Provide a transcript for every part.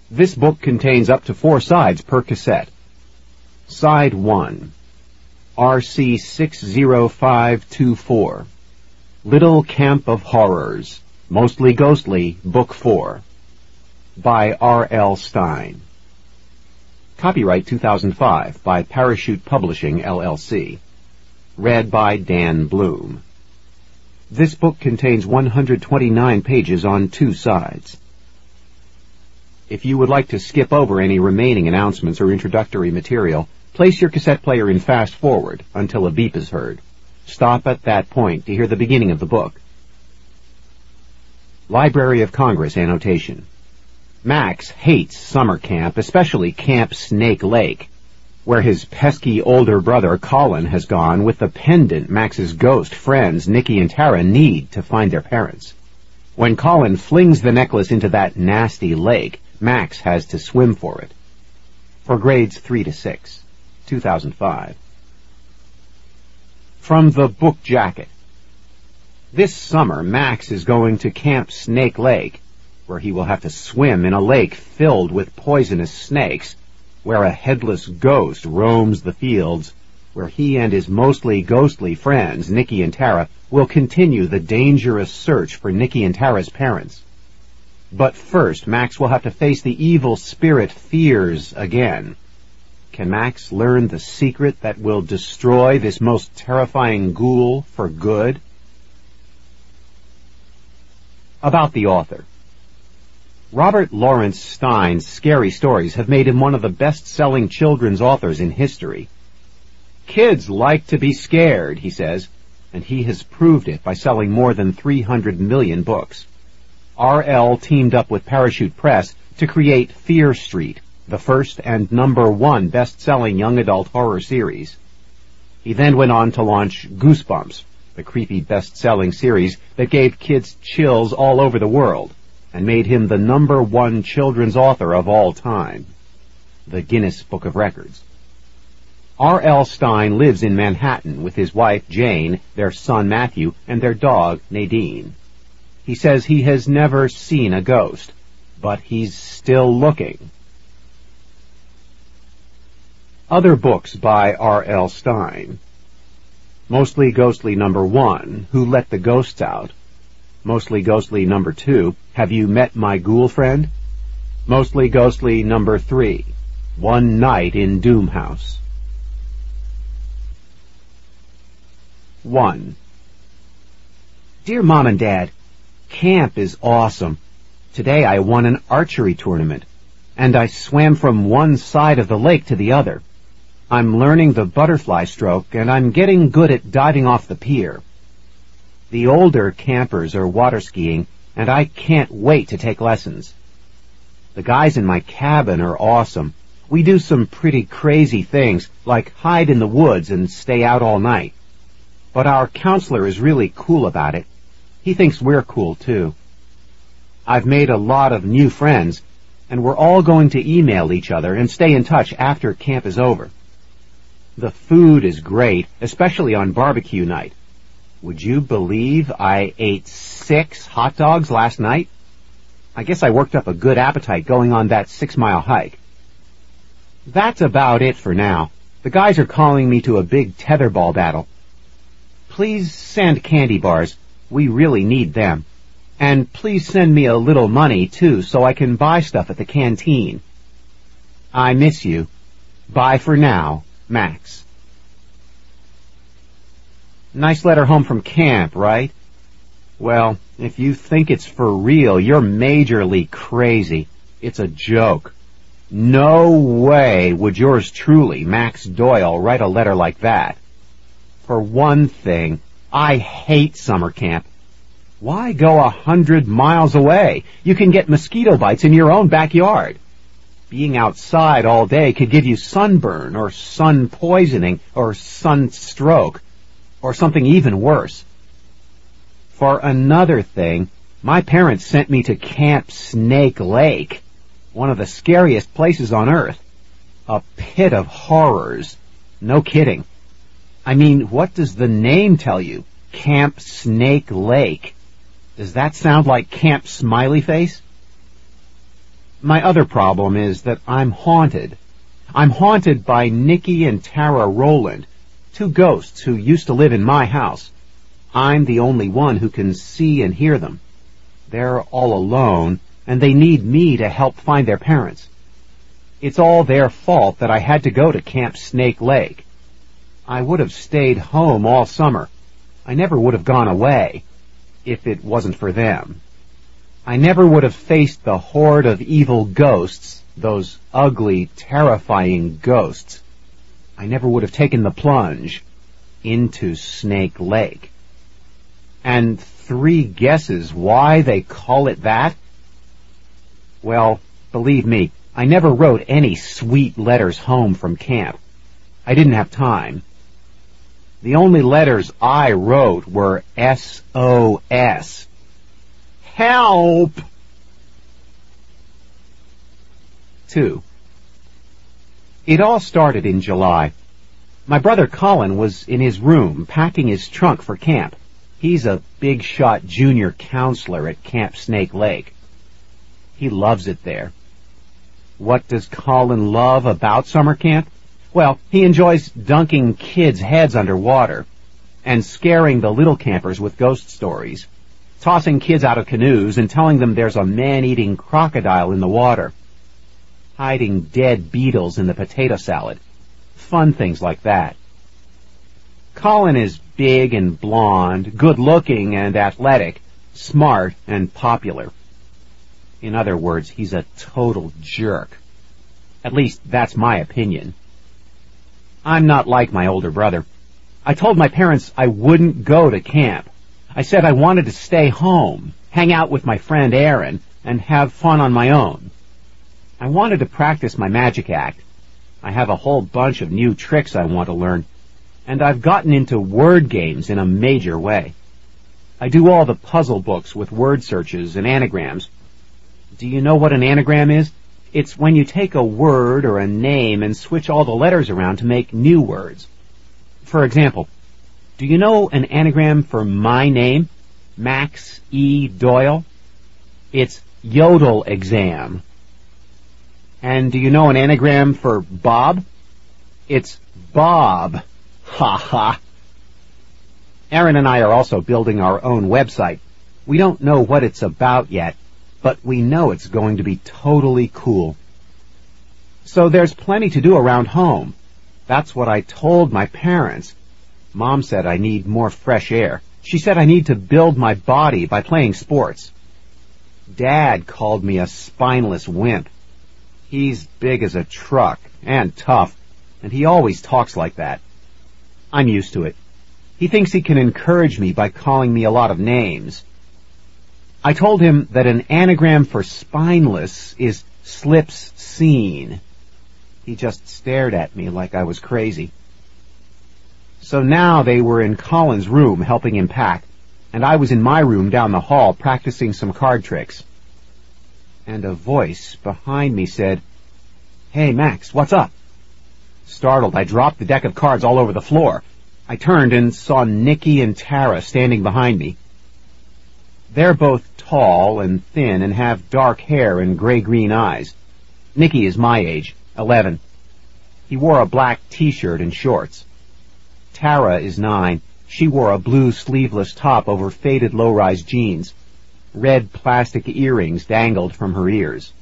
This book contains up to 4 sides per cassette. Side 1, RC 60524, Little Camp of Horrors, Mostly Ghostly, Book 4, by R.L. Stine. Copyright 2005 by Parachute Publishing, LLC. Read by Dan Bloom. This book contains 129 pages on 2 sides. If you would like to skip over any remaining announcements or introductory material, place your cassette player in fast forward until a beep is heard. Stop at that point to hear the beginning of the book. Library of Congress annotation. Max hates summer camp, especially Camp Snake Lake, where his pesky older brother Colin has gone with the pendant Max's ghost friends Nikki and Tara need to find their parents. When Colin flings the necklace into that nasty lake, Max has to swim for it. For grades 3 to 6, 2005. From the book jacket. This summer, Max is going to Camp Snake Lake, where he will have to swim in a lake filled with poisonous snakes, where a headless ghost roams the fields, where he and his mostly ghostly friends, Nikki and Tara, will continue the dangerous search for Nikki and Tara's parents. But first, Max will have to face the evil spirit Fears again. Can Max learn the secret that will destroy this most terrifying ghoul for good? About the author. Robert Lawrence Stine's scary stories have made him one of the best-selling children's authors in history. Kids like to be scared, he says, and he has proved it by selling more than 300 million books. R.L. teamed up with Parachute Press to create Fear Street, the first and #1 best-selling young adult horror series. He then went on to launch Goosebumps, the creepy best-selling series that gave kids chills all over the world, and made him the #1 children's author of all time, the Guinness Book of Records. R.L. Stine lives in Manhattan with his wife Jane, their son Matthew, and their dog Nadine. He says he has never seen a ghost, but he's still looking. Other books by R.L. Stine. Mostly Ghostly #1, Who Let the Ghosts Out? Mostly Ghostly #2, Have You Met My Ghoul Friend? Mostly Ghostly #3, One Night in Doom House. 1. Dear Mom and Dad, camp is awesome. Today I won an archery tournament, and I swam from one side of the lake to the other. I'm learning the butterfly stroke, and I'm getting good at diving off the pier. The older campers are water skiing, and I can't wait to take lessons. The guys in my cabin are awesome. We do some pretty crazy things, like hide in the woods and stay out all night. But our counselor is really cool about it. He thinks we're cool, too. I've made a lot of new friends, and we're all going to email each other and stay in touch after camp is over. The food is great, especially on barbecue night. Would you believe I ate 6 hot dogs last night? I guess I worked up a good appetite going on that 6-mile hike. That's about it for now. The guys are calling me to a big tetherball battle. Please send candy bars. We really need them. And please send me a little money, too, so I can buy stuff at the canteen. I miss you. Bye for now, Max. Nice letter home from camp, right? Well, if you think it's for real, you're majorly crazy. It's a joke. No way would yours truly, Max Doyle, write a letter like that. For one thing, I hate summer camp. Why go 100 miles away? You can get mosquito bites in your own backyard. Being outside all day could give you sunburn or sun poisoning or sunstroke or something even worse. For another thing, my parents sent me to Camp Snake Lake, one of the scariest places on earth. A pit of horrors. No kidding. I mean, what does the name tell you? Camp Snake Lake. Does that sound like Camp Smiley Face? My other problem is that I'm haunted. I'm haunted by Nicky and Tara Rowland, two ghosts who used to live in my house. I'm the only one who can see and hear them. They're all alone, and they need me to help find their parents. It's all their fault that I had to go to Camp Snake Lake. I would have stayed home all summer. I never would have gone away if it wasn't for them. I never would have faced the horde of evil ghosts, those ugly, terrifying ghosts. I never would have taken the plunge into Snake Lake. And 3 guesses why they call it that? Well, believe me, I never wrote any sweet letters home from camp. I didn't have time. The only letters I wrote were SOS. Help! 2. It all started in July. My brother Colin was in his room packing his trunk for camp. He's a big-shot junior counselor at Camp Snake Lake. He loves it there. What does Colin love about summer camp? Well, he enjoys dunking kids' heads underwater and scaring the little campers with ghost stories, tossing kids out of canoes and telling them there's a man-eating crocodile in the water, hiding dead beetles in the potato salad, fun things like that. Colin is big and blonde, good-looking and athletic, smart and popular. In other words, he's a total jerk. At least that's my opinion. I'm not like my older brother. I told my parents I wouldn't go to camp. I said I wanted to stay home, hang out with my friend Aaron, and have fun on my own. I wanted to practice my magic act. I have a whole bunch of new tricks I want to learn, and I've gotten into word games in a major way. I do all the puzzle books with word searches and anagrams. Do you know what an anagram is? It's when you take a word or a name and switch all the letters around to make new words. For example, do you know an anagram for my name, Max E. Doyle? It's Yodel Exam. And do you know an anagram for Bob? It's Bob. Ha ha. Aaron and I are also building our own website. We don't know what it's about yet, but we know it's going to be totally cool. So there's plenty to do around home. That's what I told my parents. Mom said I need more fresh air. She said I need to build my body by playing sports. Dad called me a spineless wimp. He's big as a truck and tough, and he always talks like that. I'm used to it. He thinks he can encourage me by calling me a lot of names. I told him that an anagram for spineless is slips seen. He just stared at me like I was crazy. So now they were in Colin's room helping him pack, and I was in my room down the hall practicing some card tricks. And a voice behind me said, "Hey, Max, what's up?" Startled, I dropped the deck of cards all over the floor. I turned and saw Nicky and Tara standing behind me. They're both tall and thin and have dark hair and gray-green eyes. Nicky is my age, 11. He wore a black t-shirt and shorts. Tara is 9. She wore a blue sleeveless top over faded low-rise jeans. Red plastic earrings dangled from her ears.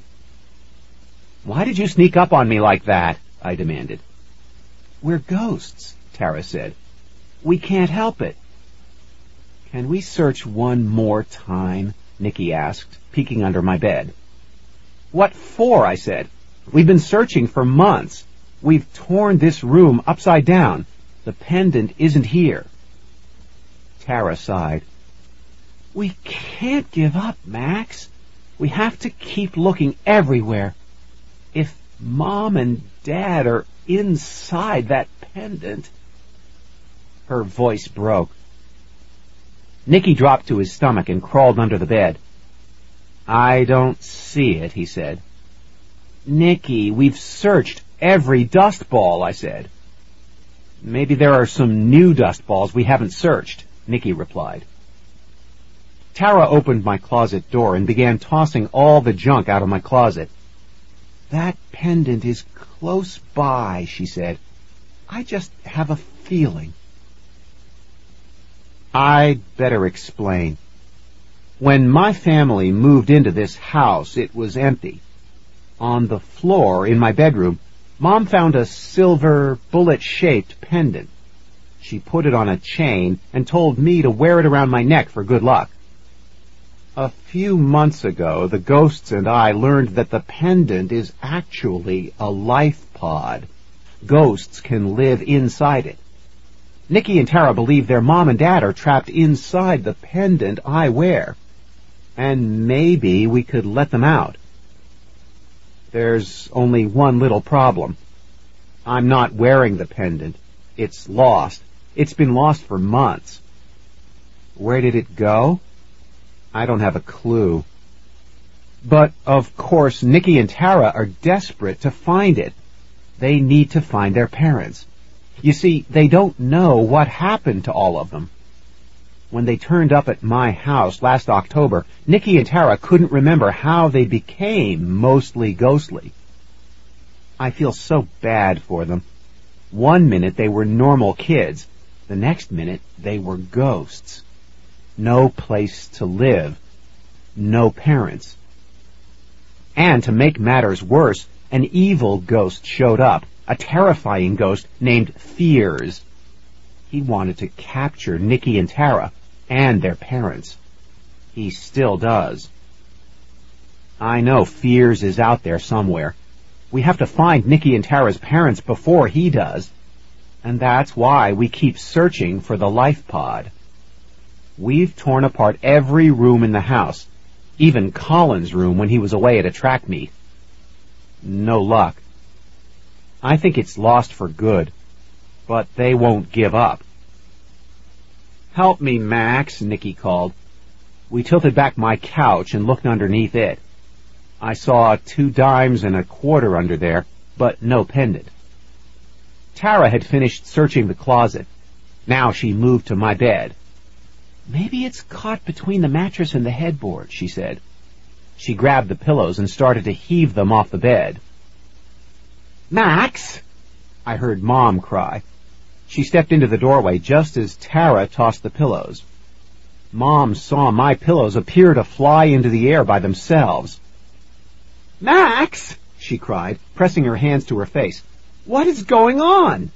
"Why did you sneak up on me like that?" I demanded. "We're ghosts," Tara said. "We can't help it." "Can we search one more time?" Nicky asked, peeking under my bed. "What for?" I said. "We've been searching for months. We've torn this room upside down. The pendant isn't here." Tara sighed. "We can't give up, Max. We have to keep looking everywhere. If Mom and Dad are inside that pendant..." Her voice broke. Nicky dropped to his stomach and crawled under the bed. "I don't see it," he said. "Nicky, we've searched every dust ball," I said. "Maybe there are some new dust balls we haven't searched," Nicky replied. Tara opened my closet door and began tossing all the junk out of my closet. That pendant is close by, she said. I just have a feeling. I'd better explain. When my family moved into this house, it was empty. On the floor in my bedroom, Mom found a silver bullet-shaped pendant. She put it on a chain and told me to wear it around my neck for good luck. A few months ago, the ghosts and I learned that the pendant is actually a life pod. Ghosts can live inside it. Nikki and Tara believe their mom and dad are trapped inside the pendant I wear. And maybe we could let them out. There's only one little problem. I'm not wearing the pendant. It's lost. It's been lost for months. Where did it go? I don't have a clue. But, of course, Nikki and Tara are desperate to find it. They need to find their parents. You see, they don't know what happened to all of them. When they turned up at my house last October, Nikki and Tara couldn't remember how they became mostly ghostly. I feel so bad for them. One minute they were normal kids. The next minute they were ghosts. No place to live. No parents. And to make matters worse, an evil ghost showed up. A terrifying ghost named Fears. He wanted to capture Nikki and Tara and their parents. He still does. I know Fears is out there somewhere. We have to find Nikki and Tara's parents before he does. And that's why we keep searching for the life pod. We've torn apart every room in the house, even Colin's room when he was away at a track meet. No luck. I think it's lost for good, but they won't give up. Help me, Max, Nikki called. We tilted back my couch and looked underneath it. I saw 2 dimes and a quarter under there, but no pendant. Tara had finished searching the closet. Now she moved to my bed. Maybe it's caught between the mattress and the headboard, she said. She grabbed the pillows and started to heave them off the bed. Max! I heard Mom cry. She stepped into the doorway just as Tara tossed the pillows. Mom saw my pillows appear to fly into the air by themselves. Max! She cried, pressing her hands to her face. What is going on?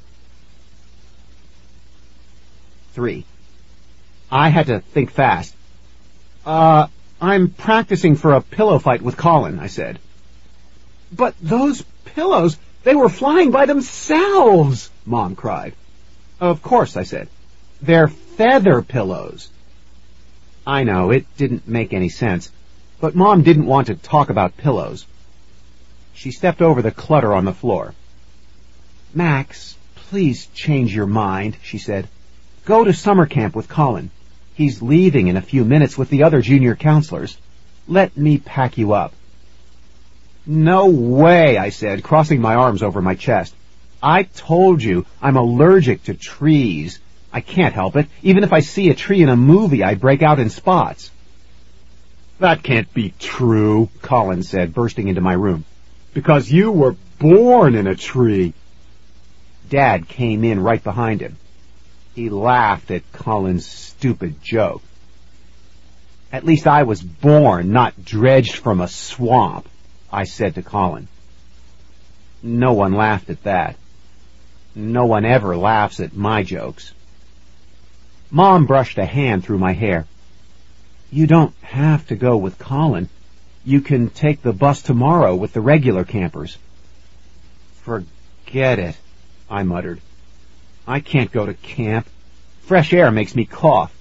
3. I had to think fast. I'm practicing for a pillow fight with Colin, I said. But those pillows, they were flying by themselves, Mom cried. Of course, I said. They're feather pillows. I know, it didn't make any sense, but Mom didn't want to talk about pillows. She stepped over the clutter on the floor. Max, please change your mind, she said. Go to summer camp with Colin. He's leaving in a few minutes with the other junior counselors. Let me pack you up. No way, I said, crossing my arms over my chest. I told you I'm allergic to trees. I can't help it. Even if I see a tree in a movie, I break out in spots. That can't be true, Colin said, bursting into my room. Because you were born in a tree. Dad came in right behind him. He laughed at Colin's stupid joke. At least I was born, not dredged from a swamp, I said to Colin. No one laughed at that. No one ever laughs at my jokes. Mom brushed a hand through my hair. You don't have to go with Colin. You can take the bus tomorrow with the regular campers. Forget it, I muttered. I can't go to camp. Fresh air makes me cough.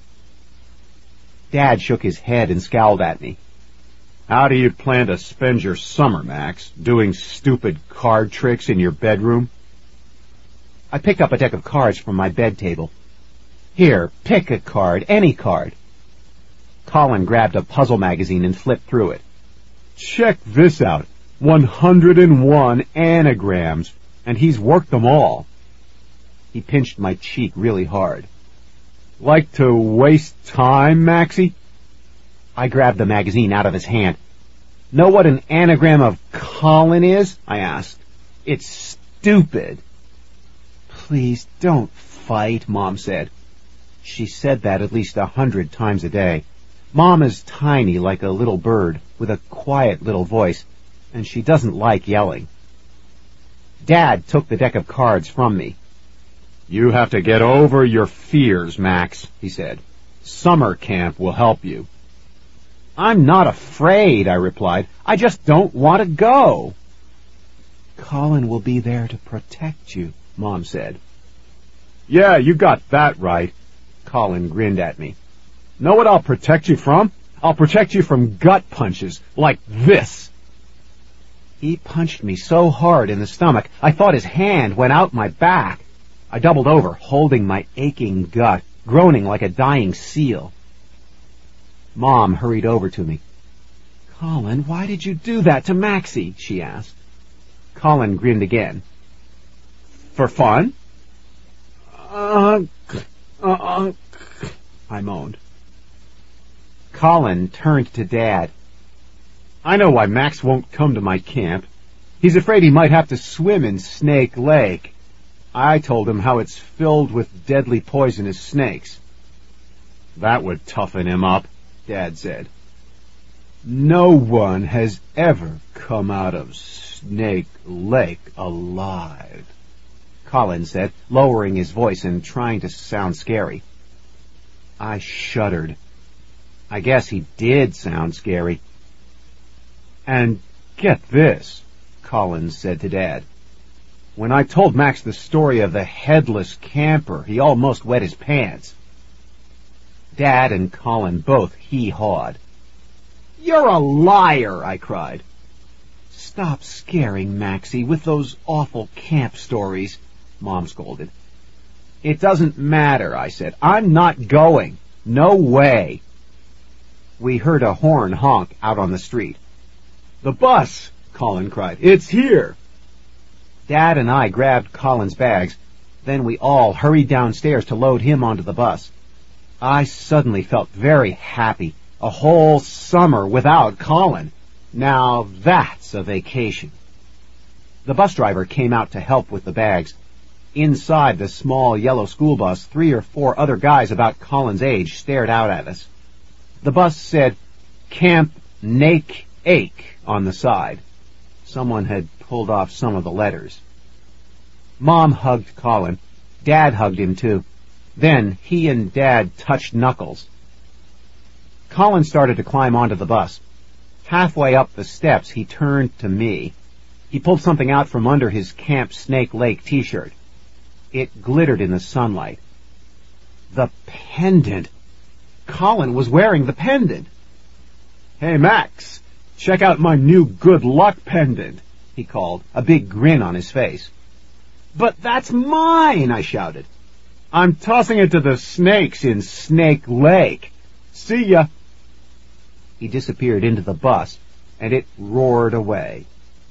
Dad shook his head and scowled at me. How do you plan to spend your summer, Max? Doing stupid card tricks in your bedroom? I picked up a deck of cards from my bed table. Here, pick a card, any card. Colin grabbed a puzzle magazine and flipped through it. Check this out. 101 anagrams, and he's worked them all. He pinched my cheek really hard. Like to waste time, Maxie? I grabbed the magazine out of his hand. Know what an anagram of Colin is? I asked. It's stupid. Please don't fight, Mom said. She said that at least 100 times a day. Mom is tiny like a little bird with a quiet little voice, and she doesn't like yelling. Dad took the deck of cards from me. You have to get over your fears, Max, he said. Summer camp will help you. I'm not afraid, I replied. I just don't want to go. Colin will be there to protect you, Mom said. Yeah, you got that right. Colin grinned at me. Know what I'll protect you from? I'll protect you from gut punches, like this. He punched me so hard in the stomach, I thought his hand went out my back. I doubled over, holding my aching gut, groaning like a dying seal. Mom hurried over to me. Colin, why did you do that to Maxie? She asked. Colin grinned again. For fun? I moaned. Colin turned to Dad. I know why Max won't come to my camp. He's afraid he might have to swim in Snake Lake. I told him how it's filled with deadly poisonous snakes. That would toughen him up, Dad said. No one has ever come out of Snake Lake alive, Colin said, lowering his voice and trying to sound scary. I shuddered. I guess he did sound scary. And get this, Colin said to Dad. When I told Max the story of the headless camper, he almost wet his pants. Dad and Colin both hee-hawed. You're a liar, I cried. Stop scaring Maxie with those awful camp stories, Mom scolded. It doesn't matter, I said. I'm not going. No way. We heard a horn honk out on the street. The bus, Colin cried. It's here. Dad and I grabbed Colin's bags. Then we all hurried downstairs to load him onto the bus. I suddenly felt very happy. A whole summer without Colin. Now that's a vacation. The bus driver came out to help with the bags. Inside the small yellow school bus, 3 or 4 other guys about Colin's age stared out at us. The bus said, Camp Nake Ake on the side. Someone had pulled off some of the letters. Mom hugged Colin. Dad hugged him too. Then he and Dad touched knuckles. Colin started to climb onto the bus. Halfway up the steps, he turned to me. He pulled something out from under his Camp Snake Lake t-shirt. It glittered in the sunlight. The pendant. Colin was wearing the pendant. Hey, Max, check out my new good luck pendant, he called, a big grin on his face. But that's mine, I shouted. I'm tossing it to the snakes in Snake Lake. See ya. He disappeared into the bus, and it roared away.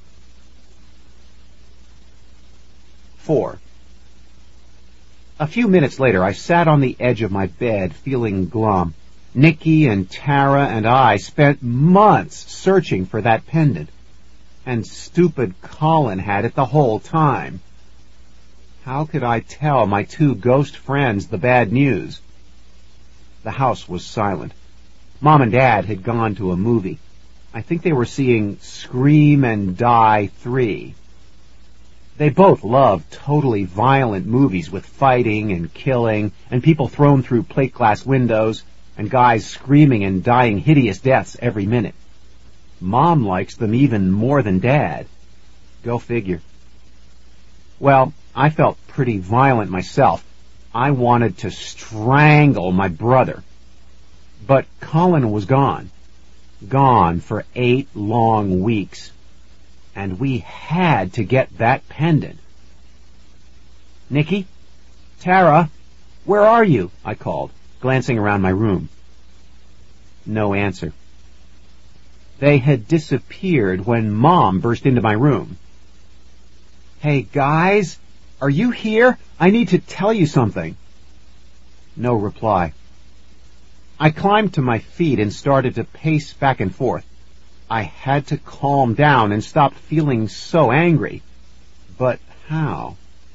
4. A few minutes later, I sat on the edge of my bed, feeling glum. Nicky and Tara and I spent months searching for that pendant, and stupid Colin had it the whole time. How could I tell my 2 ghost friends the bad news? The house was silent. Mom and Dad had gone to a movie. I think they were seeing Scream and Die 3. They both loved totally violent movies with fighting and killing and people thrown through plate glass windows and guys screaming and dying hideous deaths every minute. Mom likes them even more than Dad. Go figure. Well, I felt pretty violent myself. I wanted to strangle my brother. But Colin was gone. Gone for 8 long weeks. And we had to get that pendant. Nicky? Tara? Where are you? I called, glancing around my room. No answer. They had disappeared when Mom burst into my room. Hey, guys, are you here? I need to tell you something. No reply. I climbed to my feet and started to pace back and forth. I had to calm down and stop feeling so angry. But how?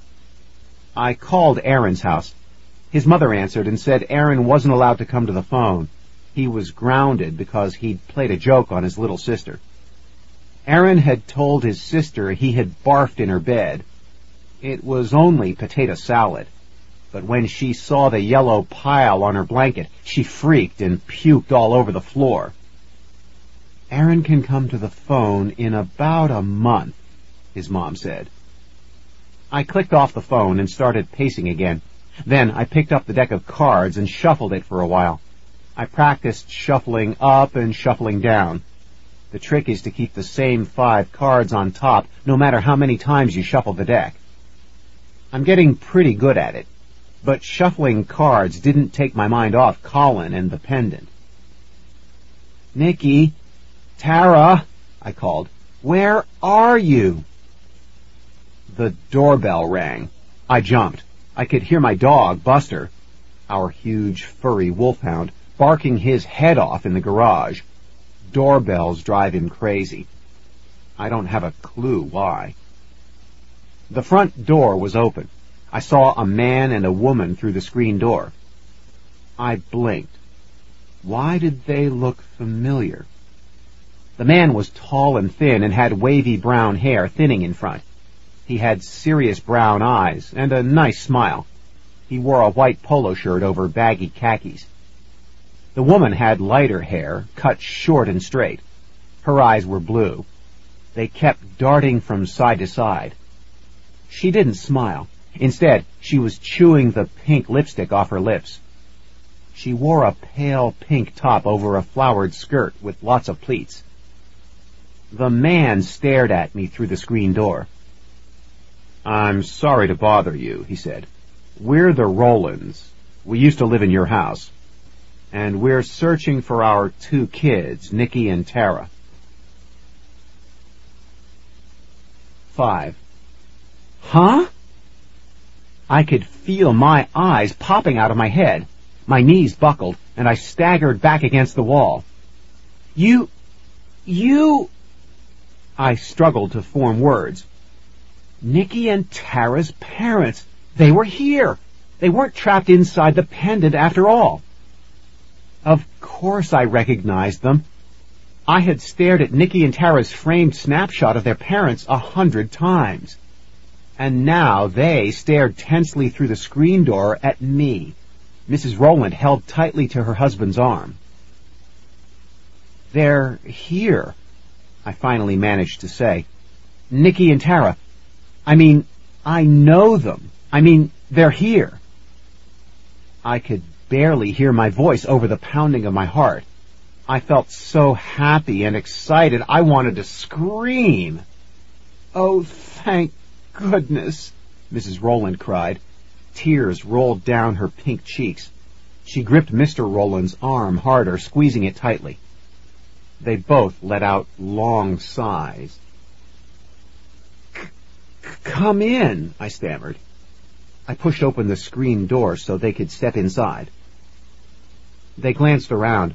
I called Aaron's house. His mother answered and said Aaron wasn't allowed to come to the phone. He was grounded because he'd played a joke on his little sister. Aaron had told his sister he had barfed in her bed. It was only potato salad, but when she saw the yellow pile on her blanket, she freaked and puked all over the floor. Aaron can come to the phone in about a month, his mom said. I clicked off the phone and started pacing again. Then I picked up the deck of cards and shuffled it for a while. I practiced shuffling up and shuffling down. The trick is to keep the same 5 cards on top, no matter how many times you shuffle the deck. I'm getting pretty good at it, but shuffling cards didn't take my mind off Colin and the pendant. "Nicky, Tara," I called, "where are you?" The doorbell rang. I jumped. I could hear my dog, Buster, our huge furry wolfhound, barking his head off in the garage. Doorbells drive him crazy. I don't have a clue why. The front door was open. I saw a man and a woman through the screen door. I blinked. Why did they look familiar? The man was tall and thin and had wavy brown hair thinning in front. He had serious brown eyes and a nice smile. He wore a white polo shirt over baggy khakis. The woman had lighter hair, cut short and straight. Her eyes were blue. They kept darting from side to side. She didn't smile. Instead, she was chewing the pink lipstick off her lips. She wore a pale pink top over a flowered skirt with lots of pleats. The man stared at me through the screen door. "I'm sorry to bother you," he said. "We're the Rowlands. We used to live in your house. And we're searching for our 2 kids, Nicky and Tara." 5. Huh? I could feel my eyes popping out of my head. My knees buckled, and I staggered back against the wall. You... I struggled to form words. Nicky and Tara's parents. They were here. They weren't trapped inside the pendant after all. Of course I recognized them. I had stared at Nicky and Tara's framed snapshot of their parents 100 times. And now they stared tensely through the screen door at me. Mrs. Rowland held tightly to her husband's arm. "They're here," I finally managed to say. "Nicky and Tara. I know them. They're here." I could barely hear my voice over the pounding of my heart. I felt so happy and excited I wanted to scream. "Oh, thank goodness," Mrs. Rowland cried. Tears rolled down her pink cheeks. She gripped Mr. Rowland's arm harder, squeezing it tightly. They both let out long sighs. "Come in," I stammered. I pushed open the screen door so they could step inside. They glanced around.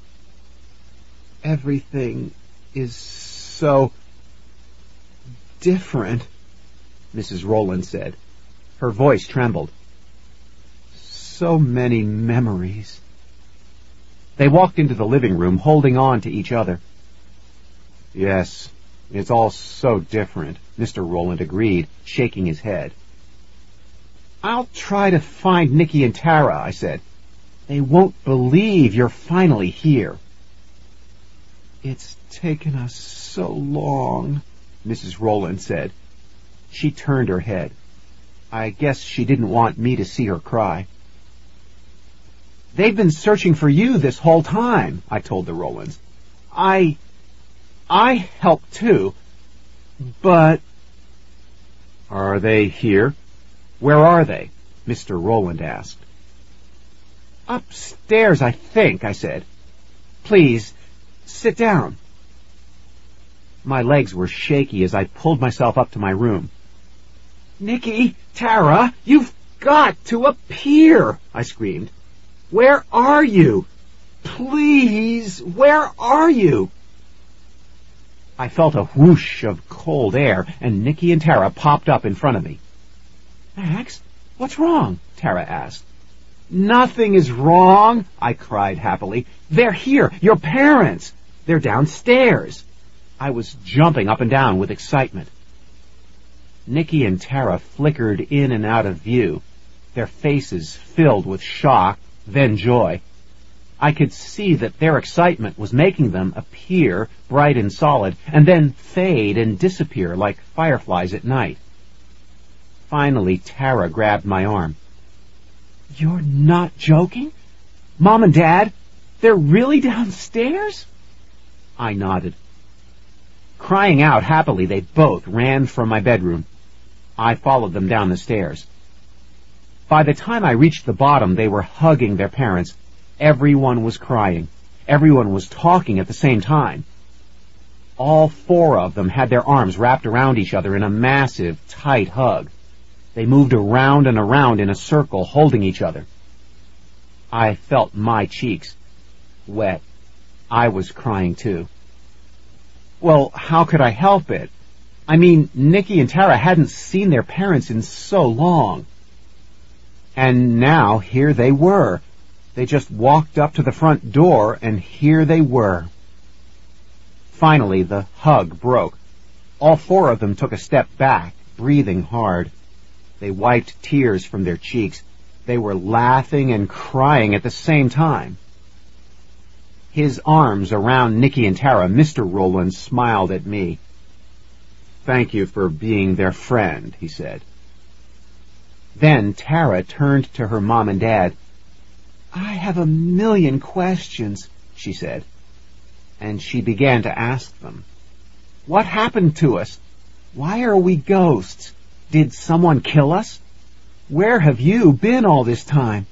"Everything is so different," Mrs. Rowland said. Her voice trembled. "So many memories." They walked into the living room, holding on to each other. "Yes, it's all so different," Mr. Rowland agreed, shaking his head. "I'll try to find Nicky and Tara," I said. "They won't believe you're finally here." "It's taken us so long," Mrs. Rowland said. She turned her head. I guess she didn't want me to see her cry. "They've been searching for you this whole time," I told the Rowlands. I helped too, but..." "Are they here? Where are they?" Mr. Rowland asked. "Upstairs, I think," I said. "Please, sit down." My legs were shaky as I pulled myself up to my room. "Nicky, Tara, you've got to appear," I screamed. "Where are you? Please, where are you?" I felt a whoosh of cold air, and Nicky and Tara popped up in front of me. "Max, what's wrong?" Tara asked. "Nothing is wrong," I cried happily. "They're here, your parents. They're downstairs." I was jumping up and down with excitement. Nicky and Tara flickered in and out of view, their faces filled with shock, then joy. I could see that their excitement was making them appear bright and solid, and then fade and disappear like fireflies at night. Finally, Tara grabbed my arm. "You're not joking? Mom and Dad, they're really downstairs?" I nodded. Crying out happily, they both ran from my bedroom. I followed them down the stairs. By the time I reached the bottom, they were hugging their parents. Everyone was crying. Everyone was talking at the same time. All four of them had their arms wrapped around each other in a massive, tight hug. They moved around and around in a circle, holding each other. I felt my cheeks wet. I was crying too. Well, how could I help it? I mean, Nicky and Tara hadn't seen their parents in so long. And now here they were. They just walked up to the front door, and here they were. Finally, the hug broke. All four of them took a step back, breathing hard. They wiped tears from their cheeks. They were laughing and crying at the same time. His arms around Nicky and Tara, Mr. Rowland smiled at me. "Thank you for being their friend," he said. Then Tara turned to her mom and dad. "I have a million questions," she said. And she began to ask them. "What happened to us? Why are we ghosts? Did someone kill us? Where have you been all this time?"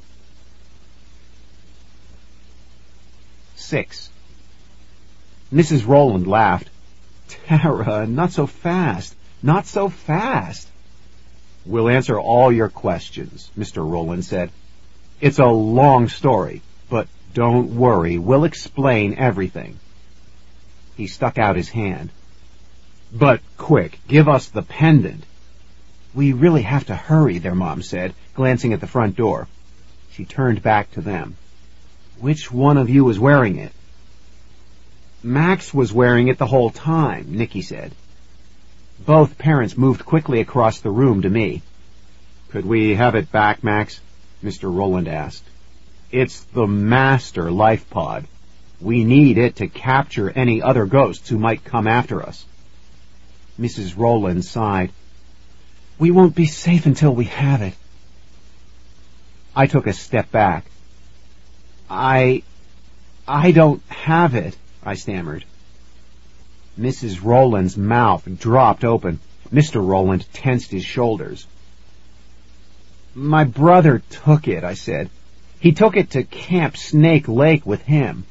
6. Mrs. Rowland laughed. "Tara, not so fast. Not so fast." "We'll answer all your questions," Mr. Rowland said. "It's a long story, but don't worry. We'll explain everything." He stuck out his hand. "But quick, give us the pendant." "We really have to hurry," their mom said, glancing at the front door. She turned back to them. "Which one of you is wearing it?" "Max was wearing it the whole time," Nicky said. Both parents moved quickly across the room to me. "Could we have it back, Max?" Mr. Rowland asked. "It's the master life pod. We need it to capture any other ghosts who might come after us." Mrs. Rowland sighed. "We won't be safe until we have it." I took a step back. I don't have it," I stammered. Mrs. Rowland's mouth dropped open. Mr. Rowland tensed his shoulders. "My brother took it," I said. "He took it to Camp Snake Lake with him."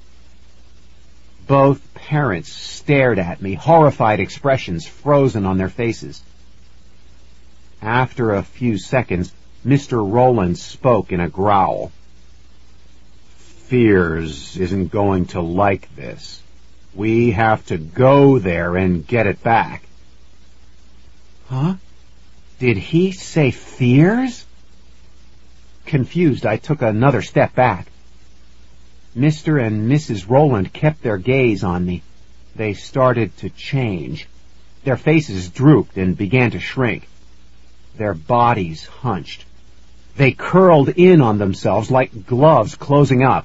Both parents stared at me, horrified expressions frozen on their faces. After a few seconds, Mr. Rowland spoke in a growl. "Fears isn't going to like this. We have to go there and get it back." "Huh? Did he say Fears?" Confused, I took another step back. Mr. and Mrs. Rowland kept their gaze on me. They started to change. Their faces drooped and began to shrink. Their bodies hunched. They curled in on themselves like gloves closing up.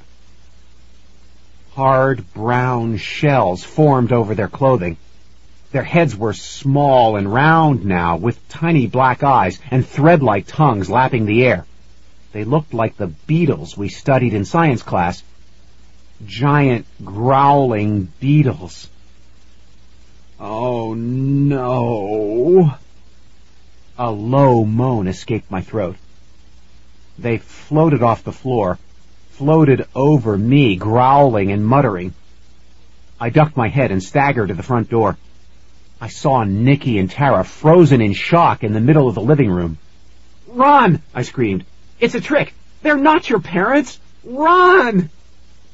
Hard brown shells formed over their clothing. Their heads were small and round now, with tiny black eyes and thread-like tongues lapping the air. They looked like the beetles we studied in science class. Giant, growling beetles. "Oh, no." A low moan escaped my throat. They floated off the floor, floated over me, growling and muttering. I ducked my head and staggered to the front door. I saw Nicky and Tara frozen in shock in the middle of the living room. "Run!" I screamed. "It's a trick! They're not your parents! Run!"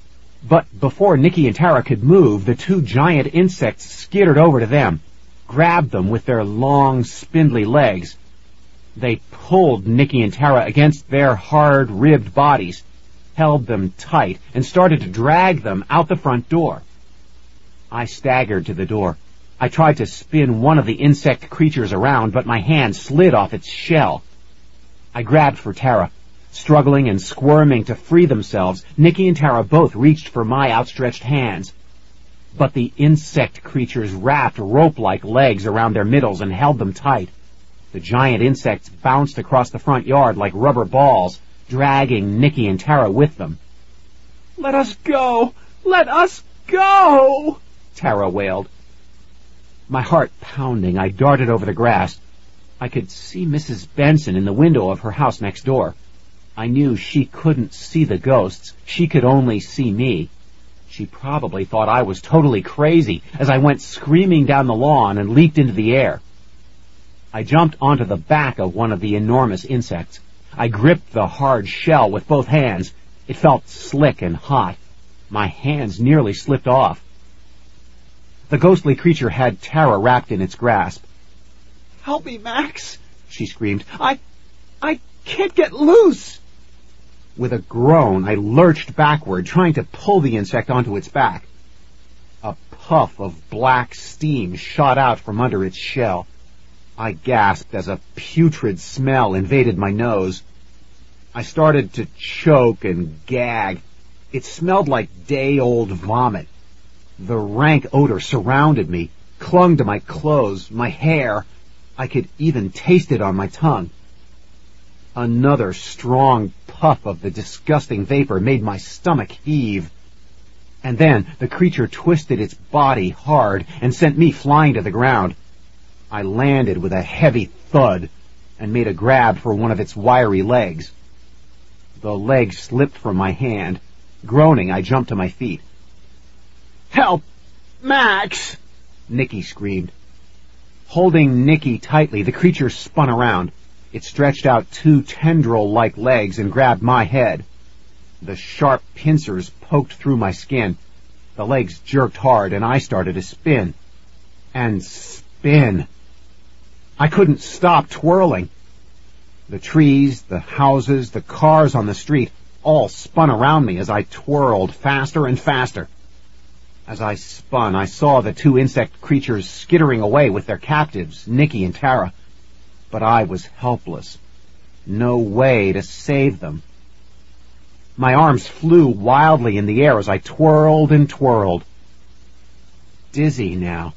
But before Nicky and Tara could move, the two giant insects skittered over to them, grabbed them with their long, spindly legs. They pulled Nicky and Tara against their hard-ribbed bodies, held them tight, and started to drag them out the front door. I staggered to the door. I tried to spin one of the insect creatures around, but my hand slid off its shell. I grabbed for Tara. Struggling and squirming to free themselves, Nicky and Tara both reached for my outstretched hands. But the insect creatures wrapped rope-like legs around their middles and held them tight. The giant insects bounced across the front yard like rubber balls, dragging Nicky and Tara with them. "Let us go! Let us go!" Tara wailed. My heart pounding, I darted over the grass. I could see Mrs. Benson in the window of her house next door. I knew she couldn't see the ghosts. She could only see me. She probably thought I was totally crazy as I went screaming down the lawn and leaped into the air. I jumped onto the back of one of the enormous insects. I gripped the hard shell with both hands. It felt slick and hot. My hands nearly slipped off. The ghostly creature had Tara wrapped in its grasp. "Help me, Max!" she screamed. I can't get loose!" With a groan, I lurched backward, trying to pull the insect onto its back. A puff of black steam shot out from under its shell. I gasped as a putrid smell invaded my nose. I started to choke and gag. It smelled like day-old vomit. The rank odor surrounded me, clung to my clothes, my hair. I could even taste it on my tongue. Another strong puff of the disgusting vapor made my stomach heave. And then the creature twisted its body hard and sent me flying to the ground. I landed with a heavy thud and made a grab for one of its wiry legs. The leg slipped from my hand. Groaning, I jumped to my feet. "Help! Max!" Nicky screamed. Holding Nicky tightly, the creature spun around. It stretched out two tendril-like legs and grabbed my head. The sharp pincers poked through my skin. The legs jerked hard, and I started to spin. And spin. I couldn't stop twirling. The trees, the houses, the cars on the street all spun around me as I twirled faster and faster. As I spun, I saw the two insect creatures skittering away with their captives, Nicky and Tara. But I was helpless. No way to save them. My arms flew wildly in the air as I twirled and twirled. Dizzy now.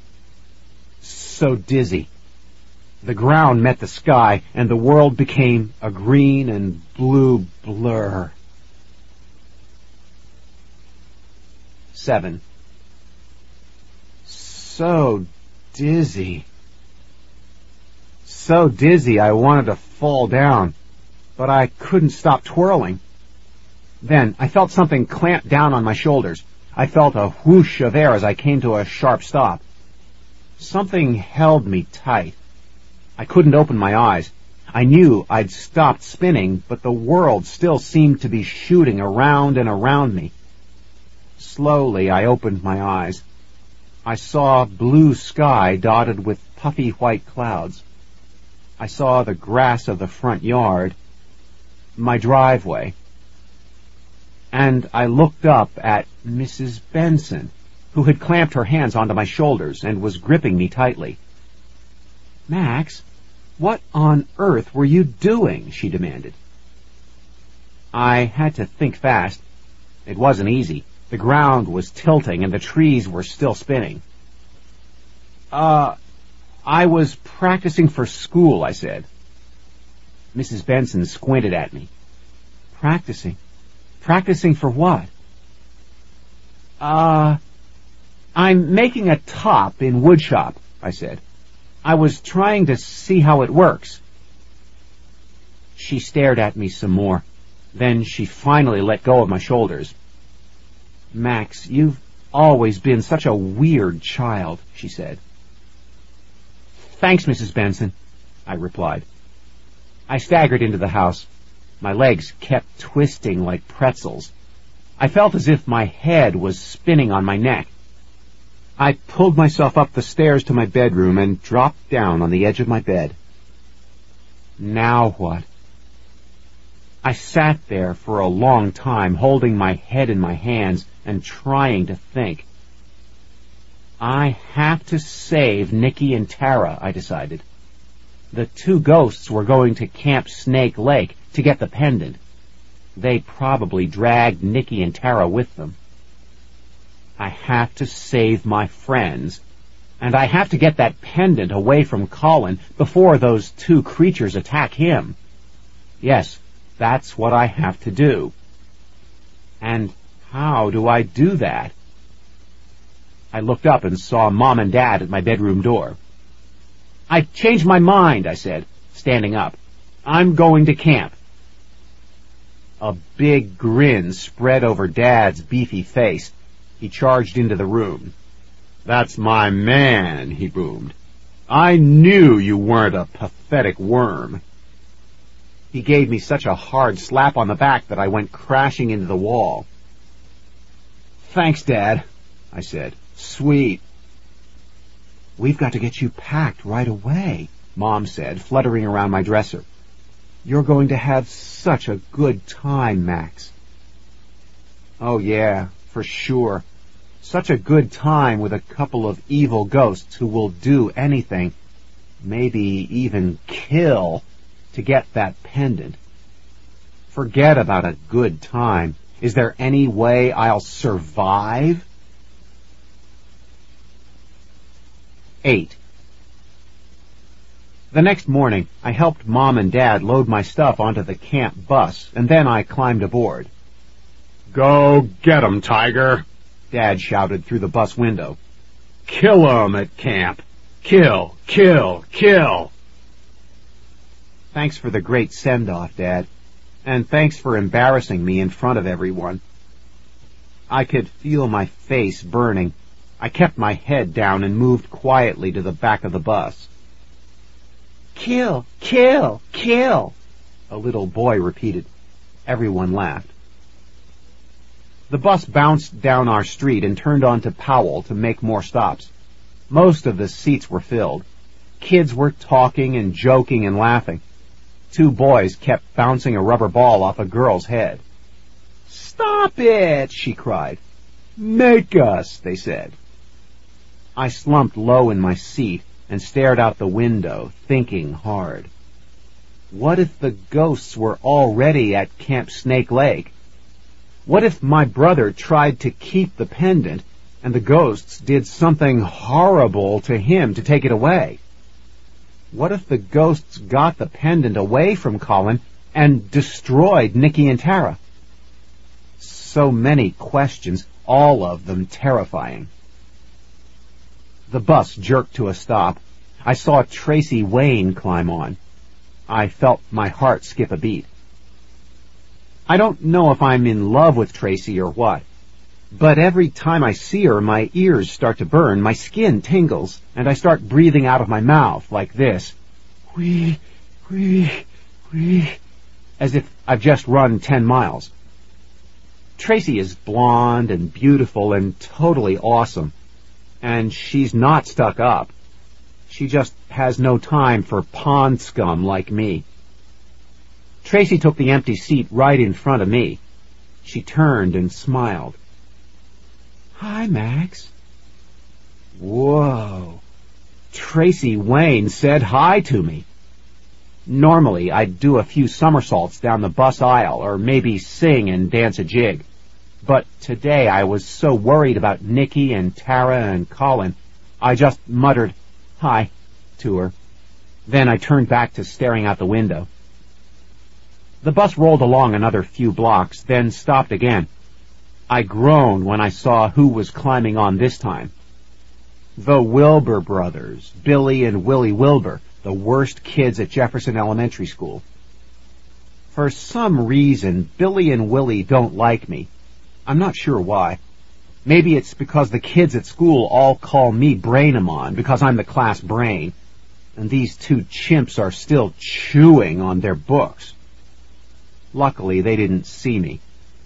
So dizzy. The ground met the sky, and the world became a green and blue blur. 7. So dizzy. So dizzy I wanted to fall down, but I couldn't stop twirling. Then I felt something clamp down on my shoulders. I felt a whoosh of air as I came to a sharp stop. Something held me tight. I couldn't open my eyes. I knew I'd stopped spinning, but the world still seemed to be shooting around and around me. Slowly I opened my eyes. I saw blue sky dotted with puffy white clouds. I saw the grass of the front yard, my driveway, and I looked up at Mrs. Benson, who had clamped her hands onto my shoulders and was gripping me tightly. "Max, what on earth were you doing?" she demanded. I had to think fast. It wasn't easy. The ground was tilting and the trees were still spinning. I was practicing for school," I said. Mrs. Benson squinted at me. "Practicing? Practicing for what?" I'm making a top in woodshop," I said. "I was trying to see how it works." She stared at me some more. Then she finally let go of my shoulders. "Max, you've always been such a weird child," she said. "Thanks, Mrs. Benson," I replied. I staggered into the house. My legs kept twisting like pretzels. I felt as if my head was spinning on my neck. I pulled myself up the stairs to my bedroom and dropped down on the edge of my bed. Now what? I sat there for a long time, holding my head in my hands and trying to think. I have to save Nicky and Tara, I decided. The two ghosts were going to Camp Snake Lake to get the pendant. They probably dragged Nicky and Tara with them. I have to save my friends, and I have to get that pendant away from Colin before those two creatures attack him. Yes, that's what I have to do. And how do I do that? I looked up and saw Mom and Dad at my bedroom door. "I've changed my mind," I said, standing up. "I'm going to camp." A big grin spread over Dad's beefy face. He charged into the room. "That's my man," he boomed. "I knew you weren't a pathetic worm." He gave me such a hard slap on the back that I went crashing into the wall. "Thanks, Dad," I said. "Sweet." "We've got to get you packed right away," Mom said, fluttering around my dresser. "You're going to have such a good time, Max." "Oh, yeah, for sure. Such a good time with a couple of evil ghosts who will do anything, maybe even kill, to get that pendant. Forget about a good time. Is there any way I'll survive?" 8. The next morning, I helped Mom and Dad load my stuff onto the camp bus, and then I climbed aboard. "Go get 'em, Tiger," Dad shouted through the bus window. "Kill 'em at camp. Kill, kill, kill." Thanks for the great send-off, Dad, and thanks for embarrassing me in front of everyone. I could feel my face burning. I kept my head down and moved quietly to the back of the bus. "Kill, kill, kill," a little boy repeated. Everyone laughed. The bus bounced down our street and turned onto Powell to make more stops. Most of the seats were filled. Kids were talking and joking and laughing. Two boys kept bouncing a rubber ball off a girl's head. "Stop it!" she cried. "Make us," they said. I slumped low in my seat and stared out the window, thinking hard. What if the ghosts were already at Camp Snake Lake? What if my brother tried to keep the pendant and the ghosts did something horrible to him to take it away? What if the ghosts got the pendant away from Colin and destroyed Nicky and Tara? So many questions, all of them terrifying. The bus jerked to a stop. I saw Tracy Wayne climb on. I felt my heart skip a beat. I don't know if I'm in love with Tracy or what, but every time I see her, my ears start to burn, my skin tingles, and I start breathing out of my mouth like this. Whee, whee, whee, as if I've just run 10 miles. Tracy is blonde and beautiful and totally awesome, and she's not stuck up. She just has no time for pond scum like me. Tracy took the empty seat right in front of me. She turned and smiled. "Hi, Max." Whoa. Tracy Wayne said hi to me. Normally, I'd do a few somersaults down the bus aisle or maybe sing and dance a jig. But today I was so worried about Nicky and Tara and Colin, I just muttered hi to her. Then I turned back to staring out the window. The bus rolled along another few blocks, then stopped again. I groaned when I saw who was climbing on this time. The Wilbur brothers, Billy and Willie Wilbur, the worst kids at Jefferson Elementary School. For some reason, Billy and Willie don't like me. I'm not sure why. Maybe it's because the kids at school all call me Brainamon because I'm the class brain, and these two chimps are still chewing on their books. Luckily, they didn't see me.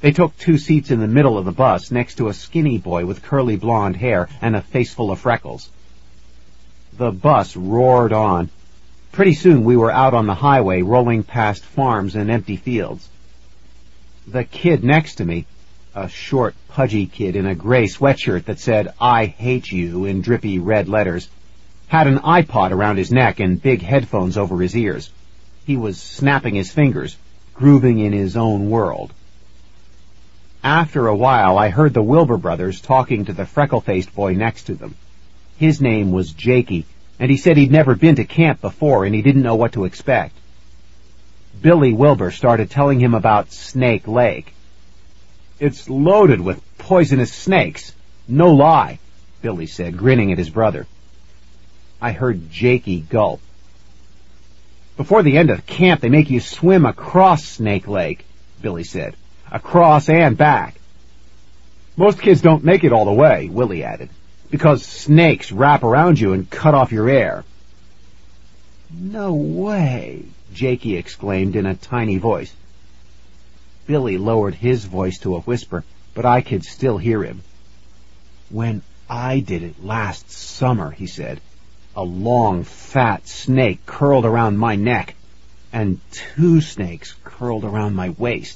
They took 2 seats in the middle of the bus next to a skinny boy with curly blonde hair and a face full of freckles. The bus roared on. Pretty soon we were out on the highway, rolling past farms and empty fields. The kid next to me, a short, pudgy kid in a gray sweatshirt that said, "I hate you," in drippy red letters, had an iPod around his neck and big headphones over his ears. He was snapping his fingers, grooving in his own world. After a while, I heard the Wilbur brothers talking to the freckle-faced boy next to them. His name was Jakey, and he said he'd never been to camp before and he didn't know what to expect. Billy Wilbur started telling him about Snake Lake. "It's loaded with poisonous snakes. No lie," Billy said, grinning at his brother. I heard Jakey gulp. "Before the end of camp, they make you swim across Snake Lake," Billy said. "Across and back." "Most kids don't make it all the way," Willie added, "because snakes wrap around you and cut off your air." "No way," Jakey exclaimed in a tiny voice. Billy lowered his voice to a whisper, but I could still hear him. "When I did it last summer," he said, "a long, fat snake curled around my neck, and 2 snakes curled around my waist."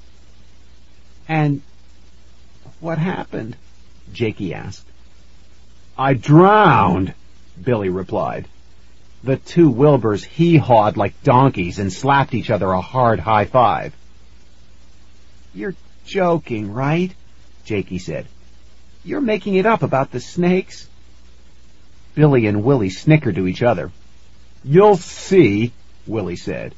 "And what happened?" Jakey asked. "I drowned," Billy replied. The 2 Wilburs hee-hawed like donkeys and slapped each other a hard high five. "You're joking, right?" Jakey said. "You're making it up about the snakes?" Billy and Willie snickered to each other. "You'll see," Willie said.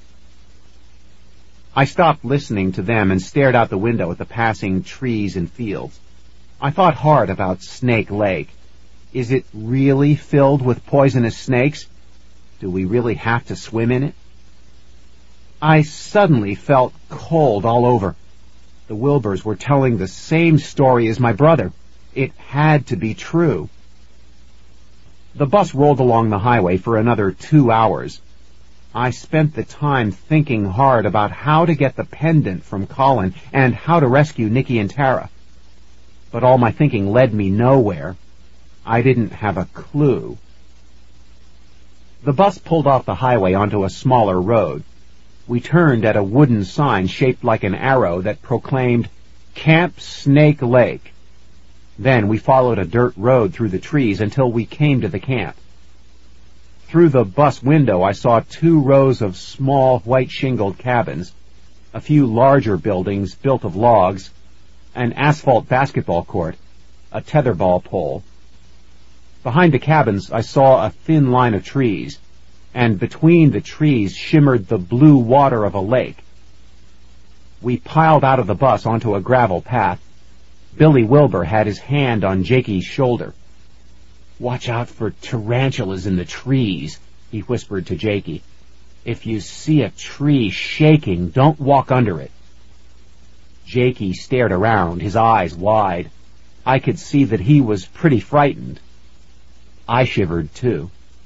I stopped listening to them and stared out the window at the passing trees and fields. I thought hard about Snake Lake. Is it really filled with poisonous snakes? Do we really have to swim in it? I suddenly felt cold all over. The Wilburs were telling the same story as my brother. It had to be true. The bus rolled along the highway for another 2 hours. I spent the time thinking hard about how to get the pendant from Colin and how to rescue Nicky and Tara. But all my thinking led me nowhere. I didn't have a clue. The bus pulled off the highway onto a smaller road. We turned at a wooden sign shaped like an arrow that proclaimed, "Camp Snake Lake." Then we followed a dirt road through the trees until we came to the camp. Through the bus window I saw 2 rows of small white-shingled cabins, a few larger buildings built of logs, an asphalt basketball court, a tetherball pole. Behind the cabins I saw a thin line of trees, and between the trees shimmered the blue water of a lake. We piled out of the bus onto a gravel path. Billy Wilbur had his hand on Jakey's shoulder. "Watch out for tarantulas in the trees," he whispered to Jakey. "If you see a tree shaking, don't walk under it." Jakey stared around, his eyes wide. I could see that he was pretty frightened. I shivered too.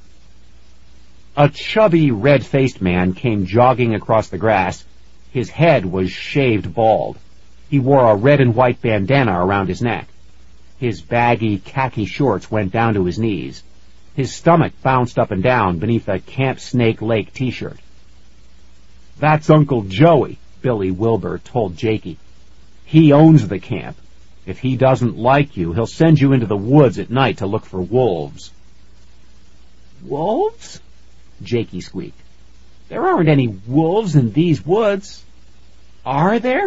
A chubby, red-faced man came jogging across the grass. His head was shaved bald. He wore a red and white bandana around his neck. His baggy khaki shorts went down to his knees. His stomach bounced up and down beneath a Camp Snake Lake t-shirt. "That's Uncle Joey," Billy Wilbur told Jakey. "He owns the camp. If he doesn't like you, he'll send you into the woods at night to look for wolves." "Wolves?" Jakey squeaked. "There aren't any wolves in these woods. Are there?"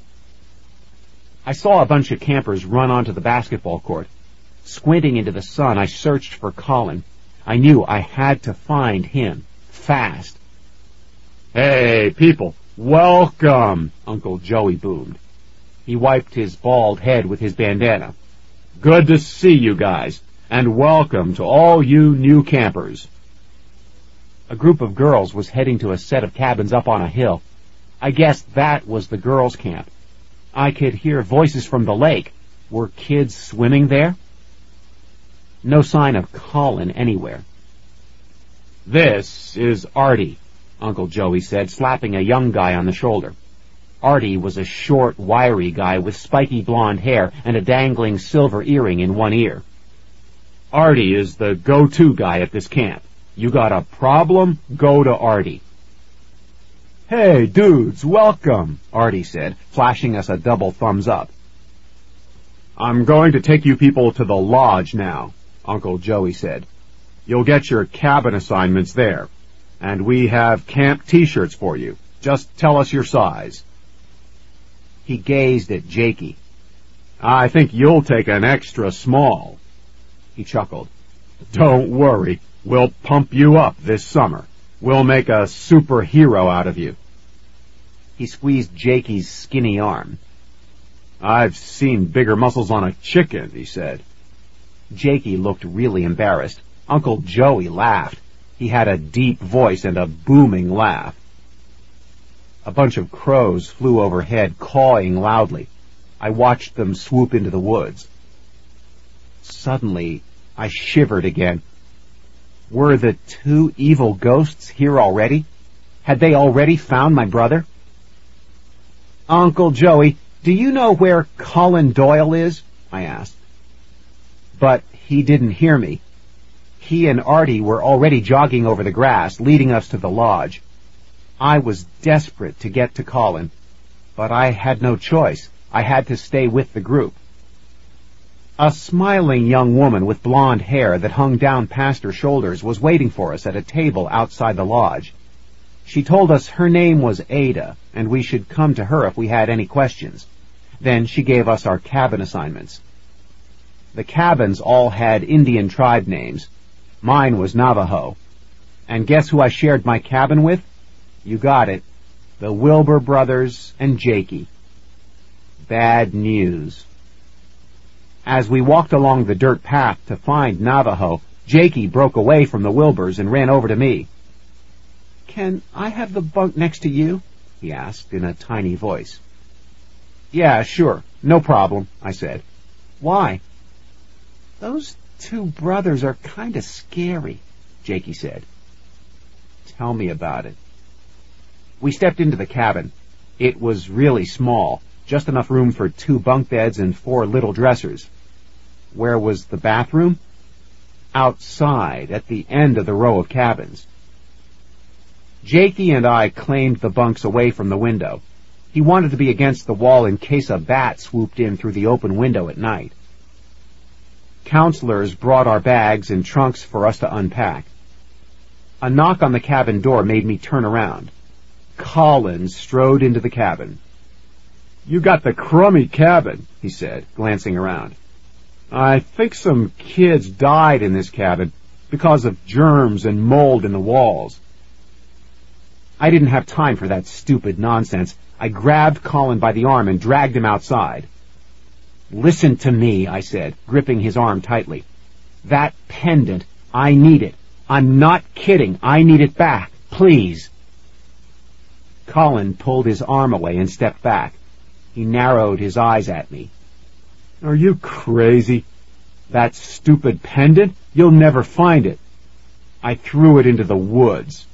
I saw a bunch of campers run onto the basketball court. Squinting into the sun, I searched for Colin. I knew I had to find him, fast. "Hey, people, welcome," Uncle Joey boomed. He wiped his bald head with his bandana. "Good to see you guys, and welcome to all you new campers." A group of girls was heading to a set of cabins up on a hill. I guessed that was the girls' camp. I could hear voices from the lake. Were kids swimming there? No sign of Colin anywhere. "This is Artie," Uncle Joey said, slapping a young guy on the shoulder. Artie was a short, wiry guy with spiky blonde hair and a dangling silver earring in one ear. Artie is the go-to guy at this camp. You got a problem? Go to Artie. Hey, dudes, welcome, Artie said, flashing us a double thumbs up. I'm going to take you people to the lodge now, Uncle Joey said. You'll get your cabin assignments there, and we have camp t-shirts for you. Just tell us your size. He gazed at Jakey. I think you'll take an extra small. He chuckled. Don't worry, we'll pump you up this summer. We'll make a superhero out of you. He squeezed Jakey's skinny arm. I've seen bigger muscles on a chicken, he said. Jakey looked really embarrassed. Uncle Joey laughed. He had a deep voice and a booming laugh. A bunch of crows flew overhead, cawing loudly. I watched them swoop into the woods. Suddenly, I shivered again. Were the two evil ghosts here already? Had they already found my brother? Uncle Joey, do you know where Colin Doyle is? I asked. But he didn't hear me. He and Artie were already jogging over the grass, leading us to the lodge. I was desperate to get to Colin, but I had no choice. I had to stay with the group. A smiling young woman with blonde hair that hung down past her shoulders was waiting for us at a table outside the lodge. She told us her name was Ada, and we should come to her if we had any questions. Then she gave us our cabin assignments. The cabins all had Indian tribe names. Mine was Navajo. And guess who I shared my cabin with? You got it. The Wilbur brothers and Jakey. Bad news. As we walked along the dirt path to find Navajo, Jakey broke away from the Wilburs and ran over to me. Can I have the bunk next to you? He asked in a tiny voice. Yeah, sure. No problem, I said. Why? Those two brothers are kind of scary, Jakey said. Tell me about it. We stepped into the cabin. It was really small, just enough room for 2 bunk beds and 4 little dressers. Where was the bathroom? Outside, at the end of the row of cabins. Jakey and I claimed the bunks away from the window. He wanted to be against the wall in case a bat swooped in through the open window at night. Counselors brought our bags and trunks for us to unpack. A knock on the cabin door made me turn around. Colin strode into the cabin. You got the crummy cabin, he said, glancing around. I think some kids died in this cabin because of germs and mold in the walls. I didn't have time for that stupid nonsense. I grabbed Colin by the arm and dragged him outside. Listen to me, I said, gripping his arm tightly. That pendant, I need it. I'm not kidding. I need it back. Please. Colin pulled his arm away and stepped back. He narrowed his eyes at me. Are you crazy? That stupid pendant? You'll never find it. I threw it into the woods.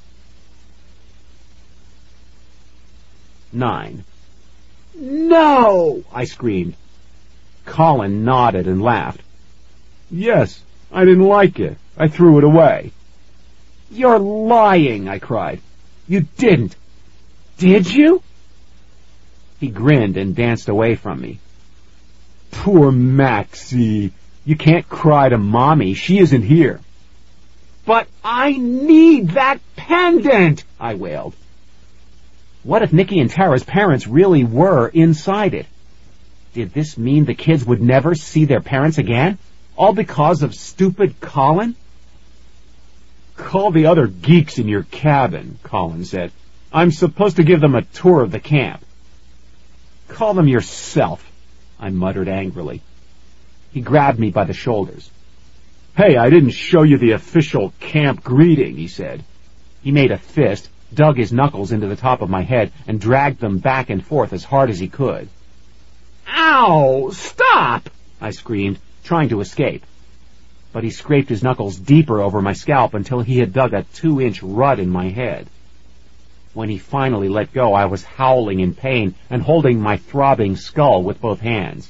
9. No! I screamed. Colin nodded and laughed. Yes, I didn't like it. I threw it away. You're lying, I cried. You didn't. Did you? He grinned and danced away from me. Poor Maxie. You can't cry to Mommy. She isn't here. But I need that pendant, I wailed. What if Nicky and Tara's parents really were inside it? Did this mean the kids would never see their parents again? All because of stupid Colin? Call the other geeks in your cabin, Colin said. I'm supposed to give them a tour of the camp. Call them yourself, I muttered angrily. He grabbed me by the shoulders. Hey, I didn't show you the official camp greeting, he said. He made a fist, dug his knuckles into the top of my head, and dragged them back and forth as hard as he could. Ow! Stop! I screamed, trying to escape. But he scraped his knuckles deeper over my scalp until he had dug a 2-inch rut in my head. When he finally let go, I was howling in pain and holding my throbbing skull with both hands.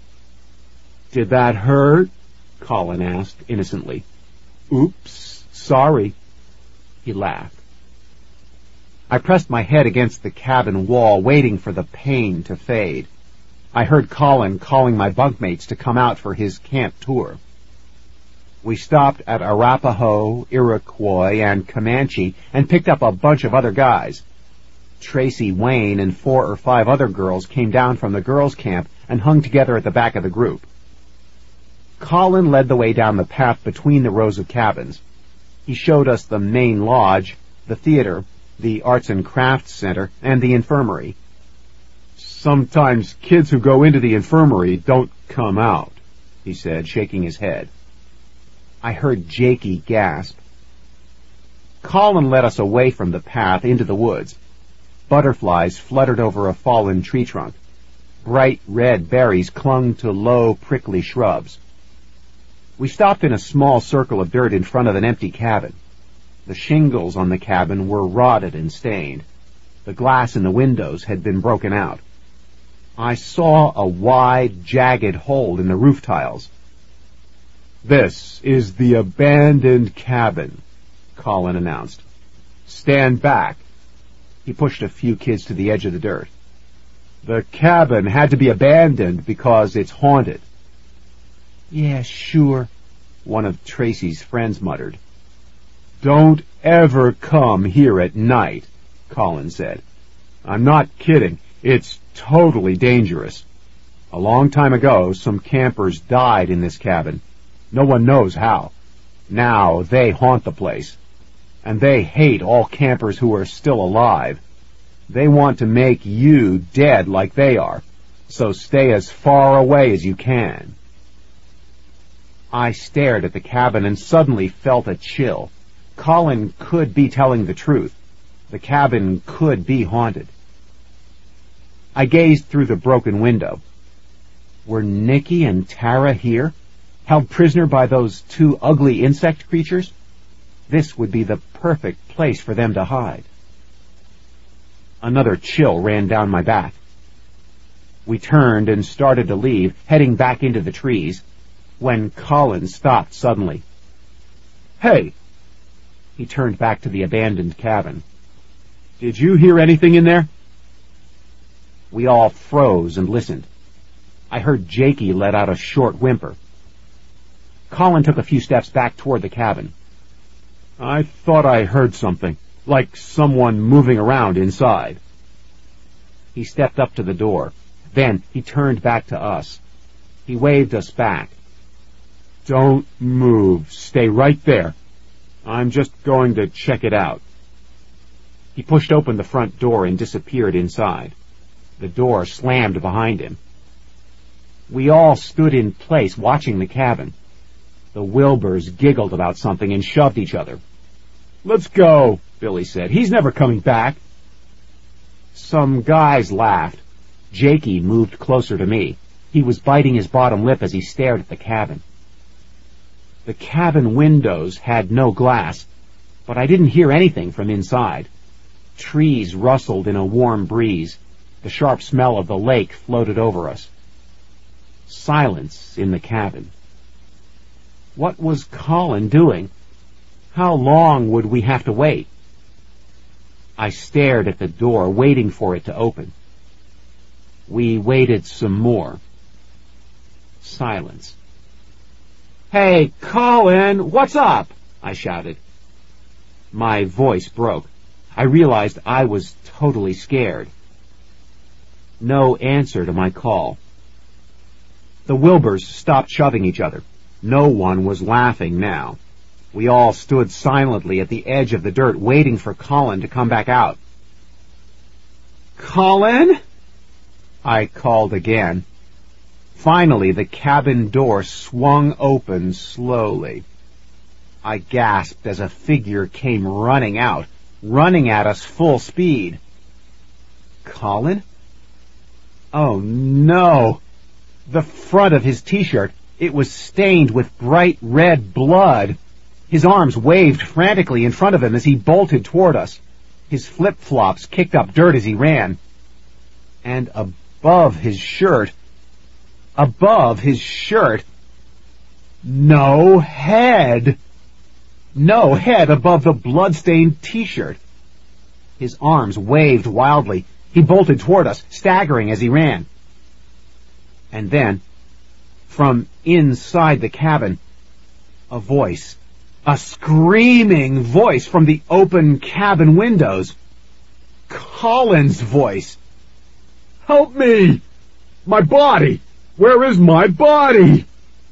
"Did that hurt?" Colin asked innocently. "Oops, sorry." He laughed. I pressed my head against the cabin wall, waiting for the pain to fade. I heard Colin calling my bunkmates to come out for his camp tour. We stopped at Arapaho, Iroquois, and Comanche and picked up a bunch of other guys. Tracy, Wayne, and 4 or 5 other girls came down from the girls' camp and hung together at the back of the group. Colin led the way down the path between the rows of cabins. He showed us the main lodge, the theater, the arts and crafts center, and the infirmary. "Sometimes kids who go into the infirmary don't come out," he said, shaking his head. I heard Jakey gasp. Colin led us away from the path into the woods. Butterflies fluttered over a fallen tree trunk. Bright red berries clung to low, prickly shrubs. We stopped in a small circle of dirt in front of an empty cabin. The shingles on the cabin were rotted and stained. The glass in the windows had been broken out. I saw a wide, jagged hole in the roof tiles. "This is the abandoned cabin," Colin announced. "Stand back." He pushed a few kids to the edge of the dirt. "The cabin had to be abandoned because it's haunted." "Yeah, sure," one of Tracy's friends muttered. "Don't ever come here at night," Colin said. "I'm not kidding. It's totally dangerous. A long time ago, some campers died in this cabin. No one knows how. Now they haunt the place. And they hate all campers who are still alive. They want to make you dead like they are. So stay as far away as you can." I stared at the cabin and suddenly felt a chill. Colin could be telling the truth. The cabin could be haunted. I gazed through the broken window. Were Nicky and Tara here, held prisoner by those 2 ugly insect creatures? This would be the perfect place for them to hide. Another chill ran down my back. We turned and started to leave, heading back into the trees, when Colin stopped suddenly. "Hey!" He turned back to the abandoned cabin. "Did you hear anything in there?" We all froze and listened. I heard Jakey let out a short whimper. Colin took a few steps back toward the cabin. "I thought I heard something, like someone moving around inside." He stepped up to the door. Then he turned back to us. He waved us back. "Don't move. Stay right there. I'm just going to check it out." He pushed open the front door and disappeared inside. The door slammed behind him. We all stood in place watching the cabin. The Wilburs giggled about something and shoved each other. "Let's go," Billy said. "He's never coming back." Some guys laughed. Jakey moved closer to me. He was biting his bottom lip as he stared at the cabin. The cabin windows had no glass, but I didn't hear anything from inside. Trees rustled in a warm breeze. The sharp smell of the lake floated over us. Silence in the cabin. What was Colin doing? How long would we have to wait? I stared at the door, waiting for it to open. We waited some more. Silence. "Hey, Colin, what's up?" I shouted. My voice broke. I realized I was totally scared. No answer to my call. The Wilburs stopped shoving each other. No one was laughing now. We all stood silently at the edge of the dirt, waiting for Colin to come back out. "Colin?" I called again. Finally, the cabin door swung open slowly. I gasped as a figure came running out, running at us full speed. Colin? Oh, no! The front of his T-shirt, it was stained with bright red blood. His arms waved frantically in front of him as he bolted toward us. His flip-flops kicked up dirt as he ran. And above his shirt, no head! No head above the blood-stained t-shirt. His arms waved wildly. He bolted toward us, staggering as he ran. And then, from inside the cabin, a voice, a screaming voice from the open cabin windows. Colin's voice. "Help me! My body! Where is my body?"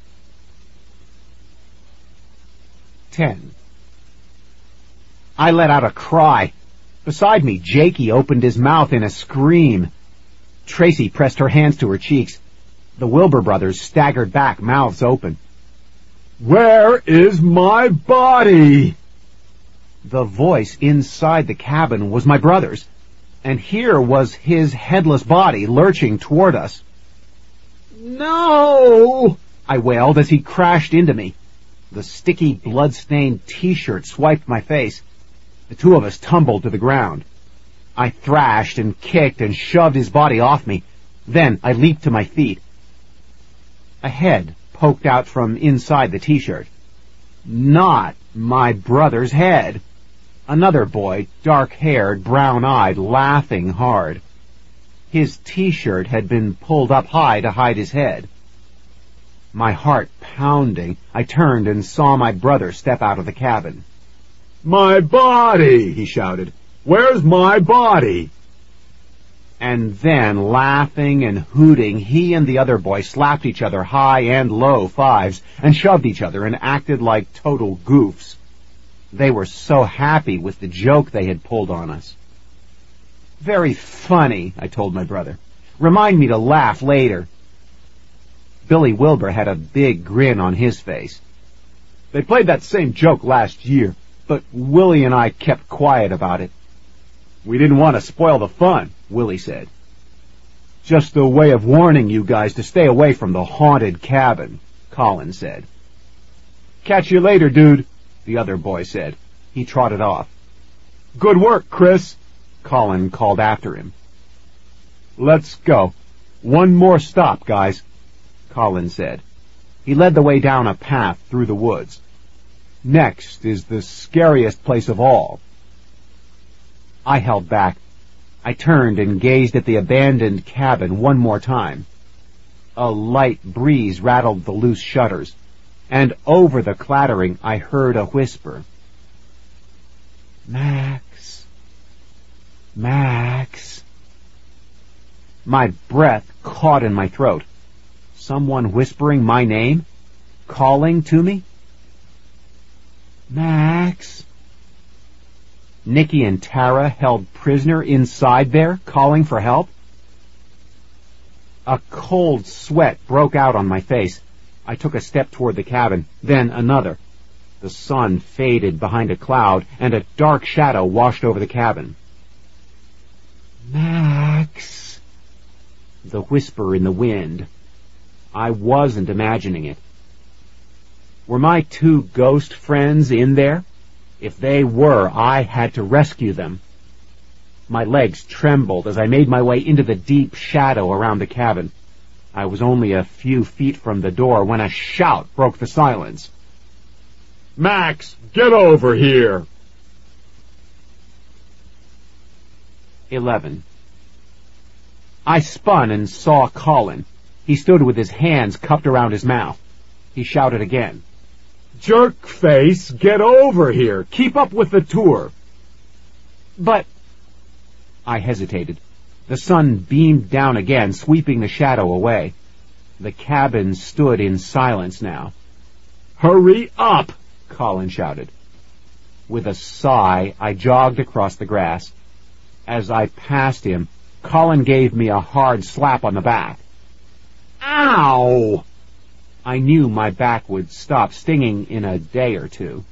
10. I let out a cry. Beside me, Jakey opened his mouth in a scream. Tracy pressed her hands to her cheeks. The Wilbur brothers staggered back, mouths open. "Where is my body?" The voice inside the cabin was my brother's, and here was his headless body lurching toward us. "No!" I wailed as he crashed into me. The sticky, blood-stained t-shirt swiped my face. The two of us tumbled to the ground. I thrashed and kicked and shoved his body off me. Then I leaped to my feet. A head poked out from inside the t-shirt. Not my brother's head. Another boy, dark-haired, brown-eyed, laughing hard. His t-shirt had been pulled up high to hide his head. My heart pounding, I turned and saw my brother step out of the cabin. "My body!" he shouted. "Where's my body?" And then, laughing and hooting, he and the other boy slapped each other high and low fives and shoved each other and acted like total goofs. They were so happy with the joke they had pulled on us. "Very funny," I told my brother. "Remind me to laugh later." Billy Wilbur had a big grin on his face. "They played that same joke last year, but Willie and I kept quiet about it." "We didn't want to spoil the fun," Willie said. "Just a way of warning you guys to stay away from the haunted cabin," Colin said. "Catch you later, dude," the other boy said. He trotted off. "Good work, Chris," Colin called after him. "Let's go. One more stop, guys," Colin said. He led the way down a path through the woods. "Next is the scariest place of all." I held back. I turned and gazed at the abandoned cabin one more time. A light breeze rattled the loose shutters, and over the clattering I heard a whisper. "Max, Max." My breath caught in my throat. Someone whispering my name? Calling to me? "Max." Nicky and Tara held prisoner inside there, calling for help? A cold sweat broke out on my face. I took a step toward the cabin, then another. The sun faded behind a cloud, and a dark shadow washed over the cabin. "Max." The whisper in the wind. I wasn't imagining it. Were my two ghost friends in there? If they were, I had to rescue them. My legs trembled as I made my way into the deep shadow around the cabin. I was only a few feet from the door when a shout broke the silence. "Max, get over here!" 11. I spun and saw Colin. He stood with his hands cupped around his mouth. He shouted again. "Jerkface, get over here! Keep up with the tour!" "But—" I hesitated. The sun beamed down again, sweeping the shadow away. The cabin stood in silence now. "Hurry up!" Colin shouted. With a sigh, I jogged across the grass. As I passed him, Colin gave me a hard slap on the back. "Ow!" I knew my back would stop stinging in a day or two.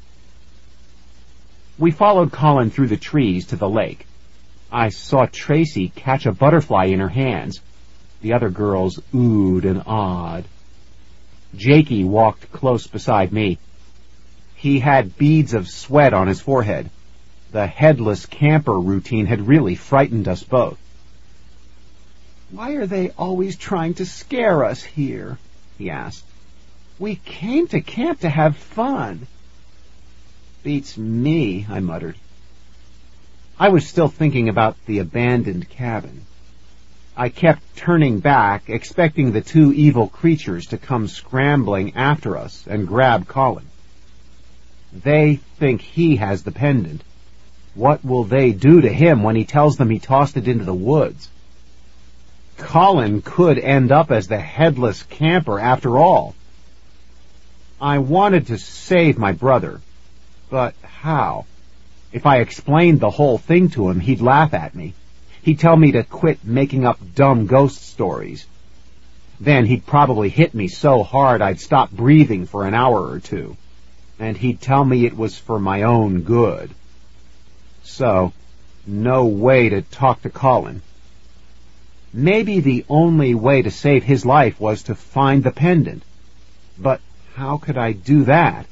We followed Colin through the trees to the lake. I saw Tracy catch a butterfly in her hands. The other girls oohed and awed. Jakey walked close beside me. He had beads of sweat on his forehead. The headless camper routine had really frightened us both. "Why are they always trying to scare us here?" he asked. "We came to camp to have fun." "Beats me," I muttered. I was still thinking about the abandoned cabin. I kept turning back, expecting the two evil creatures to come scrambling after us and grab Colin. They think he has the pendant. What will they do to him when he tells them he tossed it into the woods? Colin could end up as the headless camper after all. I wanted to save my brother, but how? If I explained the whole thing to him, he'd laugh at me. He'd tell me to quit making up dumb ghost stories. Then he'd probably hit me so hard I'd stop breathing for an hour or two. And he'd tell me it was for my own good. So, no way to talk to Colin. Maybe the only way to save his life was to find the pendant. But how could I do that?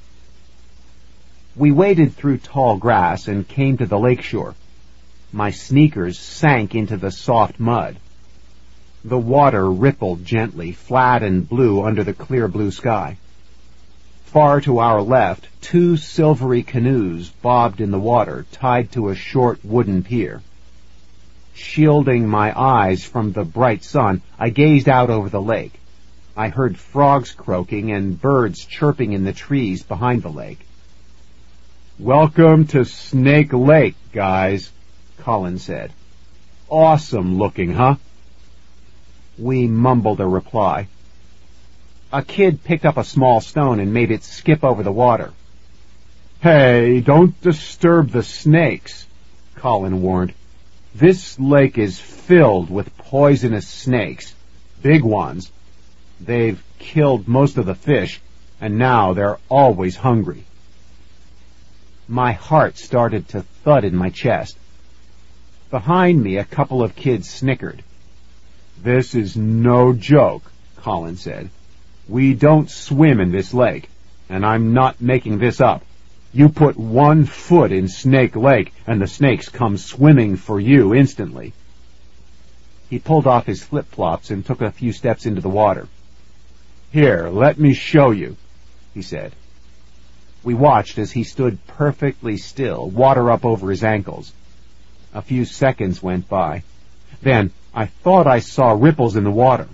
We waded through tall grass and came to the lakeshore. My sneakers sank into the soft mud. The water rippled gently, flat and blue under the clear blue sky. Far to our left, two silvery canoes bobbed in the water, tied to a short wooden pier. Shielding my eyes from the bright sun, I gazed out over the lake. I heard frogs croaking and birds chirping in the trees behind the lake. "Welcome to Snake Lake, guys," Colin said. "Awesome looking, huh?" We mumbled a reply. A kid picked up a small stone and made it skip over the water. "Hey, don't disturb the snakes," Colin warned. "This lake is filled with poisonous snakes, big ones. They've killed most of the fish, and now they're always hungry." My heart started to thud in my chest. Behind me, a couple of kids snickered. "This is no joke," Colin said. "We don't swim in this lake, and I'm not making this up. You put 1 foot in Snake Lake, and the snakes come swimming for you instantly." He pulled off his flip-flops and took a few steps into the water. "Here, let me show you," he said. We watched as he stood perfectly still, water up over his ankles. A few seconds went by. Then I thought I saw ripples in the water.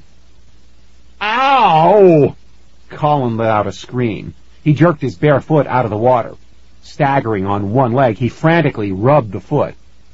"Ow!" Colin let out a scream. He jerked his bare foot out of the water. Staggering on one leg, he frantically rubbed the foot.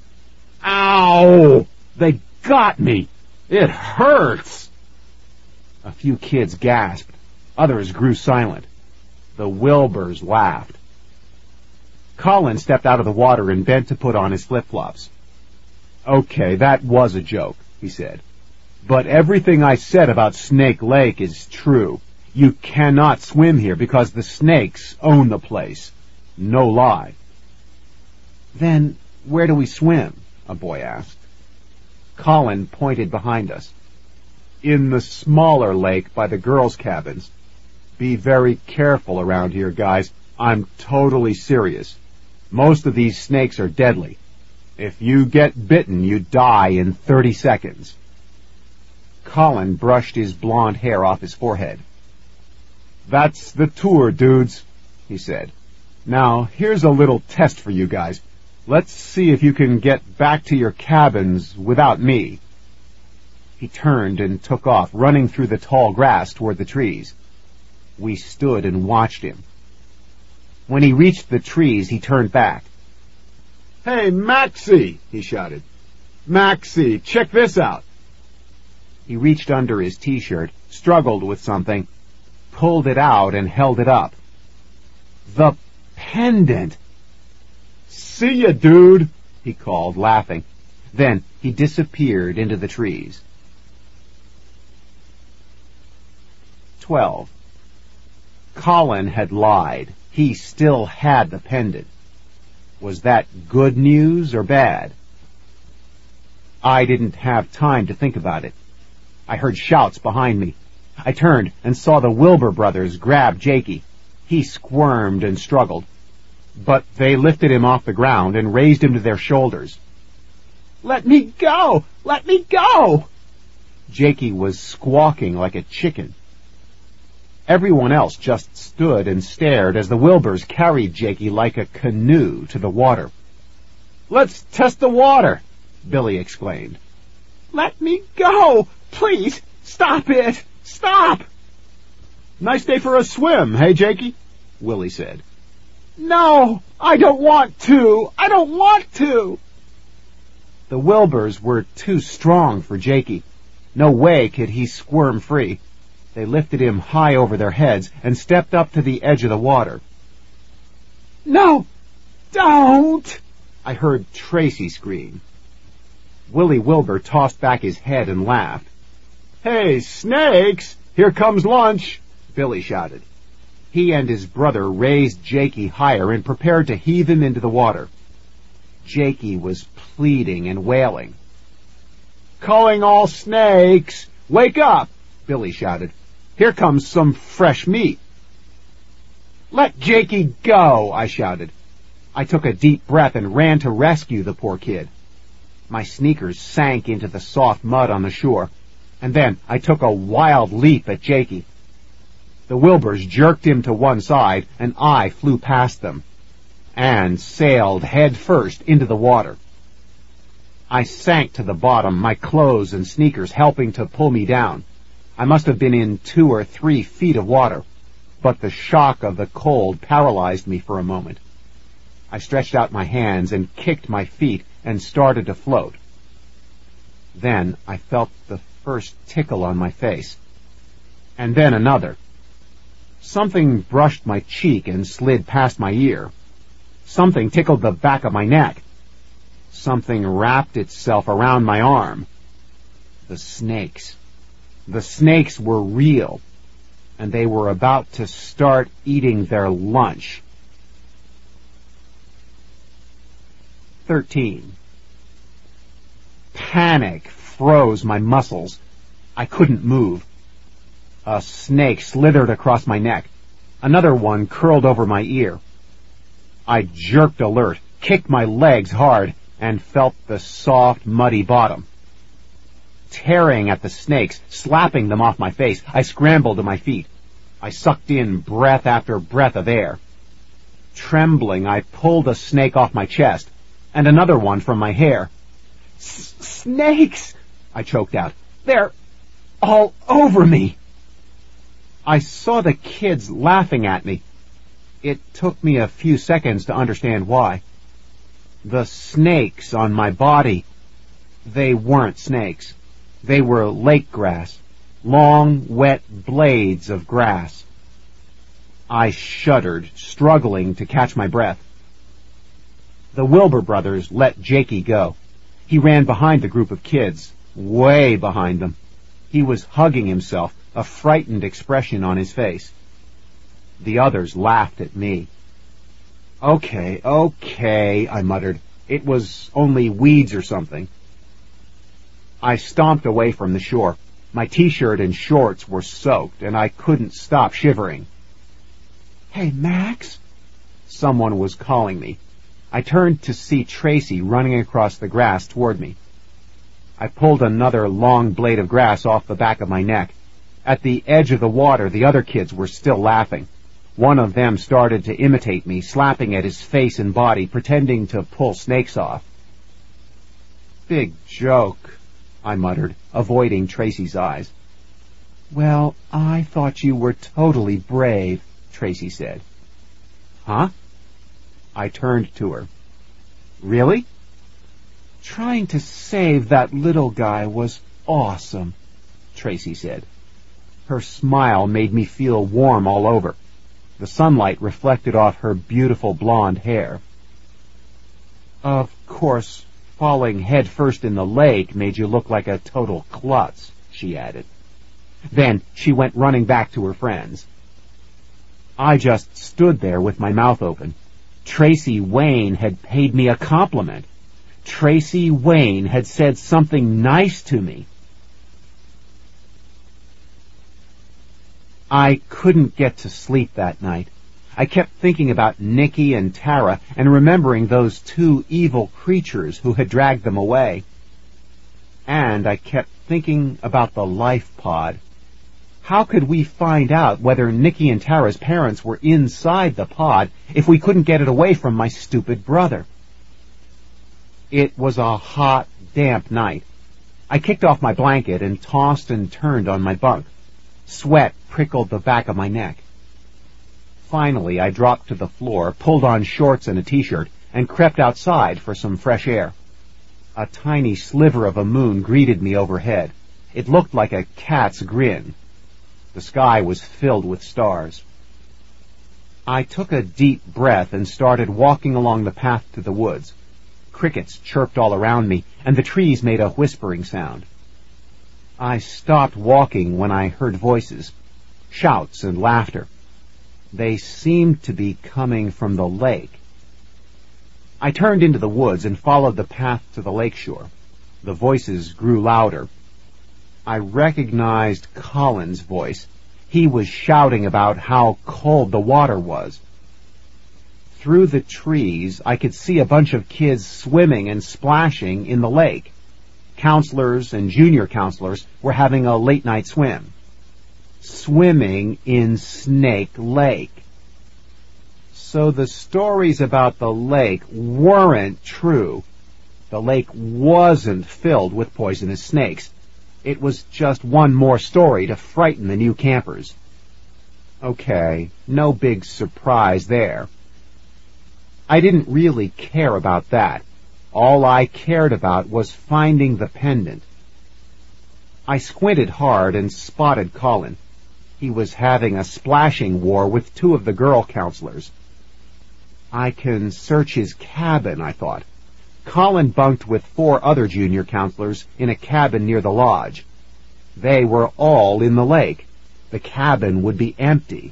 "Ow! They got me! It hurts!" A few kids gasped. Others grew silent. The Wilburs laughed. Colin stepped out of the water and bent to put on his flip-flops. "Okay, that was a joke," he said. "But everything I said about Snake Lake is true. You cannot swim here because the snakes own the place. No lie." "Then where do we swim?" a boy asked. Colin pointed behind us. "In the smaller lake by the girls' cabins. Be very careful around here, guys. I'm totally serious. Most of these snakes are deadly. If you get bitten, you die in 30 seconds. Colin brushed his blonde hair off his forehead. "That's the tour, dudes," he said. "Now, here's a little test for you guys. Let's see if you can get back to your cabins without me." He turned and took off, running through the tall grass toward the trees. We stood and watched him. When he reached the trees, he turned back. "Hey, Maxie!" he shouted. "Maxie, check this out!" He reached under his T-shirt, struggled with something, pulled it out and held it up. The pendant! "See ya, dude!" he called, laughing. Then he disappeared into the trees. 12. Colin had lied. He still had the pendant. Was that good news or bad? I didn't have time to think about it. I heard shouts behind me. I turned and saw the Wilbur brothers grab Jakey. He squirmed and struggled. but they lifted him off the ground and raised him to their shoulders. Let me go! Let me go! Jakey was squawking like a chicken. Everyone else just stood and stared as the Wilburs carried Jakey like a canoe to the water. "Let's test the water," Billy exclaimed. Let me go! Please, stop it! Stop! "Nice day for a swim, hey, Jakey?" Willie said. No, I don't want to! I don't want to! The Wilburs were too strong for Jakey. No way could he squirm free. They lifted him high over their heads and stepped up to the edge of the water. No! Don't! I heard Tracy scream. Willie Wilbur tossed back his head and laughed. "Hey, snakes! Here comes lunch!" Billy shouted. He and his brother raised Jakey higher and prepared to heave him into the water. Jakey was pleading and wailing. "Calling all snakes! Wake up!" Billy shouted. "Here comes some fresh meat." "Let Jakey go!" I shouted. I took a deep breath and ran to rescue the poor kid. My sneakers sank into the soft mud on the shore, and then I took a wild leap at Jakey. The Wilburs jerked him to one side, and I flew past them and sailed head first into the water. I sank to the bottom, my clothes and sneakers helping to pull me down. I must have been in 2 or 3 feet of water, but the shock of the cold paralyzed me for a moment. I stretched out my hands and kicked my feet and started to float. Then I felt the first tickle on my face, and then another. Something brushed my cheek and slid past my ear. Something tickled the back of my neck. Something wrapped itself around my arm. The snakes. The snakes were real, and they were about to start eating their lunch. 13. Panic froze my muscles. I couldn't move. A snake slithered across my neck. Another one curled over my ear. I jerked alert, kicked my legs hard, and felt the soft, muddy bottom. Tearing at the snakes, slapping them off my face, I scrambled to my feet. I sucked in breath after breath of air. Trembling, I pulled a snake off my chest, and another one from my hair. Snakes! I choked out. They're all over me. I saw the kids laughing at me. It took me a few seconds to understand why. The snakes on my body, they weren't snakes. They were lake grass, long, wet blades of grass. I shuddered, struggling to catch my breath. The Wilbur brothers let Jakey go. He ran behind the group of kids, way behind them. He was hugging himself, a frightened expression on his face. The others laughed at me. Okay, I muttered. It was only weeds or something. I stomped away from the shore. My t-shirt and shorts were soaked, and I couldn't stop shivering. Hey, Max? Someone was calling me. I turned to see Tracy running across the grass toward me. I pulled another long blade of grass off the back of my neck. At the edge of the water, the other kids were still laughing. One of them started to imitate me, slapping at his face and body, pretending to pull snakes off. Big joke, I muttered, avoiding Tracy's eyes. Well, I thought you were totally brave, Tracy said. Huh? I turned to her. Really? Trying to save that little guy was awesome, Tracy said. Her smile made me feel warm all over. The sunlight reflected off her beautiful blonde hair. Of course, falling head first in the lake made you look like a total klutz, she added. Then she went running back to her friends. I just stood there with my mouth open. Tracy Wayne had paid me a compliment. Tracy Wayne had said something nice to me. I couldn't get to sleep that night. I kept thinking about Nicky and Tara and remembering those two evil creatures who had dragged them away. And I kept thinking about the life pod. How could we find out whether Nicky and Tara's parents were inside the pod if we couldn't get it away from my stupid brother? It was a hot, damp night. I kicked off my blanket and tossed and turned on my bunk. Sweat prickled the back of my neck. Finally, I dropped to the floor, pulled on shorts and a t-shirt, and crept outside for some fresh air. A tiny sliver of a moon greeted me overhead. It looked like a cat's grin. The sky was filled with stars. I took a deep breath and started walking along the path to the woods. Crickets chirped all around me, and the trees made a whispering sound. I stopped walking when I heard voices, shouts and laughter. They seemed to be coming from the lake. I turned into the woods and followed the path to the lakeshore. The voices grew louder. I recognized Colin's voice. He was shouting about how cold the water was. Through the trees, I could see a bunch of kids swimming and splashing in the lake. Counselors and junior counselors were having a late-night swim. Swimming in Snake Lake. So the stories about the lake weren't true. The lake wasn't filled with poisonous snakes. It was just one more story to frighten the new campers. Okay, no big surprise there. I didn't really care about that. All I cared about was finding the pendant. I squinted hard and spotted Colin. He was having a splashing war with two of the girl counselors. I can search his cabin, I thought. Colin bunked with 4 other junior counselors in a cabin near the lodge. They were all in the lake. The cabin would be empty.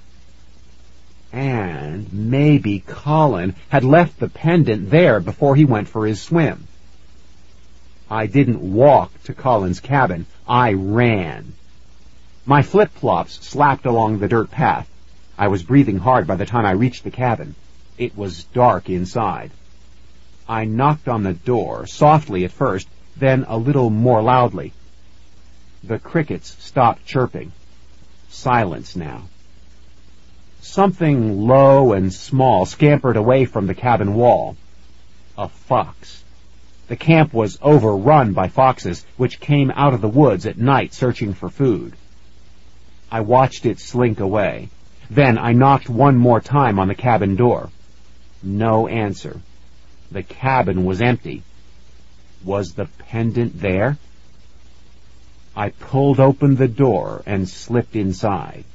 And maybe Colin had left the pendant there before he went for his swim. I didn't walk to Colin's cabin. I ran. My flip-flops slapped along the dirt path. I was breathing hard by the time I reached the cabin. It was dark inside. I knocked on the door, softly at first, then a little more loudly. The crickets stopped chirping. Silence now. Something low and small scampered away from the cabin wall. A fox. The camp was overrun by foxes, which came out of the woods at night searching for food. I watched it slink away. Then I knocked one more time on the cabin door. No answer. The cabin was empty. Was the pendant there? I pulled open the door and slipped inside.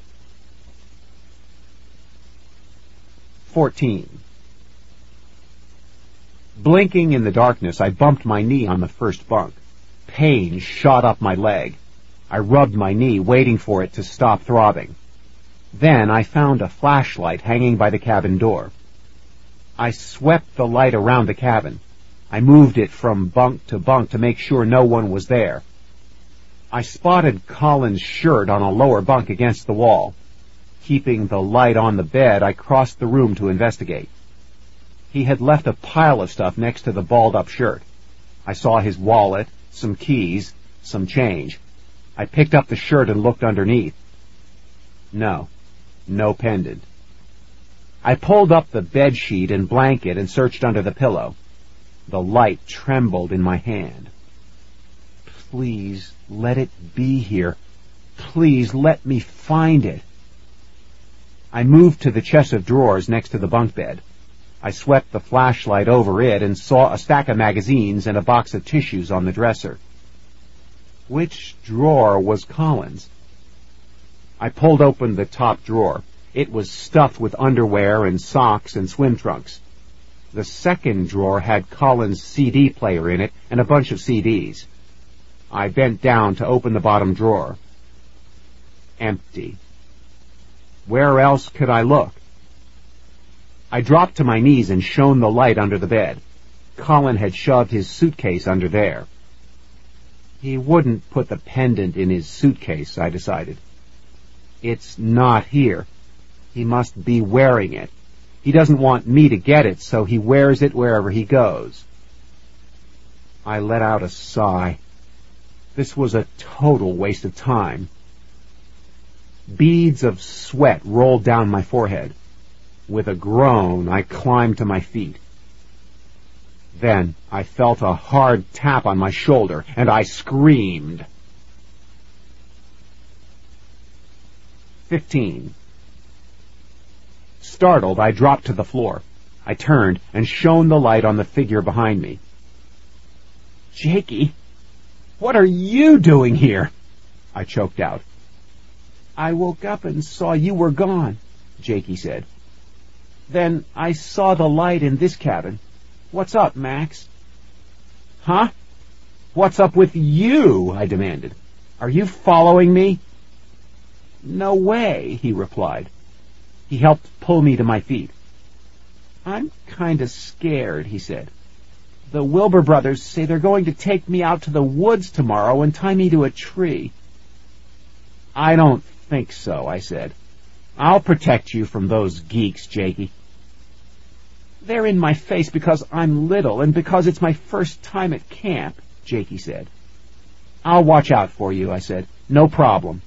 14. Blinking in the darkness, I bumped my knee on the first bunk. Pain shot up my leg. I rubbed my knee, waiting for it to stop throbbing. Then I found a flashlight hanging by the cabin door. I swept the light around the cabin. I moved it from bunk to make sure no one was there. I spotted Colin's shirt on a lower bunk against the wall. Keeping the light on the bed, I crossed the room to investigate. He had left a pile of stuff next to the balled-up shirt. I saw his wallet, some keys, some change. I picked up the shirt and looked underneath. No pendant. I pulled up the bed sheet and blanket and searched under the pillow. The light trembled in my hand. Please, let it be here. Please, let me find it. I moved to the chest of drawers next to the bunk bed. I swept the flashlight over it and saw a stack of magazines and a box of tissues on the dresser. Which drawer was Colin's? I pulled open the top drawer. It was stuffed with underwear and socks and swim trunks. The second drawer had Colin's CD player in it and a bunch of CDs. I bent down to open the bottom drawer. Empty. Where else could I look? I dropped to my knees and shone the light under the bed. Colin had shoved his suitcase under there. He wouldn't put the pendant in his suitcase, I decided. It's not here. He must be wearing it. He doesn't want me to get it, so he wears it wherever he goes. I let out a sigh. This was a total waste of time. Beads of sweat rolled down my forehead. With a groan, I climbed to my feet. Then I felt a hard tap on my shoulder, and I screamed. 15. Startled, I dropped to the floor. I turned and shone the light on the figure behind me. "Jakey, what are you doing here?" I choked out. "I woke up and saw you were gone," Jakey said. "Then I saw the light in this cabin. What's up, Max?" "Huh? What's up with you?" I demanded. "Are you following me?" "No way," he replied. He helped pull me to my feet. "I'm kinda scared," he said. "The Wilbur brothers say they're going to take me out to the woods tomorrow and tie me to a tree." "I don't think so," I said. "I'll protect you from those geeks, Jakey." "They're in my face because I'm little and because it's my first time at camp," Jakey said. "I'll watch out for you," I said. "No problem."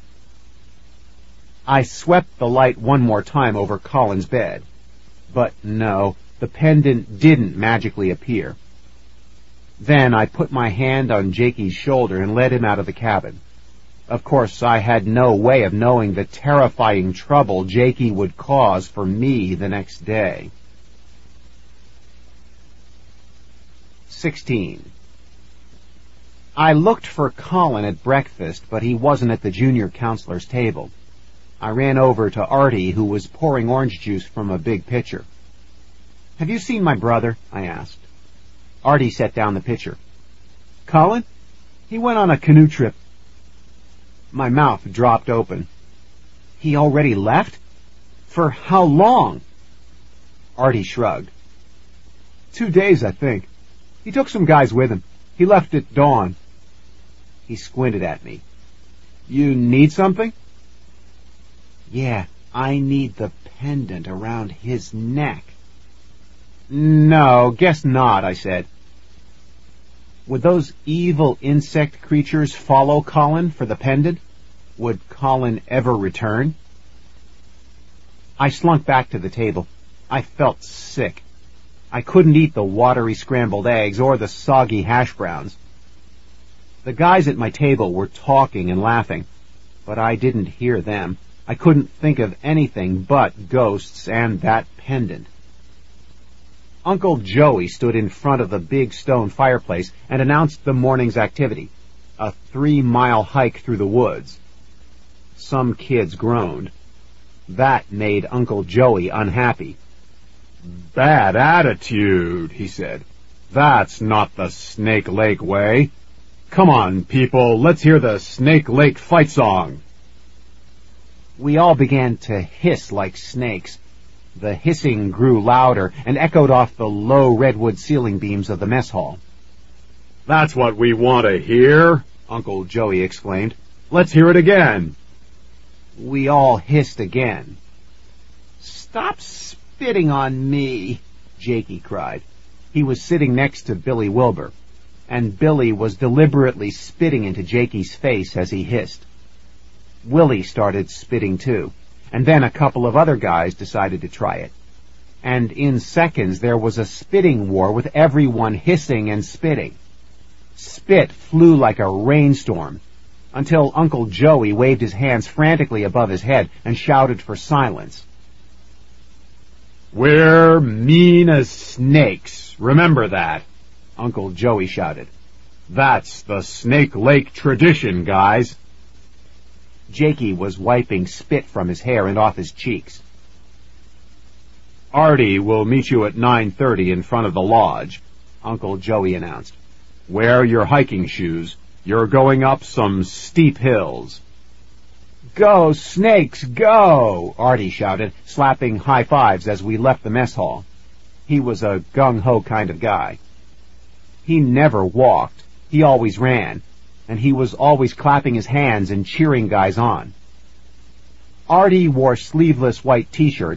I swept the light one more time over Colin's bed. But no, the pendant didn't magically appear. Then I put my hand on Jakey's shoulder and led him out of the cabin. Of course, I had no way of knowing the terrifying trouble Jakey would cause for me the next day. 16. I looked for Colin at breakfast, but he wasn't at the junior counselor's table. I ran over to Artie, who was pouring orange juice from a big pitcher. "Have you seen my brother?" I asked. Artie set down the pitcher. "Colin? He went on a canoe trip." My mouth dropped open. "He already left? For how long?" Artie shrugged. 2 days, I think. He took some guys with him. He left at dawn." He squinted at me. "You need something?" "Yeah, I need the pendant around his neck." "No, guess not," I said. Would those evil insect creatures follow Colin for the pendant? Would Colin ever return? I slunk back to the table. I felt sick. I couldn't eat the watery scrambled eggs or the soggy hash browns. The guys at my table were talking and laughing, but I didn't hear them. I couldn't think of anything but ghosts and that pendant. Uncle Joey stood in front of the big stone fireplace and announced the morning's activity, a 3-mile hike through the woods. Some kids groaned. That made Uncle Joey unhappy. "Bad attitude," he said. "That's not the Snake Lake way. Come on, people, let's hear the Snake Lake fight song." We all began to hiss like snakes. The hissing grew louder and echoed off the low redwood ceiling beams of the mess hall. "That's what we want to hear," Uncle Joey exclaimed. "Let's hear it again." We all hissed again. "Stop spitting on me," Jakey cried. He was sitting next to Billy Wilbur, and Billy was deliberately spitting into Jakey's face as he hissed. Willie started spitting too, and then a couple of other guys decided to try it. And in seconds there was a spitting war with everyone hissing and spitting. Spit flew like a rainstorm, until Uncle Joey waved his hands frantically above his head and shouted for silence. "We're mean as snakes, remember that," Uncle Joey shouted. "That's the Snake Lake tradition, guys." Jakey was wiping spit from his hair and off his cheeks. "Artie will meet you at 9:30 in front of the lodge," Uncle Joey announced. "Wear your hiking shoes. You're going up some steep hills." "Go, snakes, go!" Artie shouted, slapping high fives as we left the mess hall. He was a gung-ho kind of guy. He never walked. He always ran, and he was always clapping his hands and cheering guys on. Artie wore sleeveless white t-shirts,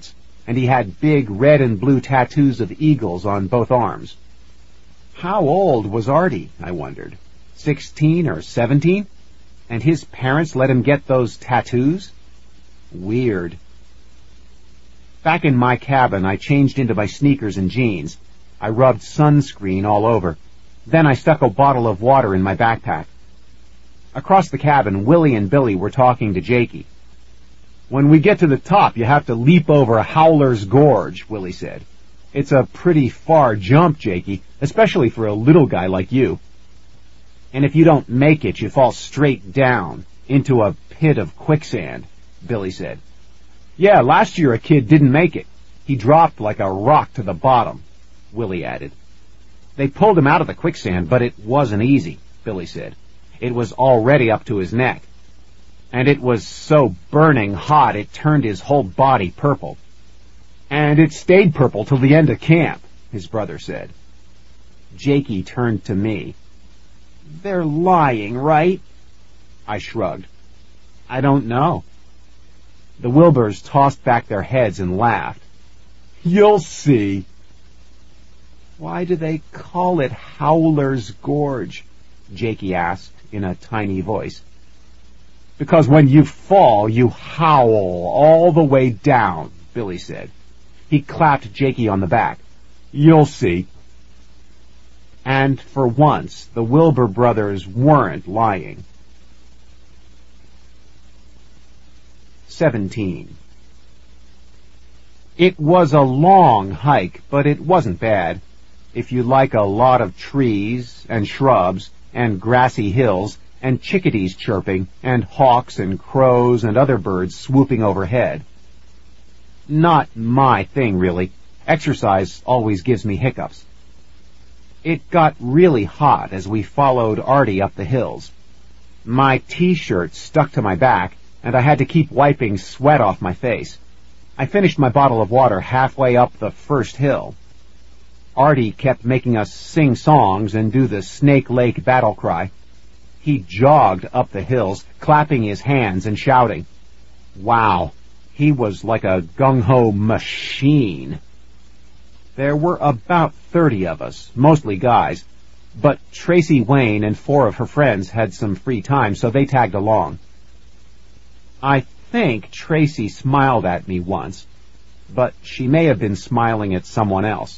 and he had big red and blue tattoos of eagles on both arms. How old was Artie, I wondered? 16 or 17? And his parents let him get those tattoos? Weird. Back in my cabin, I changed into my sneakers and jeans. I rubbed sunscreen all over. Then I stuck a bottle of water in my backpack. Across the cabin, Willie and Billy were talking to Jakey. "When we get to the top, you have to leap over Howler's Gorge," Willie said. "It's a pretty far jump, Jakey, especially for a little guy like you. And if you don't make it, you fall straight down into a pit of quicksand," Billy said. "Yeah, last year a kid didn't make it. He dropped like a rock to the bottom," Willie added. "They pulled him out of the quicksand, but it wasn't easy," Billy said. "It was already up to his neck. And it was so burning hot it turned his whole body purple. And it stayed purple till the end of camp," his brother said. Jakey turned to me. "They're lying, right?" I shrugged. "I don't know." The Wilburs tossed back their heads and laughed. "You'll see." "Why do they call it Howler's Gorge?" Jakey asked in a tiny voice. "Because when you fall, you howl all the way down," Billy said. He clapped Jakey on the back. "You'll see." And for once, the Wilbur brothers weren't lying. 17. It was a long hike, but it wasn't bad. If you like a lot of trees and shrubs and grassy hills and chickadees chirping and hawks and crows and other birds swooping overhead. Not my thing, really. Exercise always gives me hiccups. It got really hot as we followed Artie up the hills. My T-shirt stuck to my back, and I had to keep wiping sweat off my face. I finished my bottle of water halfway up the first hill. Artie kept making us sing songs and do the Snake Lake battle cry. He jogged up the hills, clapping his hands and shouting. Wow, he was like a gung-ho machine. There were about 30 of us, mostly guys, but Tracy Wayne and 4 of her friends had some free time, so they tagged along. I think Tracy smiled at me once, but she may have been smiling at someone else.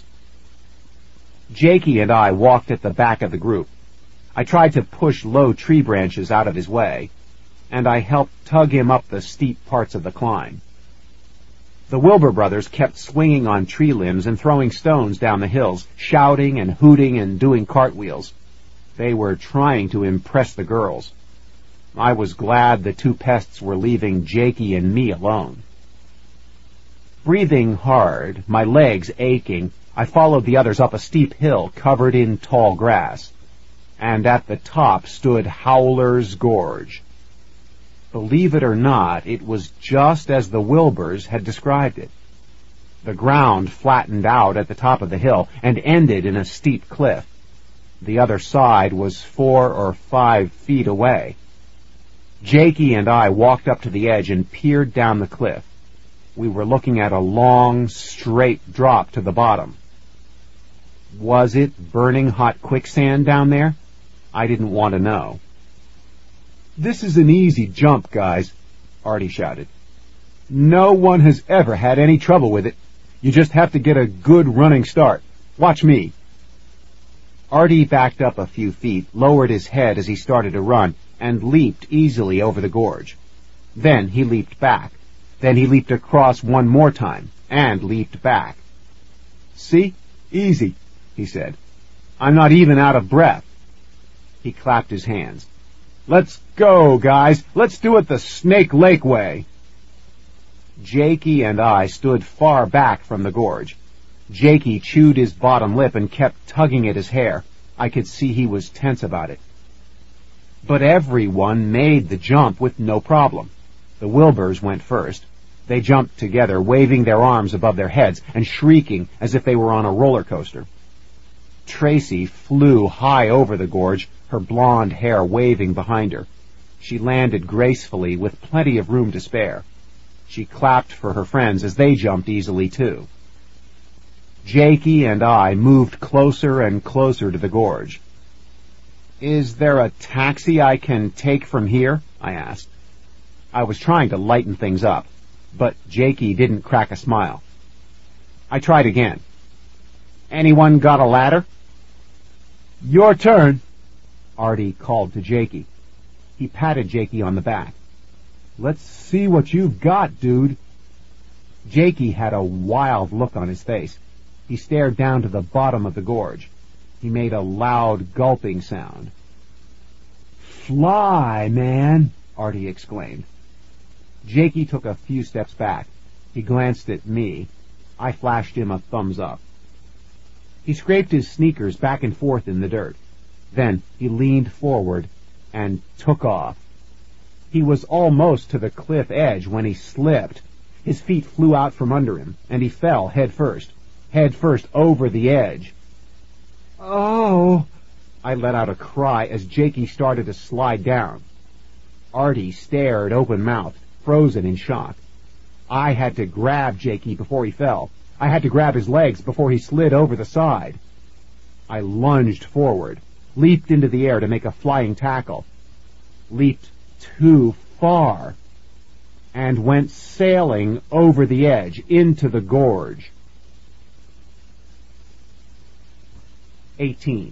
Jakey and I walked at the back of the group. I tried to push low tree branches out of his way, and I helped tug him up the steep parts of the climb. The Wilbur brothers kept swinging on tree limbs and throwing stones down the hills, shouting and hooting and doing cartwheels. They were trying to impress the girls. I was glad the 2 pests were leaving Jakey and me alone. Breathing hard, my legs aching, I followed the others up a steep hill covered in tall grass. And at the top stood Howler's Gorge. Believe it or not, it was just as the Wilburs had described it. The ground flattened out at the top of the hill and ended in a steep cliff. The other side was 4 or 5 feet away. Jakey and I walked up to the edge and peered down the cliff. We were looking at a long, straight drop to the bottom. Was it burning hot quicksand down there? I didn't want to know. "This is an easy jump, guys," Artie shouted. "No one has ever had any trouble with it. You just have to get a good running start. Watch me." Artie backed up a few feet, lowered his head as he started to run, and leaped easily over the gorge. Then he leaped back. Then he leaped across one more time, and leaped back. "See? Easy," he said. "I'm not even out of breath." He clapped his hands. "Let's go, guys. Let's do it the Snake Lake way." Jakey and I stood far back from the gorge. Jakey chewed his bottom lip and kept tugging at his hair. I could see he was tense about it. But everyone made the jump with no problem. The Wilburs went first. They jumped together, waving their arms above their heads and shrieking as if they were on a roller coaster. Tracy flew high over the gorge, her blonde hair waving behind her. She landed gracefully with plenty of room to spare. She clapped for her friends as they jumped easily too. Jakey and I moved closer and closer to the gorge. "Is there a taxi I can take from here?" I asked. I was trying to lighten things up, but Jakey didn't crack a smile. I tried again. "Anyone got a ladder?" "Your turn," Artie called to Jakey. He patted Jakey on the back. "Let's see what you've got, dude." Jakey had a wild look on his face. He stared down to the bottom of the gorge. He made a loud gulping sound. "Fly, man," Artie exclaimed. Jakey took a few steps back. He glanced at me. I flashed him a thumbs up. He scraped his sneakers back and forth in the dirt. Then he leaned forward and took off. He was almost to the cliff edge when he slipped. His feet flew out from under him, and he fell head first over the edge. "Oh!" I let out a cry as Jakey started to slide down. Artie stared open-mouthed, frozen in shock. I had to grab Jakey before he fell. I had to grab his legs before he slid over the side. I lunged forward, leaped into the air to make a flying tackle, leaped too far, and went sailing over the edge into the gorge. 18.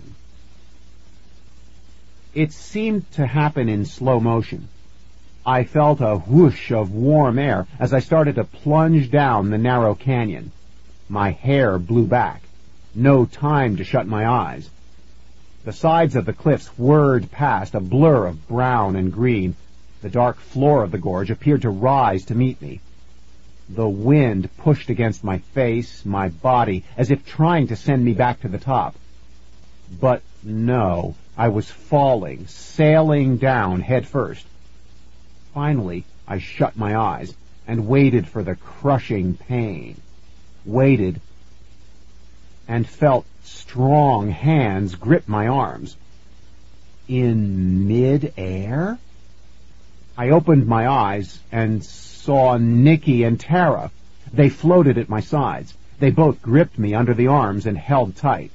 It seemed to happen in slow motion. I felt a whoosh of warm air as I started to plunge down the narrow canyon. My hair blew back. No time to shut my eyes. The sides of the cliffs whirred past, a blur of brown and green. The dark floor of the gorge appeared to rise to meet me. The wind pushed against my face, my body, as if trying to send me back to the top. But no, I was falling, sailing down head first. Finally, I shut my eyes and waited for the crushing pain. Waited and felt strong hands grip my arms. In mid-air? I opened my eyes and saw Nicky and Tara. They floated at my sides. They both gripped me under the arms and held tight.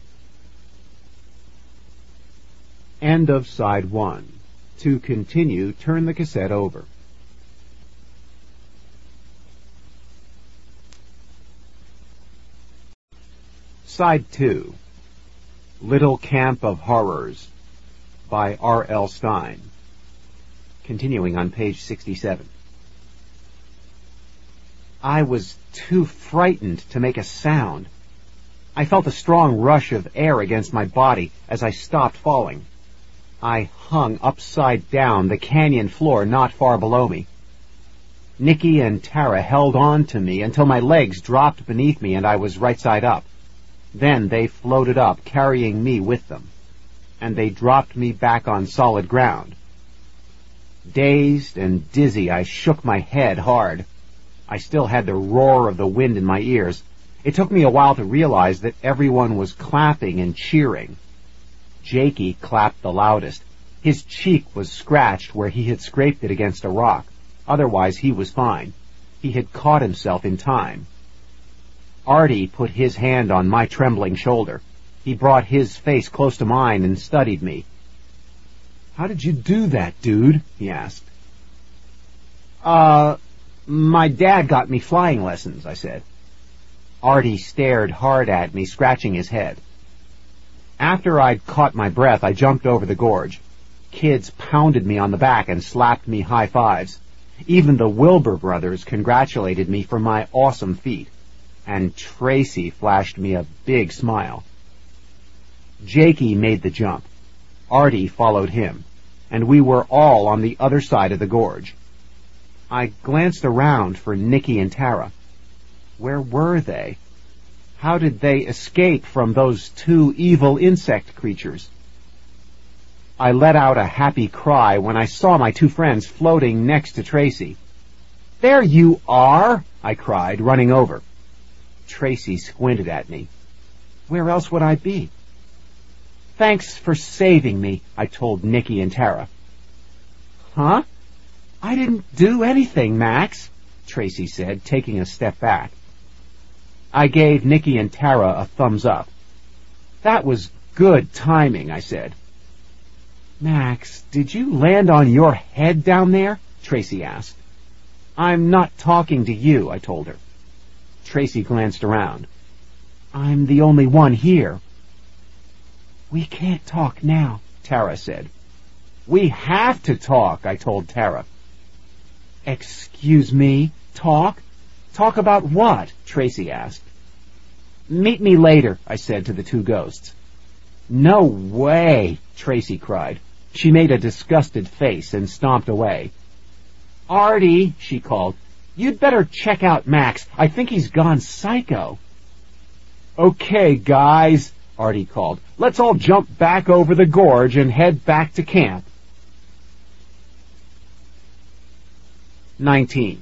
End of side 1. To continue, turn the cassette over. Side 2. Little Camp of Horrors by R.L. Stine. Continuing on page 67. I was too frightened to make a sound. I felt a strong rush of air against my body as I stopped falling. I hung upside down, the canyon floor not far below me. Nicky and Tara held on to me until my legs dropped beneath me and I was right side up. Then they floated up, carrying me with them, and they dropped me back on solid ground. Dazed and dizzy, I shook my head hard. I still had the roar of the wind in my ears. It took me a while to realize that everyone was clapping and cheering. Jakey clapped the loudest. His cheek was scratched where he had scraped it against a rock. Otherwise, he was fine. He had caught himself in time. Artie put his hand on my trembling shoulder. He brought his face close to mine and studied me. "How did you do that, dude?" he asked. My dad got me flying lessons," I said. Artie stared hard at me, scratching his head. After I'd caught my breath, I jumped over the gorge. Kids pounded me on the back and slapped me high fives. Even the Wilbur brothers congratulated me for my awesome feat. And Tracy flashed me a big smile. Jakey made the jump. Artie followed him, and we were all on the other side of the gorge. I glanced around for Nicky and Tara. Where were they? How did they escape from those two evil insect creatures? I let out a happy cry when I saw my two friends floating next to Tracy. "There you are!" I cried, running over. Tracy squinted at me. "Where else would I be?" "Thanks for saving me," I told Nicky and Tara. "Huh? I didn't do anything, Max." Tracy said, taking a step back. I gave Nicky and Tara a thumbs up. That was good timing, I said. Max, did you land on your head down there? Tracy asked. I'm not talking to you, I told her. Tracy glanced around. I'm the only one here. We can't talk now, Tara said. We have to talk, I told Tara. Excuse me, talk? Talk about what? Tracy asked. Meet me later, I said to the two ghosts. No way, Tracy cried. She made a disgusted face and stomped away. Artie, she called, you'd better check out Max. I think he's gone psycho. Okay, guys, Artie called. Let's all jump back over the gorge and head back to camp. 19.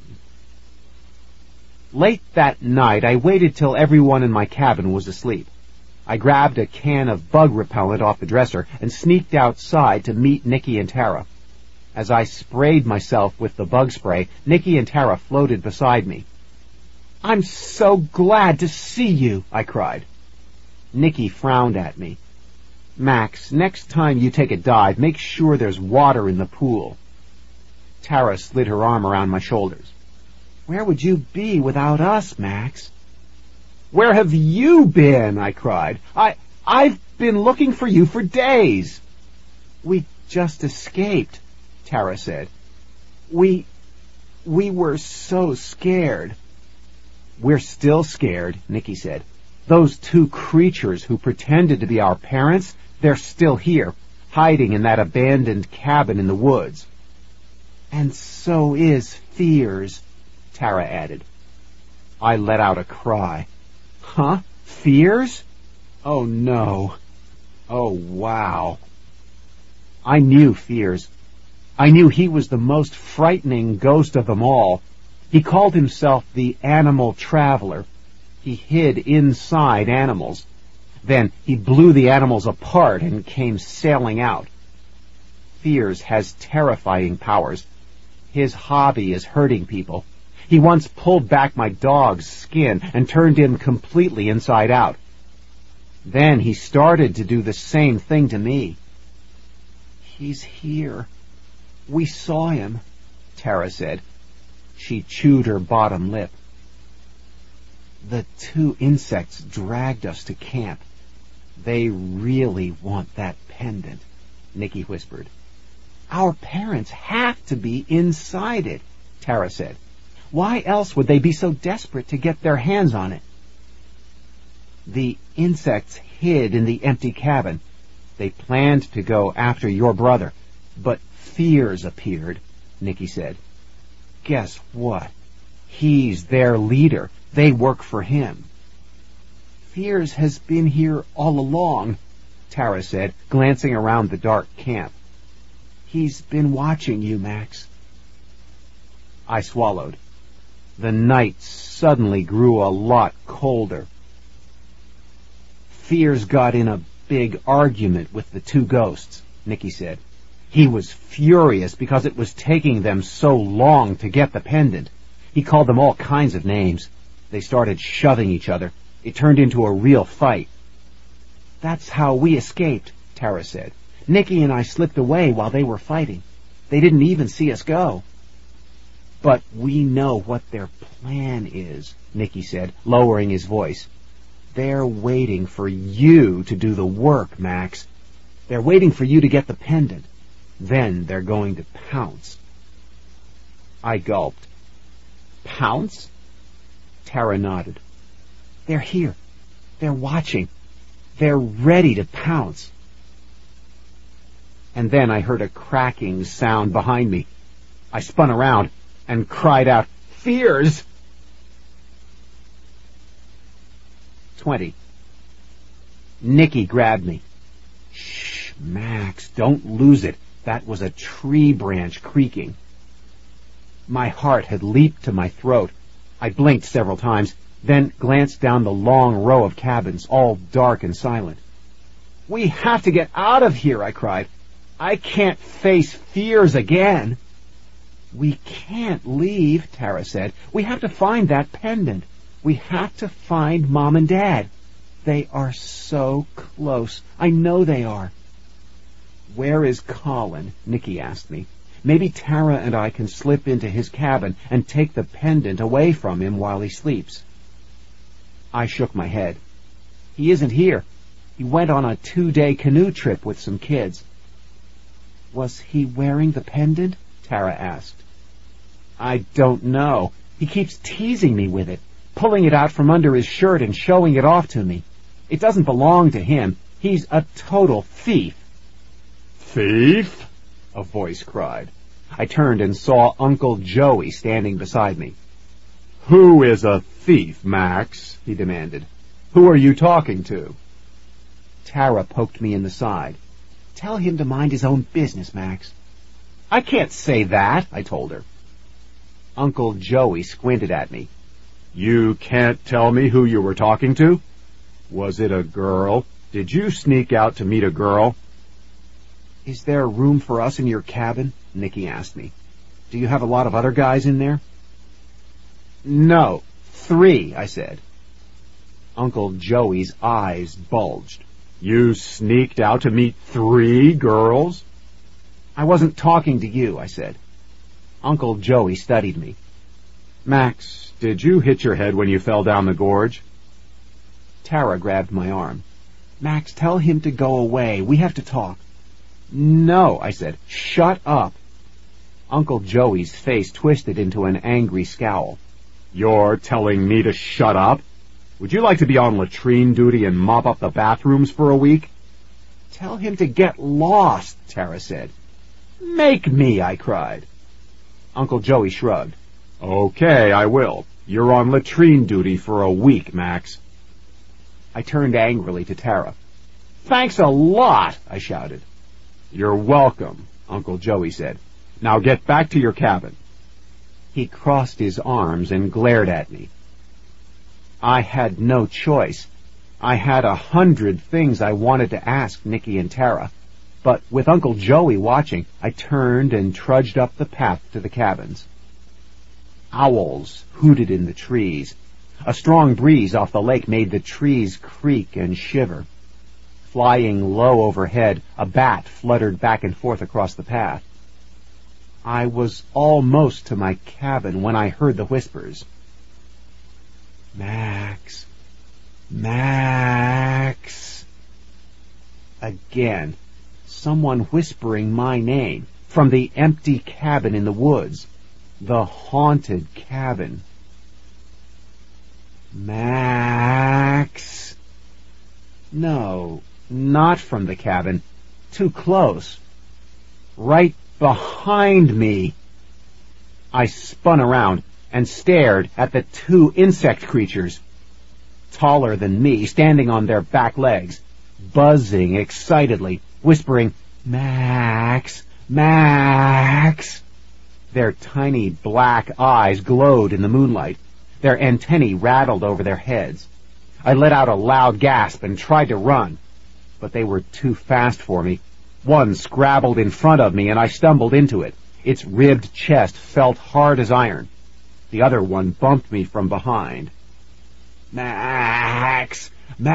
Late that night, I waited till everyone in my cabin was asleep. I grabbed a can of bug repellent off the dresser and sneaked outside to meet Nicky and Tara. As I sprayed myself with the bug spray, Nicky and Tara floated beside me. I'm so glad to see you, I cried. Nicky frowned at me. Max, next time you take a dive, make sure there's water in the pool. Tara slid her arm around my shoulders. Where would you be without us, Max? Where have you been? I cried. I've been looking for you for days. We just escaped, Tara said. We were so scared. We're still scared, Nicky said. Those two creatures who pretended to be our parents, they're still here, hiding in that abandoned cabin in the woods. And so is Fears, Tara added. I let out a cry. Huh? Fears? Oh, no. Oh, wow. I knew Fears. I knew he was the most frightening ghost of them all. He called himself the Animal Traveler. He hid inside animals. Then he blew the animals apart and came sailing out. Fears has terrifying powers. His hobby is hurting people. He once pulled back my dog's skin and turned him completely inside out. Then he started to do the same thing to me. He's here. We saw him, Tara said. She chewed her bottom lip. The two insects dragged us to camp. They really want that pendant, Nicky whispered. Our parents have to be inside it, Tara said. Why else would they be so desperate to get their hands on it? The insects hid in the empty cabin. They planned to go after your brother, but Fears appeared, Nicky said. Guess what? He's their leader. They work for him. Fears has been here all along, Tara said, glancing around the dark camp. He's been watching you, Max. I swallowed. The night suddenly grew a lot colder. Fears got in a big argument with the two ghosts, Nicky said. He was furious because it was taking them so long to get the pendant. He called them all kinds of names. They started shoving each other. It turned into a real fight. That's how we escaped, Tara said. Nicky and I slipped away while they were fighting. They didn't even see us go. But we know what their plan is, Nicky said, lowering his voice. They're waiting for you to do the work, Max. They're waiting for you to get the pendant. Then they're going to pounce. I gulped. Pounce? Tara nodded. They're here. They're watching. They're ready to pounce. And then I heard a cracking sound behind me. I spun around and cried out, Fears! 20. Nicky grabbed me. Shh, Max, don't lose it. That was a tree branch creaking. My heart had leaped to my throat. I blinked several times, then glanced down the long row of cabins, all dark and silent. We have to get out of here, I cried. I can't face Fears again. We can't leave, Tara said. We have to find that pendant. We have to find Mom and Dad. They are so close. I know they are. Where is Colin? Nicky asked me. Maybe Tara and I can slip into his cabin and take the pendant away from him while he sleeps. I shook my head. He isn't here. He went on a 2-day canoe trip with some kids. Was he wearing the pendant? Tara asked. I don't know. He keeps teasing me with it, pulling it out from under his shirt and showing it off to me. It doesn't belong to him. He's a total thief. Thief? A voice cried. I turned and saw Uncle Joey standing beside me. Who is a thief, Max? He demanded. Who are you talking to? Tara poked me in the side. Tell him to mind his own business, Max. I can't say that, I told her. Uncle Joey squinted at me. You can't tell me who you were talking to? Was it a girl? Did you sneak out to meet a girl? Is there room for us in your cabin? Nicky asked me. Do you have a lot of other guys in there? No, 3, I said. Uncle Joey's eyes bulged. You sneaked out to meet 3 girls? I wasn't talking to you, I said. Uncle Joey studied me. Max, did you hit your head when you fell down the gorge? Tara grabbed my arm. Max, tell him to go away. We have to talk. No, I said. Shut up. Uncle Joey's face twisted into an angry scowl. You're telling me to shut up? Would you like to be on latrine duty and mop up the bathrooms for a week? Tell him to get lost, Tara said. Make me, I cried. Uncle Joey shrugged. Okay, I will. You're on latrine duty for a week, Max. I turned angrily to Tara. Thanks a lot, I shouted. You're welcome, Uncle Joey said. Now get back to your cabin. He crossed his arms and glared at me. I had no choice. I had 100 things I wanted to ask Nicky and Tara, but with Uncle Joey watching, I turned and trudged up the path to the cabins. Owls hooted in the trees. A strong breeze off the lake made the trees creak and shiver. Flying low overhead, a bat fluttered back and forth across the path. I was almost to my cabin when I heard the whispers. Max, Max. Again, someone whispering my name from the empty cabin in the woods, the haunted cabin. Max. No, not from the cabin. Too close. Right behind me. I spun around and stared at the 2 insect creatures, taller than me, standing on their back legs, buzzing excitedly, whispering, Max, Max. Their tiny black eyes glowed in the moonlight. Their antennae rattled over their heads. I let out a loud gasp and tried to run, but they were too fast for me. One scrabbled in front of me and I stumbled into it. Its ribbed chest felt hard as iron. The other one bumped me from behind. Max!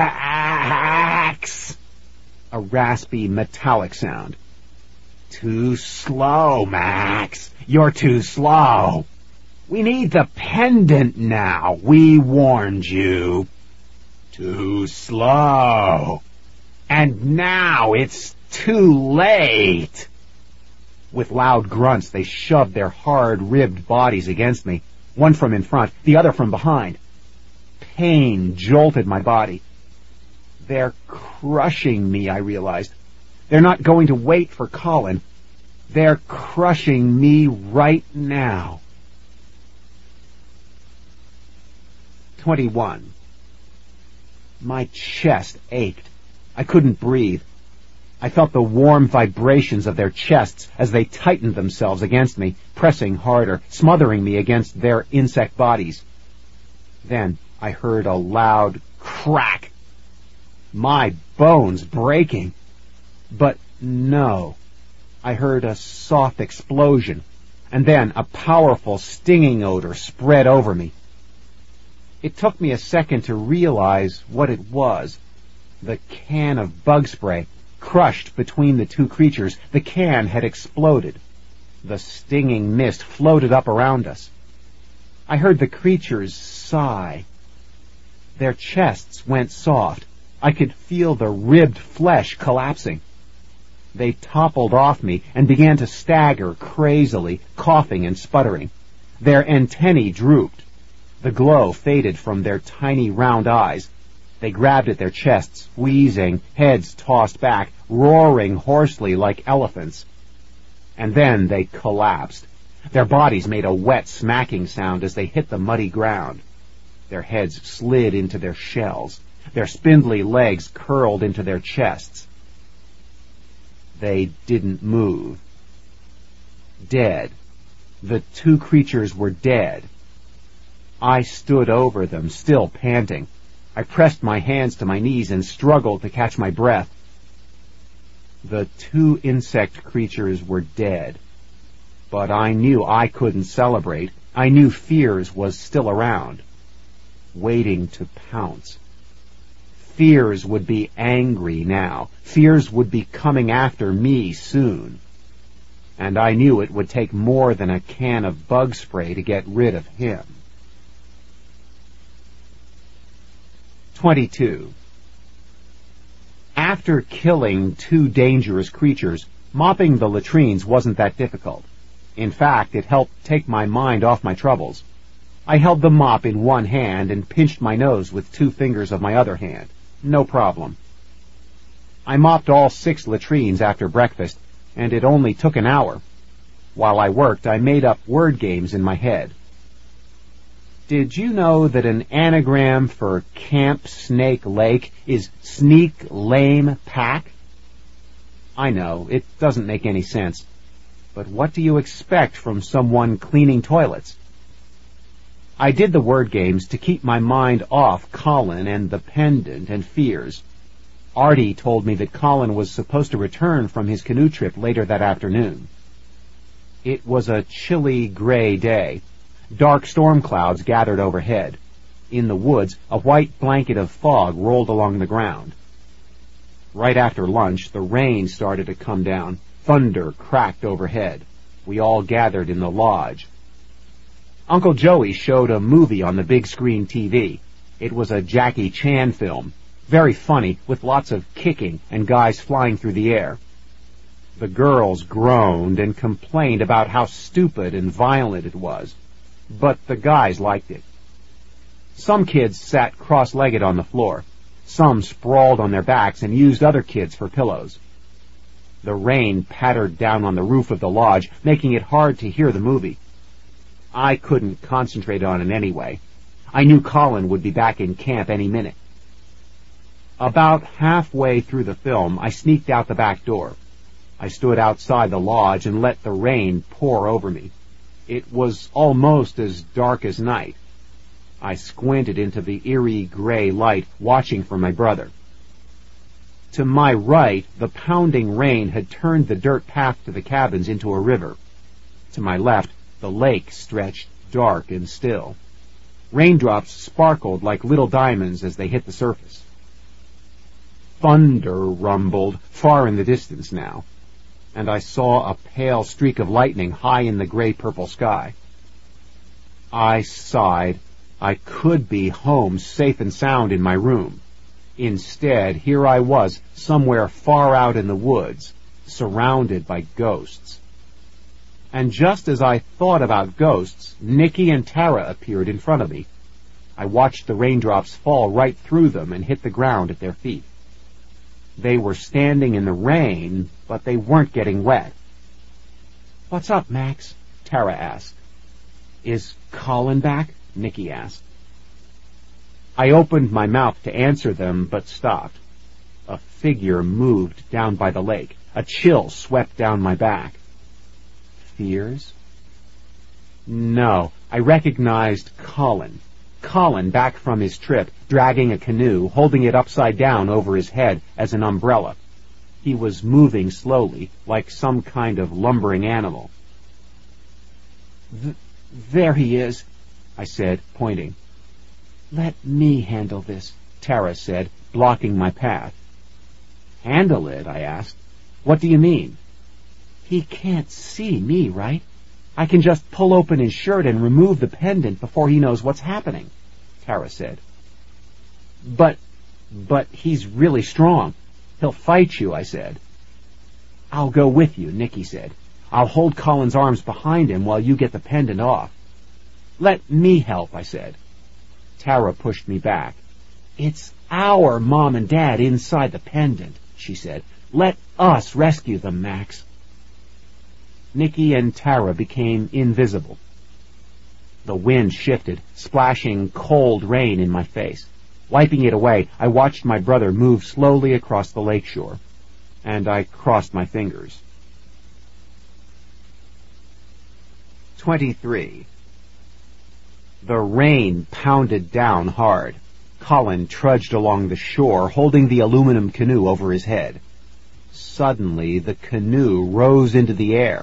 Max! A raspy, metallic sound. Too slow, Max. You're too slow. We need the pendant now. We warned you. Too slow. And now it's too late. With loud grunts, they shoved their hard-ribbed bodies against me, one from in front, the other from behind. Pain jolted my body. They're crushing me, I realized. They're not going to wait for Colin. They're crushing me right now. 21. My chest ached. I couldn't breathe. I felt the warm vibrations of their chests as they tightened themselves against me, pressing harder, smothering me against their insect bodies. Then I heard a loud crack. My bones breaking. But no. I heard a soft explosion, and then a powerful stinging odor spread over me. It took me a second to realize what it was. The can of bug spray, crushed between the two creatures. The can had exploded. The stinging mist floated up around us. I heard the creatures sigh. Their chests went soft. I could feel the ribbed flesh collapsing. They toppled off me and began to stagger crazily, coughing and sputtering. Their antennae drooped. The glow faded from their tiny round eyes. They grabbed at their chests, wheezing, heads tossed back, roaring hoarsely like elephants. And then they collapsed. Their bodies made a wet smacking sound as they hit the muddy ground. Their heads slid into their shells. Their spindly legs curled into their chests. They didn't move. Dead. The two creatures were dead. I stood over them, still panting. I pressed my hands to my knees and struggled to catch my breath. The two insect creatures were dead. But I knew I couldn't celebrate. I knew Fears was still around, waiting to pounce. Fears would be angry now. Fears would be coming after me soon. And I knew it would take more than a can of bug spray to get rid of him. 22. After killing two dangerous creatures, mopping the latrines wasn't that difficult. In fact, it helped take my mind off my troubles. I held the mop in one hand and pinched my nose with 2 fingers of my other hand. No problem. I mopped all 6 latrines after breakfast, and it only took an hour. While I worked, I made up word games in my head. Did you know that an anagram for Camp Snake Lake is Sneak Lame Pack? I know, it doesn't make any sense. But what do you expect from someone cleaning toilets? I did the word games to keep my mind off Colin and the pendant and Fears. Artie told me that Colin was supposed to return from his canoe trip later that afternoon. It was a chilly, gray day. Dark storm clouds gathered overhead. In the woods, a white blanket of fog rolled along the ground. Right after lunch, the rain started to come down. Thunder cracked overhead. We all gathered in the lodge. Uncle Joey showed a movie on the big screen TV. It was a Jackie Chan film. Very funny, with lots of kicking and guys flying through the air. The girls groaned and complained about how stupid and violent it was. But the guys liked it. Some kids sat cross-legged on the floor. Some sprawled on their backs and used other kids for pillows. The rain pattered down on the roof of the lodge, making it hard to hear the movie. I couldn't concentrate on it anyway. I knew Colin would be back in camp any minute. About halfway through the film, I sneaked out the back door. I stood outside the lodge and let the rain pour over me. It was almost as dark as night. I squinted into the eerie gray light, watching for my brother. To my right, the pounding rain had turned the dirt path to the cabins into a river. To my left, the lake stretched dark and still. Raindrops sparkled like little diamonds as they hit the surface. Thunder rumbled far in the distance now, and I saw a pale streak of lightning high in the gray-purple sky. I sighed. I could be home safe and sound in my room. Instead, here I was, somewhere far out in the woods, surrounded by ghosts. And just as I thought about ghosts, Nicky and Tara appeared in front of me. I watched the raindrops fall right through them and hit the ground at their feet. They were standing in the rain, but they weren't getting wet. "What's up, Max?" Tara asked. "Is Colin back?" Nicky asked. I opened my mouth to answer them, but stopped. A figure moved down by the lake. A chill swept down my back. Fears? No, I recognized Colin. Colin back from his trip, dragging a canoe, holding it upside down over his head as an umbrella. He was moving slowly, like some kind of lumbering animal. There he is, I said, pointing. Let me handle this, Tara said, blocking my path. Handle it? I asked. What do you mean? He can't see me, right? I can just pull open his shirt and remove the pendant before he knows what's happening, Tara said. But he's really strong. He'll fight you, I said. I'll go with you, Nicky said. I'll hold Colin's arms behind him while you get the pendant off. Let me help, I said. Tara pushed me back. It's our mom and dad inside the pendant, she said. Let us rescue them, Max. Nicky and Tara became invisible. The wind shifted, splashing cold rain in my face. Wiping it away, I watched my brother move slowly across the lakeshore, and I crossed my fingers. 23. The rain pounded down hard. Colin trudged along the shore, holding the aluminum canoe over his head. Suddenly, the canoe rose into the air.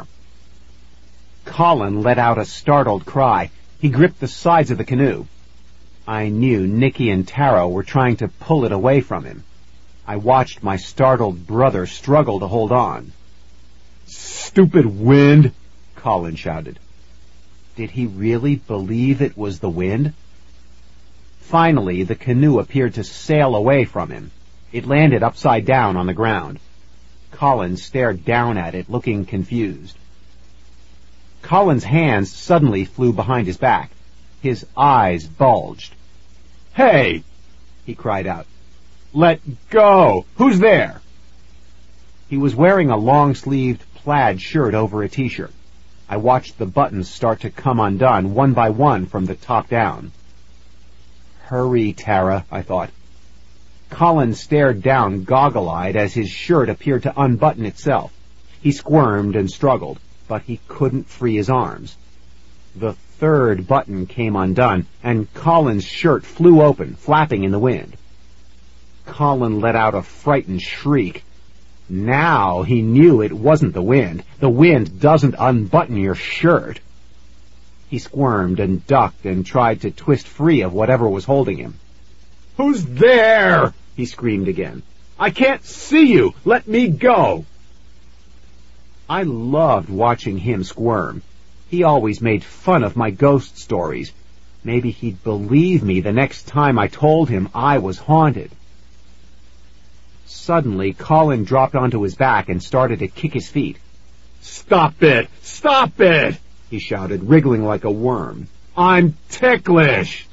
Colin let out a startled cry. He gripped the sides of the canoe. I knew Nicky and Tara were trying to pull it away from him. I watched my startled brother struggle to hold on. "Stupid wind!" Colin shouted. Did he really believe it was the wind? Finally, the canoe appeared to sail away from him. It landed upside down on the ground. Colin stared down at it, looking confused. Colin's hands suddenly flew behind his back. His eyes bulged. "Hey!" he cried out. "Let go! Who's there?" He was wearing a long-sleeved plaid shirt over a t-shirt. I watched the buttons start to come undone, one by one, from the top down. Hurry, Tara, I thought. Colin stared down goggle-eyed as his shirt appeared to unbutton itself. He squirmed and struggled, but he couldn't free his arms. The third button came undone, and Colin's shirt flew open, flapping in the wind. Colin let out a frightened shriek. Now he knew it wasn't the wind. The wind doesn't unbutton your shirt. He squirmed and ducked and tried to twist free of whatever was holding him. "Who's there?" he screamed again. "I can't see you! Let me go!" I loved watching him squirm. He always made fun of my ghost stories. Maybe he'd believe me the next time I told him I was haunted. Suddenly, Colin dropped onto his back and started to kick his feet. "Stop it! Stop it!" he shouted, wriggling like a worm. "I'm ticklish!"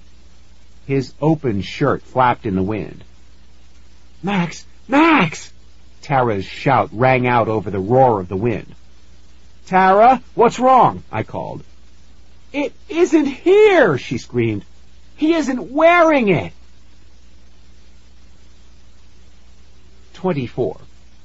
His open shirt flapped in the wind. "Max! Max!" Tara's shout rang out over the roar of the wind. "Tara, what's wrong?" I called. "It isn't here!" she screamed. "He isn't wearing it!" 24.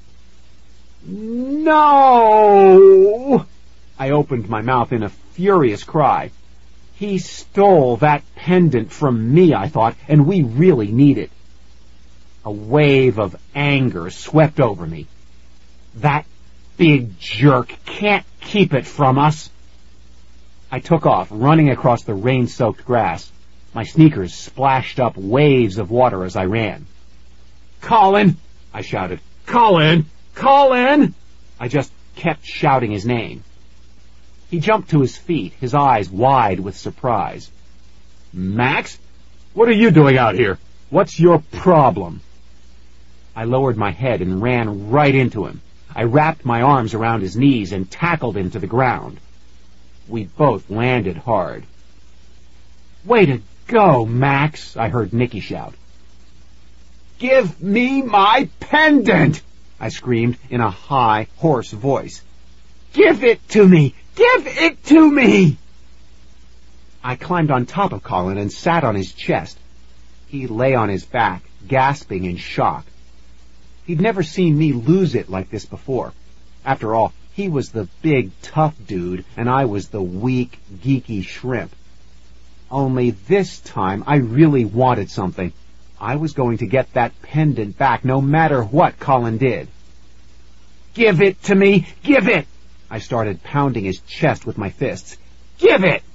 No! I opened my mouth in a furious cry. He stole that pendant from me, I thought, and we really need it. A wave of anger swept over me. That big jerk can't keep it from us. I took off, running across the rain-soaked grass. My sneakers splashed up waves of water as I ran. "Colin!" I shouted. "Colin! Colin!" I just kept shouting his name. He jumped to his feet, his eyes wide with surprise. "Max? What are you doing out here? What's your problem?" I lowered my head and ran right into him. I wrapped my arms around his knees and tackled him to the ground. We both landed hard. "Way to go, Max!" I heard Nicky shout. "Give me my pendant!" I screamed in a high, hoarse voice. "Give it to me! Give it to me!" I climbed on top of Colin and sat on his chest. He lay on his back, gasping in shock. He'd never seen me lose it like this before. After all, he was the big, tough dude, and I was the weak, geeky shrimp. Only this time I really wanted something. I was going to get that pendant back no matter what Colin did. "Give it to me! Give it!" I started pounding his chest with my fists. Give it!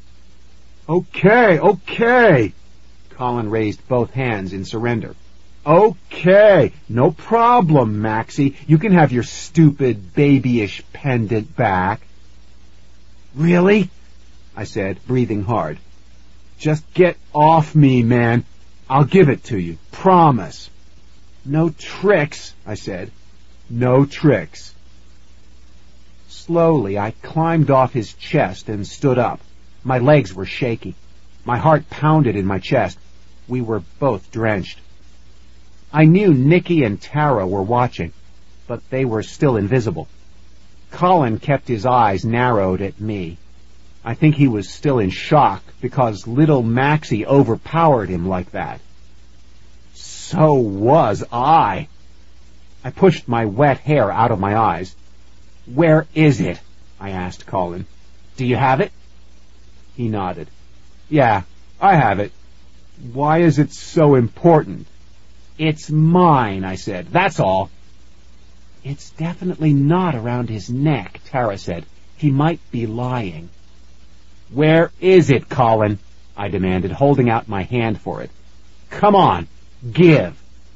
Okay. Colin raised both hands in surrender. Okay, no problem, Maxie. You can have your stupid, babyish pendant back. Really? I said, breathing hard. Just get off me, man. I'll give it to you. Promise. No tricks, I said. No tricks. Slowly, I climbed off his chest and stood up. My legs were shaky. My heart pounded in my chest. We were both drenched. I knew Nicky and Tara were watching, but they were still invisible. Colin kept his eyes narrowed at me. I think he was still in shock because little Maxie overpowered him like that. So was I. I pushed my wet hair out of my eyes. "Where is it?" I asked Colin. "Do you have it?" He nodded. "Yeah, I have it. Why is it so important?" "It's mine," I said. "That's all." "It's definitely not around his neck," Tara said. "He might be lying." "Where is it, Colin?" I demanded, holding out my hand for it. "Come on, give."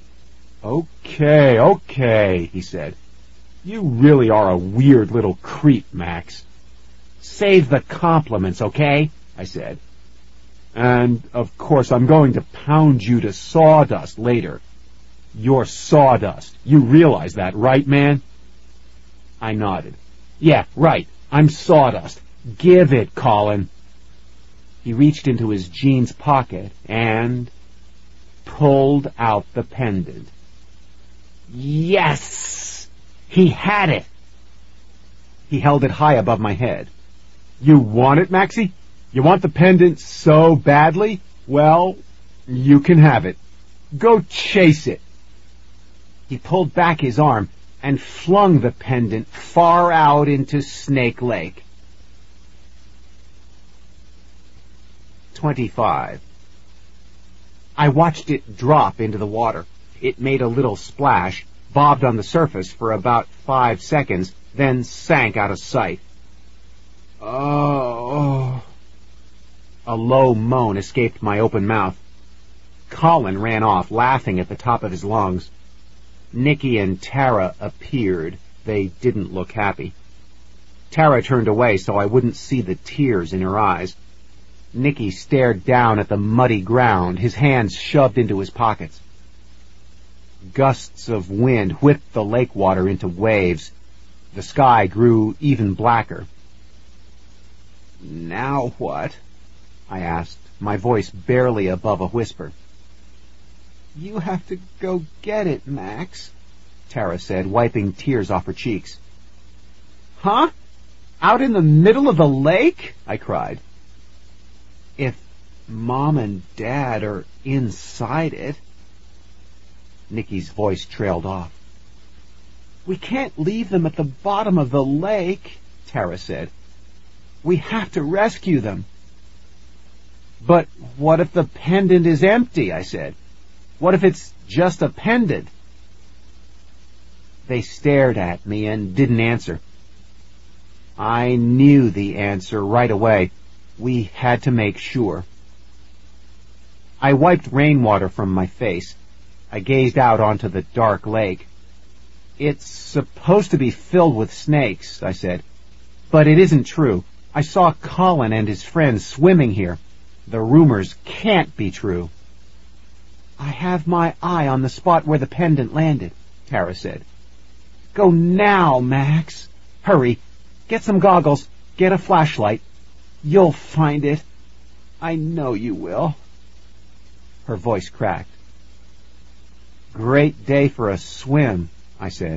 Okay, he said. "You really are a weird little creep, Max." "Save the compliments, okay?" I said. "And, of course, I'm going to pound you to sawdust later. You're sawdust. You realize that, right, man?" I nodded. "Yeah, right. I'm sawdust. Give it, Colin." He reached into his jeans pocket and pulled out the pendant. Yes! He had it! He held it high above my head. "You want it, Maxie? You want the pendant so badly? Well, you can have it. Go chase it." He pulled back his arm and flung the pendant far out into Snake Lake. 25. I watched it drop into the water. It made a little splash, bobbed on the surface for about 5 seconds, then sank out of sight. Oh. A low moan escaped my open mouth. Colin ran off, laughing at the top of his lungs. Nicky and Tara appeared. They didn't look happy. Tara turned away so I wouldn't see the tears in her eyes. Nicky stared down at the muddy ground, his hands shoved into his pockets. Gusts of wind whipped the lake water into waves. The sky grew even blacker. "Now what?" I asked, my voice barely above a whisper. "You have to go get it, Max," Tara said, wiping tears off her cheeks. "Huh? Out in the middle of the lake?" I cried. "If Mom and Dad are inside it." Nicky's voice trailed off. "We can't leave them at the bottom of the lake," Tara said. "We have to rescue them." "But what if the pendant is empty?" I said. "What if it's just a pendant?" They stared at me and didn't answer. I knew the answer right away. We had to make sure. I wiped rainwater from my face. I gazed out onto the dark lake. "It's supposed to be filled with snakes," I said. "But it isn't true. I saw Colin and his friends swimming here. The rumors can't be true." "I have my eye on the spot where the pendant landed," Tara said. "Go now, Max. Hurry. Get some goggles. Get a flashlight. You'll find it. I know you will." Her voice cracked. "Great day for a swim," I said.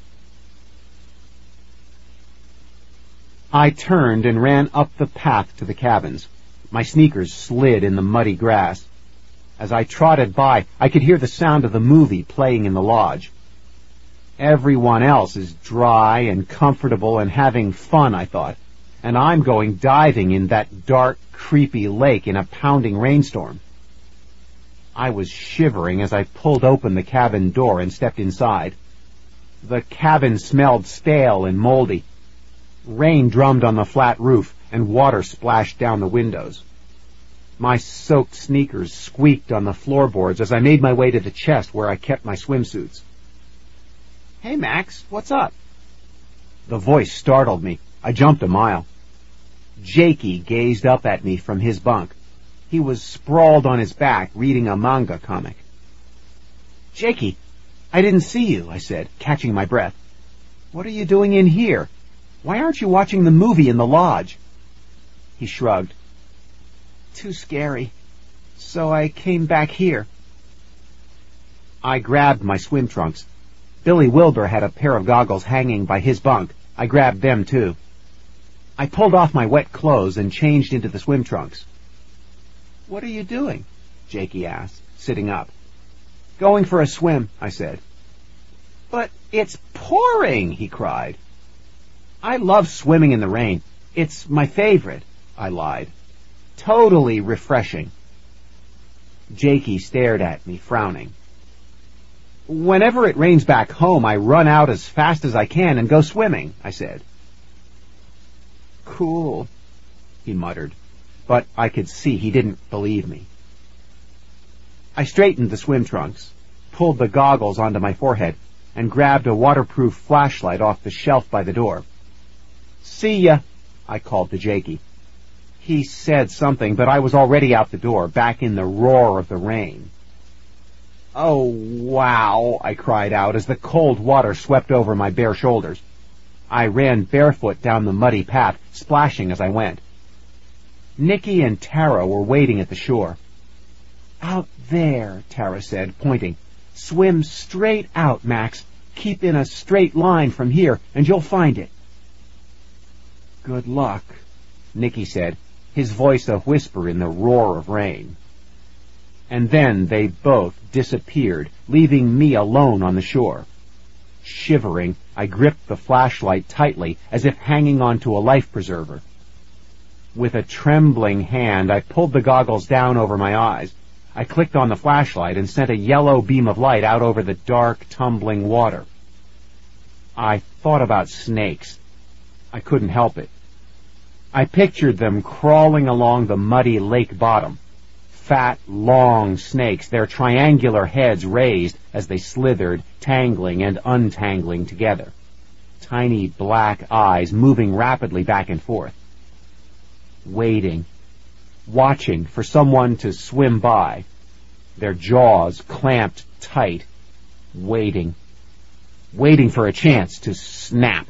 I turned and ran up the path to the cabins. My sneakers slid in the muddy grass. As I trotted by, I could hear the sound of the movie playing in the lodge. Everyone else is dry and comfortable and having fun, I thought, and I'm going diving in that dark, creepy lake in a pounding rainstorm. I was shivering as I pulled open the cabin door and stepped inside. The cabin smelled stale and moldy. Rain drummed on the flat roof, and water splashed down the windows. My soaked sneakers squeaked on the floorboards as I made my way to the chest where I kept my swimsuits. "Hey, Max, what's up?" The voice startled me. I jumped a mile. Jakey gazed up at me from his bunk. He was sprawled on his back reading a manga comic. "Jakey, I didn't see you," I said, catching my breath. "What are you doing in here? Why aren't you watching the movie in the lodge?" He shrugged. "Too scary. So I came back here." I grabbed my swim trunks. Billy Wilbur had a pair of goggles hanging by his bunk. I grabbed them too. I pulled off my wet clothes and changed into the swim trunks. "What are you doing?" Jakey asked, sitting up. "Going for a swim," I said. "But it's pouring," he cried. "I love swimming in the rain. It's my favorite," I lied. "Totally refreshing." Jakey stared at me, frowning. "Whenever it rains back home, I run out as fast as I can and go swimming," I said. "Cool," he muttered, but I could see he didn't believe me. I straightened the swim trunks, pulled the goggles onto my forehead, and grabbed a waterproof flashlight off the shelf by the door. "See ya," I called to Jakey. He said something, but I was already out the door, back in the roar of the rain. "Oh, wow," I cried out as the cold water swept over my bare shoulders. I ran barefoot down the muddy path, splashing as I went. Nicky and Tara were waiting at the shore. "Out there," Tara said, pointing. "Swim straight out, Max. Keep in a straight line from here, and you'll find it." "Good luck," Nicky said, his voice a whisper in the roar of rain. And then they both disappeared, leaving me alone on the shore. Shivering, I gripped the flashlight tightly, as if hanging onto a life preserver. With a trembling hand, I pulled the goggles down over my eyes. I clicked on the flashlight and sent a yellow beam of light out over the dark, tumbling water. I thought about snakes. I couldn't help it. I pictured them crawling along the muddy lake bottom. Fat, long snakes, their triangular heads raised as they slithered, tangling and untangling together. Tiny black eyes moving rapidly back and forth. Waiting, watching for someone to swim by. Their jaws clamped tight, waiting for a chance to snap.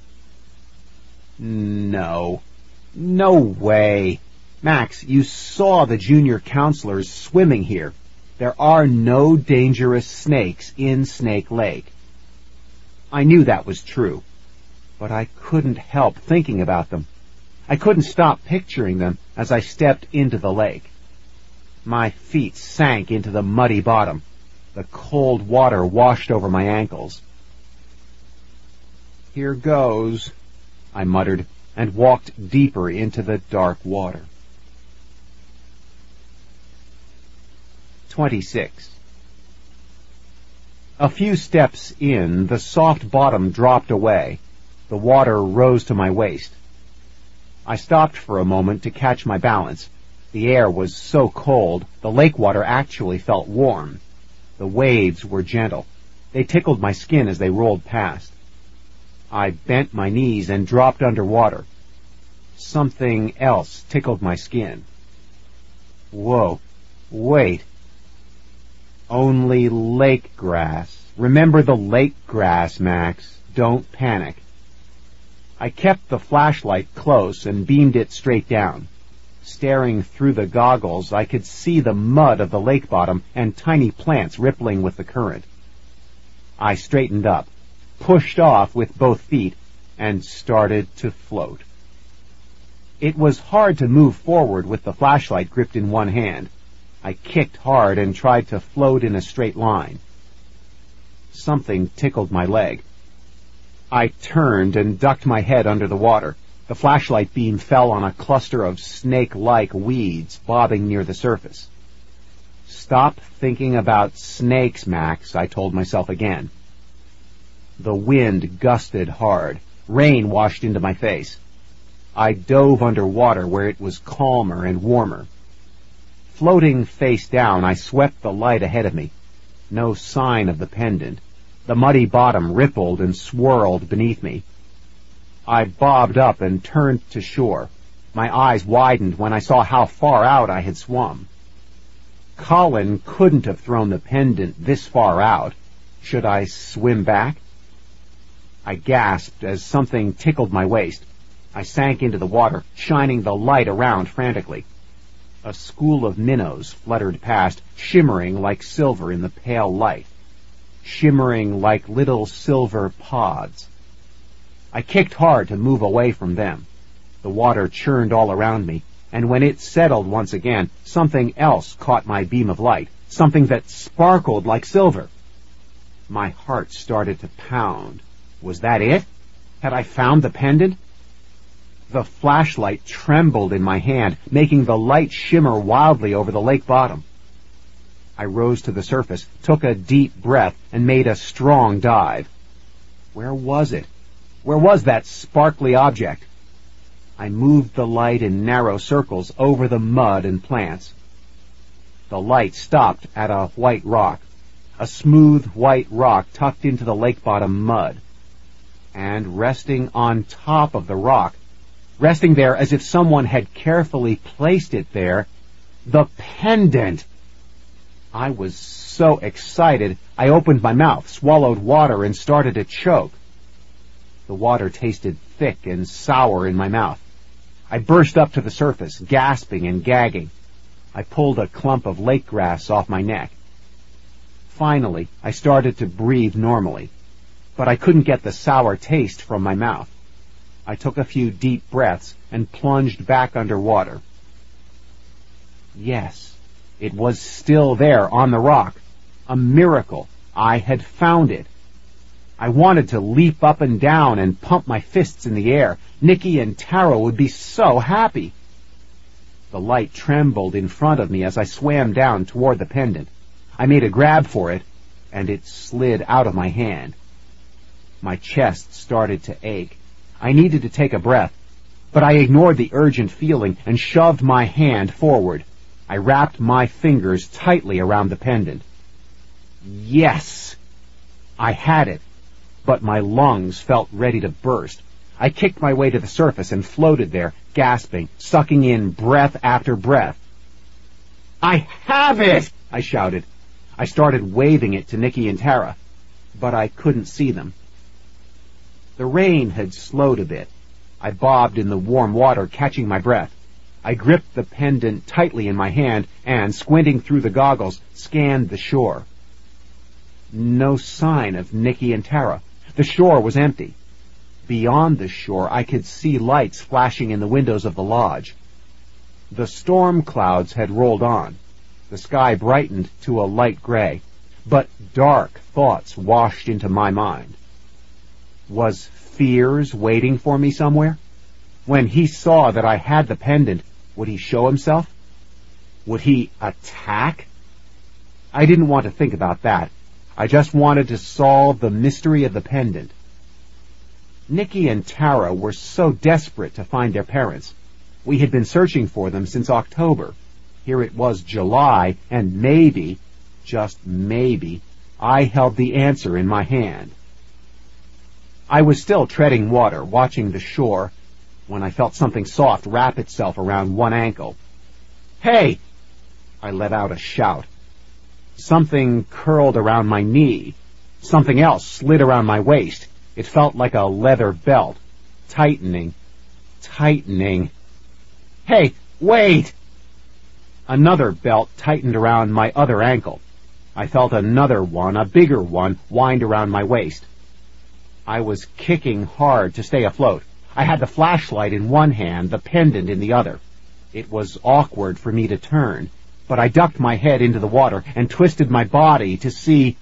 No way. Max, you saw the junior counselors swimming here. There are no dangerous snakes in Snake Lake. I knew that was true, but I couldn't help thinking about them. I couldn't stop picturing them as I stepped into the lake. My feet sank into the muddy bottom. The cold water washed over my ankles. "Here goes," I muttered, and walked deeper into the dark water. 26. A few steps in, the soft bottom dropped away. The water rose to my waist. I stopped for a moment to catch my balance. The air was so cold, the lake water actually felt warm. The waves were gentle. They tickled my skin as they rolled past. I bent my knees and dropped underwater. Something else tickled my skin. Whoa, wait. Only lake grass. Remember the lake grass, Max. Don't panic. I kept the flashlight close and beamed it straight down. Staring through the goggles, I could see the mud of the lake bottom and tiny plants rippling with the current. I straightened up, pushed off with both feet, and started to float. It was hard to move forward with the flashlight gripped in one hand. I kicked hard and tried to float in a straight line. Something tickled my leg. I turned and ducked my head under the water. The flashlight beam fell on a cluster of snake-like weeds bobbing near the surface. Stop thinking about snakes, Max, I told myself again. The wind gusted hard. Rain washed into my face. I dove underwater where it was calmer and warmer. Floating face down, I swept the light ahead of me. No sign of the pendant. The muddy bottom rippled and swirled beneath me. I bobbed up and turned to shore. My eyes widened when I saw how far out I had swum. Colin couldn't have thrown the pendant this far out. Should I swim back? I gasped as something tickled my waist. I sank into the water, shining the light around frantically. A school of minnows fluttered past, shimmering like silver in the pale light, shimmering like little silver pods. I kicked hard to move away from them. The water churned all around me, and when it settled once again, something else caught my beam of light, something that sparkled like silver. My heart started to pound. Was that it? Had I found the pendant? The flashlight trembled in my hand, making the light shimmer wildly over the lake bottom. I rose to the surface, took a deep breath, and made a strong dive. Where was it? Where was that sparkly object? I moved the light in narrow circles over the mud and plants. The light stopped at a white rock, a smooth white rock tucked into the lake bottom mud. And resting on top of the rock, resting there as if someone had carefully placed it there, the pendant! I was so excited, I opened my mouth, swallowed water, and started to choke. The water tasted thick and sour in my mouth. I burst up to the surface, gasping and gagging. I pulled a clump of lake grass off my neck. Finally, I started to breathe normally, but I couldn't get the sour taste from my mouth. I took a few deep breaths and plunged back underwater. Yes, it was still there on the rock. A miracle. I had found it. I wanted to leap up and down and pump my fists in the air. Nicky and Tara would be so happy. The light trembled in front of me as I swam down toward the pendant. I made a grab for it, and it slid out of my hand. My chest started to ache. I needed to take a breath, but I ignored the urgent feeling and shoved my hand forward. I wrapped my fingers tightly around the pendant. Yes! I had it, but my lungs felt ready to burst. I kicked my way to the surface and floated there, gasping, sucking in breath after breath. I have it! I shouted. I started waving it to Nicky and Tara, but I couldn't see them. The rain had slowed a bit. I bobbed in the warm water, catching my breath. I gripped the pendant tightly in my hand and, squinting through the goggles, scanned the shore. No sign of Nicky and Tara. The shore was empty. Beyond the shore, I could see lights flashing in the windows of the lodge. The storm clouds had rolled on. The sky brightened to a light gray, but dark thoughts washed into my mind. Was Fears waiting for me somewhere? When he saw that I had the pendant, would he show himself? Would he attack? I didn't want to think about that. I just wanted to solve the mystery of the pendant. Nicky and Tara were so desperate to find their parents. We had been searching for them since October. Here it was July, and maybe, just maybe, I held the answer in my hand. I was still treading water, watching the shore, when I felt something soft wrap itself around one ankle. Hey! I let out a shout. Something curled around my knee. Something else slid around my waist. It felt like a leather belt. Tightening. Tightening. Hey, wait! Another belt tightened around my other ankle. I felt another one, a bigger one, wind around my waist. I was kicking hard to stay afloat. I had the flashlight in one hand, the pendant in the other. It was awkward for me to turn, but I ducked my head into the water and twisted my body to see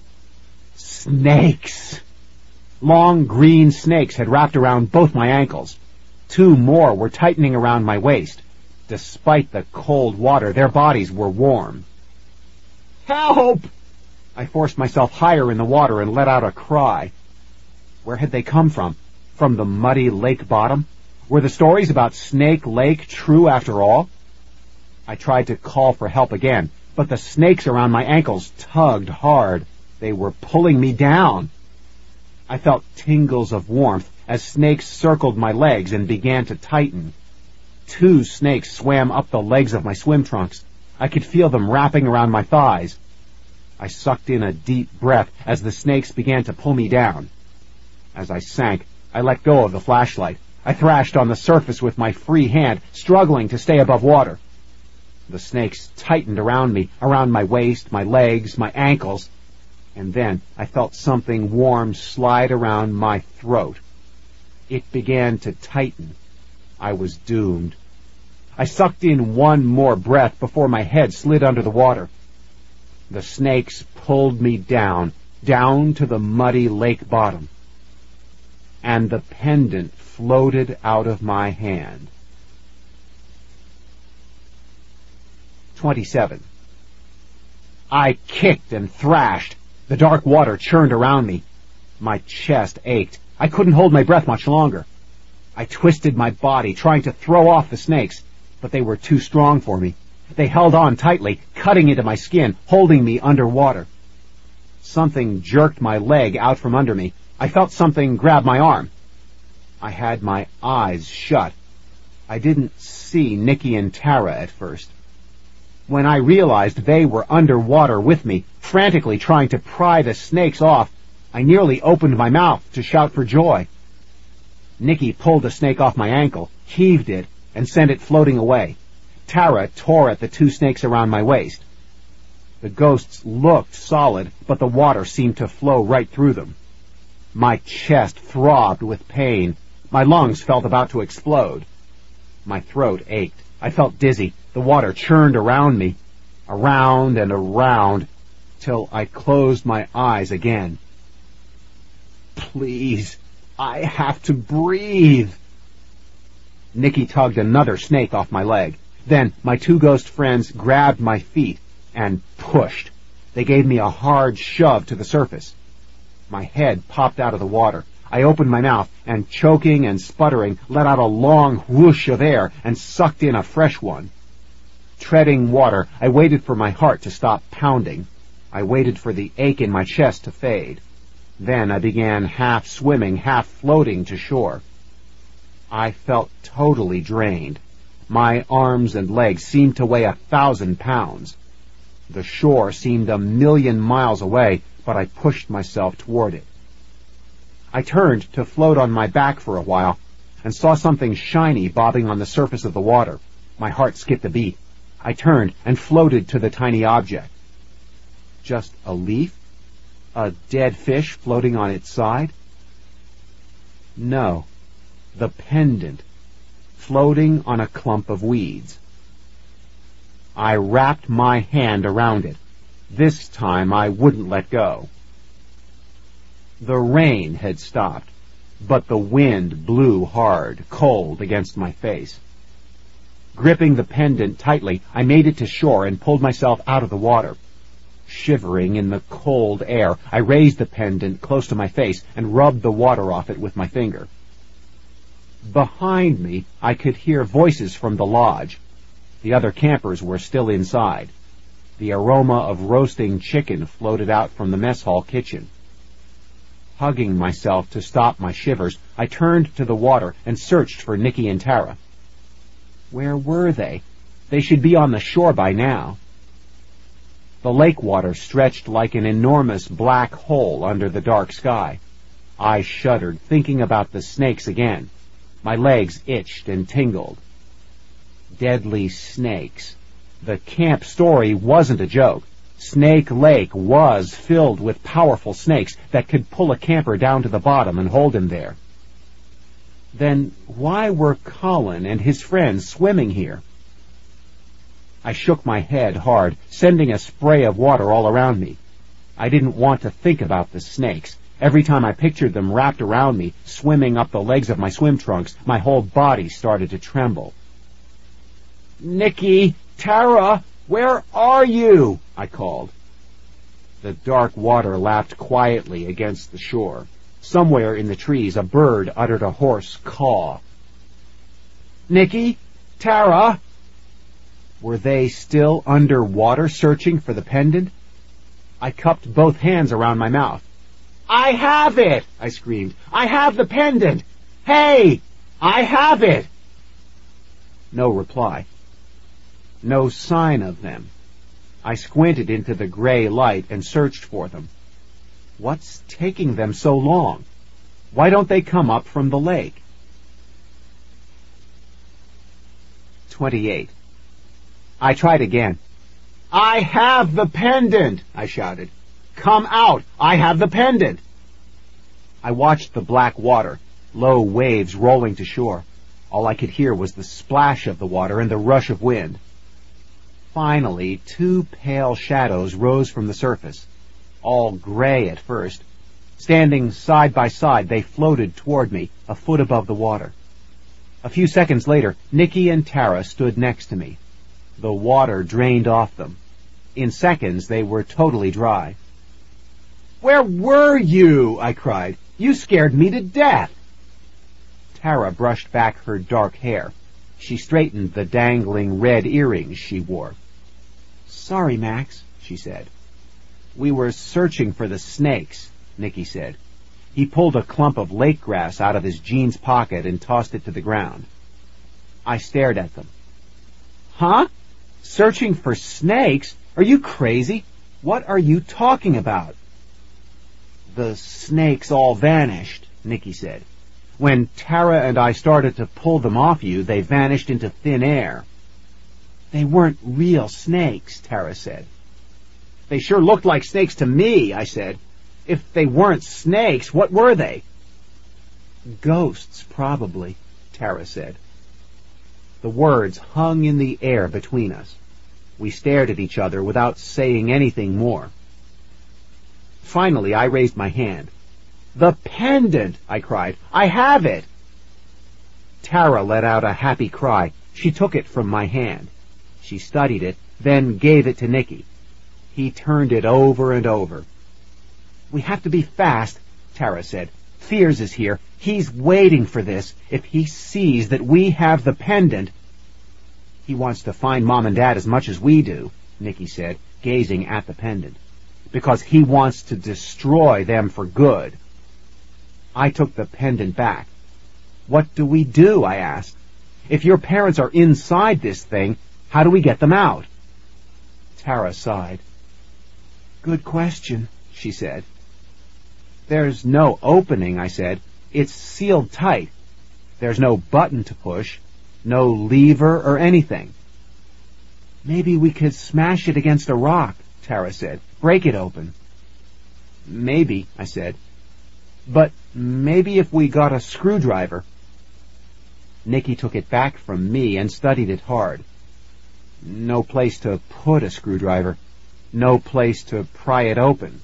snakes. Long green snakes had wrapped around both my ankles. 2 more were tightening around my waist. Despite the cold water, their bodies were warm. Help! I forced myself higher in the water and let out a cry. Where had they come from? From the muddy lake bottom? Were the stories about Snake Lake true after all? I tried to call for help again, but the snakes around my ankles tugged hard. They were pulling me down. I felt tingles of warmth as snakes circled my legs and began to tighten. 2 snakes swam up the legs of my swim trunks. I could feel them wrapping around my thighs. I sucked in a deep breath as the snakes began to pull me down. As I sank, I let go of the flashlight. I thrashed on the surface with my free hand, struggling to stay above water. The snakes tightened around me, around my waist, my legs, my ankles, and then I felt something warm slide around my throat. It began to tighten. I was doomed. I sucked in one more breath before my head slid under the water. The snakes pulled me down to the muddy lake bottom, and the pendant floated out of my hand. 27. I kicked and thrashed. The dark water churned around me. My chest ached. I couldn't hold my breath much longer. I twisted my body, trying to throw off the snakes, but they were too strong for me. They held on tightly, cutting into my skin, holding me underwater. Something jerked my leg out from under me. I felt something grab my arm. I had my eyes shut. I didn't see Nicky and Tara at first. When I realized they were underwater with me, frantically trying to pry the snakes off, I nearly opened my mouth to shout for joy. Nicky pulled a snake off my ankle, heaved it, and sent it floating away. Tara tore at the 2 snakes around my waist. The ghosts looked solid, but the water seemed to flow right through them. My chest throbbed with pain. My lungs felt about to explode. My throat ached. I felt dizzy. The water churned around me, around and around, till I closed my eyes again. Please, I have to breathe. Nicky tugged another snake off my leg. Then my 2 ghost friends grabbed my feet and pushed. They gave me a hard shove to the surface. My head popped out of the water. I opened my mouth and, choking and sputtering, let out a long whoosh of air and sucked in a fresh one. Treading water, I waited for my heart to stop pounding. I waited for the ache in my chest to fade. Then I began half swimming, half floating to shore. I felt totally drained. My arms and legs seemed to weigh 1,000 pounds. The shore seemed 1,000,000 miles away, but I pushed myself toward it. I turned to float on my back for a while and saw something shiny bobbing on the surface of the water. My heart skipped a beat. I turned and floated to the tiny object. Just a leaf? A dead fish floating on its side? No, the pendant, floating on a clump of weeds. I wrapped my hand around it. This time I wouldn't let go. The rain had stopped, but the wind blew hard, cold against my face. Gripping the pendant tightly, I made it to shore and pulled myself out of the water. Shivering in the cold air, I raised the pendant close to my face and rubbed the water off it with my finger. Behind me, I could hear voices from the lodge. The other campers were still inside. The aroma of roasting chicken floated out from the mess hall kitchen. Hugging myself to stop my shivers, I turned to the water and searched for Nicky and Tara. Where were they? They should be on the shore by now. The lake water stretched like an enormous black hole under the dark sky. I shuddered, thinking about the snakes again. My legs itched and tingled. Deadly snakes. The camp story wasn't a joke. Snake Lake was filled with powerful snakes that could pull a camper down to the bottom and hold him there. Then why were Colin and his friends swimming here? I shook my head hard, sending a spray of water all around me. I didn't want to think about the snakes. Every time I pictured them wrapped around me, swimming up the legs of my swim trunks, my whole body started to tremble. Nicky, Tara, where are you? I called. The dark water lapped quietly against the shore. Somewhere in the trees, a bird uttered a hoarse caw. Nicky? Tara? Were they still underwater searching for the pendant? I cupped both hands around my mouth. I have it! I screamed. I have the pendant! Hey! I have it! No reply. No sign of them. I squinted into the gray light and searched for them. What's taking them so long? Why don't they come up from the lake? 28. I tried again. I have the pendant! I shouted. Come out! I have the pendant! I watched the black water, low waves rolling to shore. All I could hear was the splash of the water and the rush of wind. Finally, two pale shadows rose from the surface, all gray at first. Standing side by side, they floated toward me, a foot above the water. A few seconds later, Nicky and Tara stood next to me. The water drained off them. In seconds, they were totally dry. Where were you? I cried. You scared me to death. Tara brushed back her dark hair. She straightened the dangling red earrings she wore. Sorry, Max, she said. We were searching for the snakes, Nicky said. He pulled a clump of lake grass out of his jeans pocket and tossed it to the ground. I stared at them. Huh? Searching for snakes? Are you crazy? What are you talking about? The snakes all vanished, Nicky said. When Tara and I started to pull them off you, they vanished into thin air. They weren't real snakes, Tara said. They sure looked like snakes to me, I said. If they weren't snakes, what were they? Ghosts, probably, Tara said. The words hung in the air between us. We stared at each other without saying anything more. Finally, I raised my hand. The pendant, I cried. I have it! Tara let out a happy cry. She took it from my hand. She studied it, then gave it to Nicky. He turned it over and over. We have to be fast, Tara said. Fears is here. He's waiting for this. If he sees that we have the pendant... He wants to find Mom and Dad as much as we do, Nicky said, gazing at the pendant. Because he wants to destroy them for good. I took the pendant back. What do we do? I asked. If your parents are inside this thing, how do we get them out? Tara sighed. Good question, she said. There's no opening, I said. It's sealed tight. There's no button to push, no lever or anything. Maybe we could smash it against a rock, Tara said. Break it open. Maybe, I said. But maybe if we got a screwdriver. Nicky took it back from me and studied it hard. No place to put a screwdriver. No place to pry it open.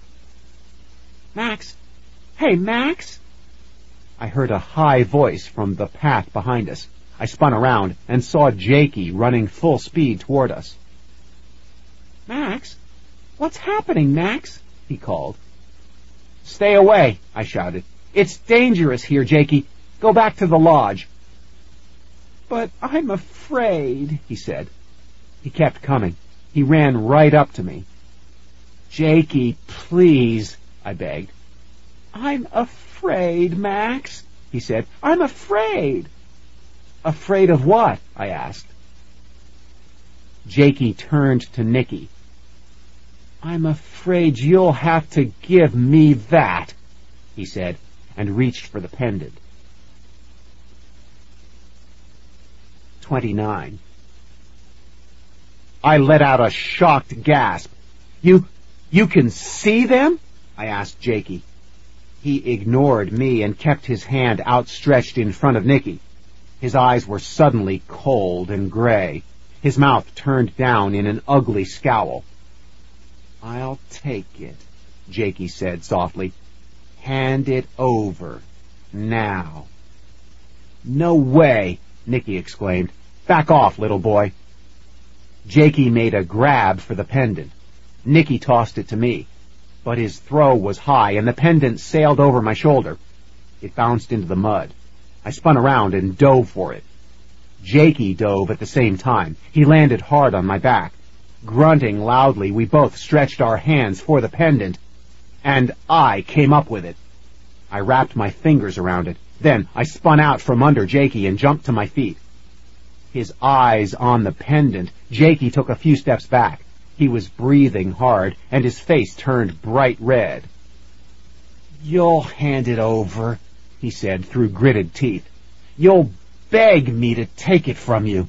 Max! Hey, Max! I heard a high voice from the path behind us. I spun around and saw Jakey running full speed toward us. Max? What's happening, Max? He called. Stay away, I shouted. It's dangerous here, Jakey. Go back to the lodge. But I'm afraid, he said. He kept coming. He ran right up to me. Jakey, please, I begged. I'm afraid, Max, he said. I'm afraid. Afraid of what? I asked. Jakey turned to Nicky. I'm afraid you'll have to give me that, he said, and reached for the pendant. 29. I let out a shocked gasp. You can see them? I asked Jakey. He ignored me and kept his hand outstretched in front of Nicky. His eyes were suddenly cold and gray. His mouth turned down in an ugly scowl. I'll take it, Jakey said softly. Hand it over. Now. No way, Nicky exclaimed. Back off, little boy. Jakey made a grab for the pendant. Nicky tossed it to me, but his throw was high and the pendant sailed over my shoulder. It bounced into the mud. I spun around and dove for it. Jakey dove at the same time. He landed hard on my back. Grunting loudly, we both stretched our hands for the pendant, and I came up with it. I wrapped my fingers around it. Then I spun out from under Jakey and jumped to my feet. His eyes on the pendant, Jakey took a few steps back. He was breathing hard, and his face turned bright red. "You'll hand it over," he said through gritted teeth. "You'll beg me to take it from you."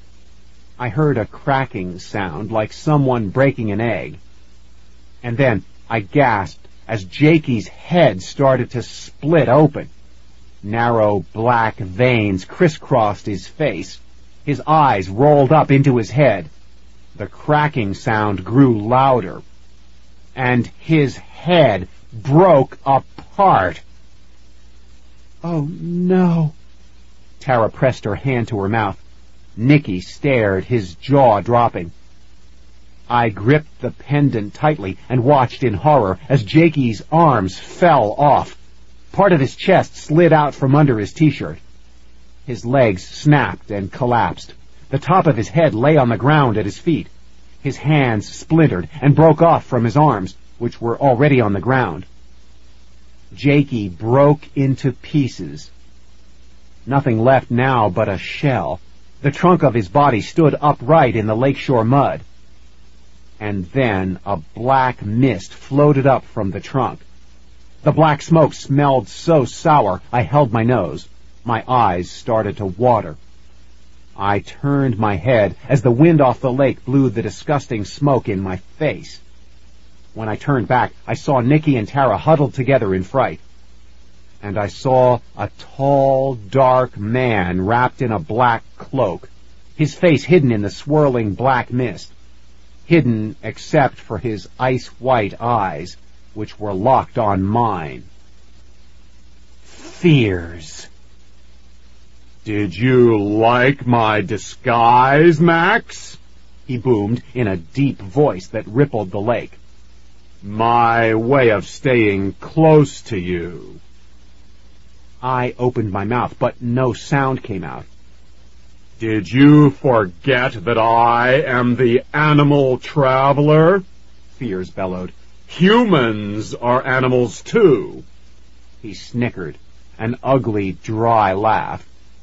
I heard a cracking sound like someone breaking an egg. And then I gasped as Jakey's head started to split open. Narrow black veins crisscrossed his face. His eyes rolled up into his head. The cracking sound grew louder, and his head broke apart. "Oh, no." Tara pressed her hand to her mouth. Nicky stared, his jaw dropping. I gripped the pendant tightly and watched in horror as Jakey's arms fell off. Part of his chest slid out from under his t-shirt. His legs snapped and collapsed. The top of his head lay on the ground at his feet. His hands splintered and broke off from his arms, which were already on the ground. Jakey broke into pieces. Nothing left now but a shell. The trunk of his body stood upright in the lakeshore mud. And then a black mist floated up from the trunk. The black smoke smelled so sour I held my nose. My eyes started to water. I turned my head as the wind off the lake blew the disgusting smoke in my face. When I turned back, I saw Nicky and Tara huddled together in fright. And I saw a tall, dark man wrapped in a black cloak, his face hidden in the swirling black mist, hidden except for his ice-white eyes, which were locked on mine. Fears. "Did you like my disguise, Max?" he boomed in a deep voice that rippled the lake. "My way of staying close to you." I opened my mouth, but no sound came out. "Did you forget that I am the animal traveler?" Fears bellowed. "Humans are animals too." He snickered, an ugly, dry laugh.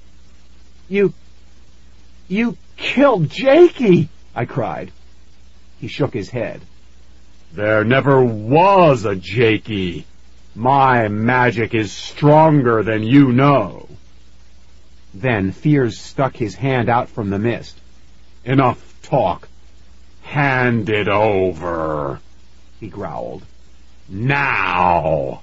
You killed Jakey!" I cried. He shook his head. "There never was a Jakey. My magic is stronger than you know." Then Fears stuck his hand out from the mist. "Enough talk. Hand it over," he growled. "Now!"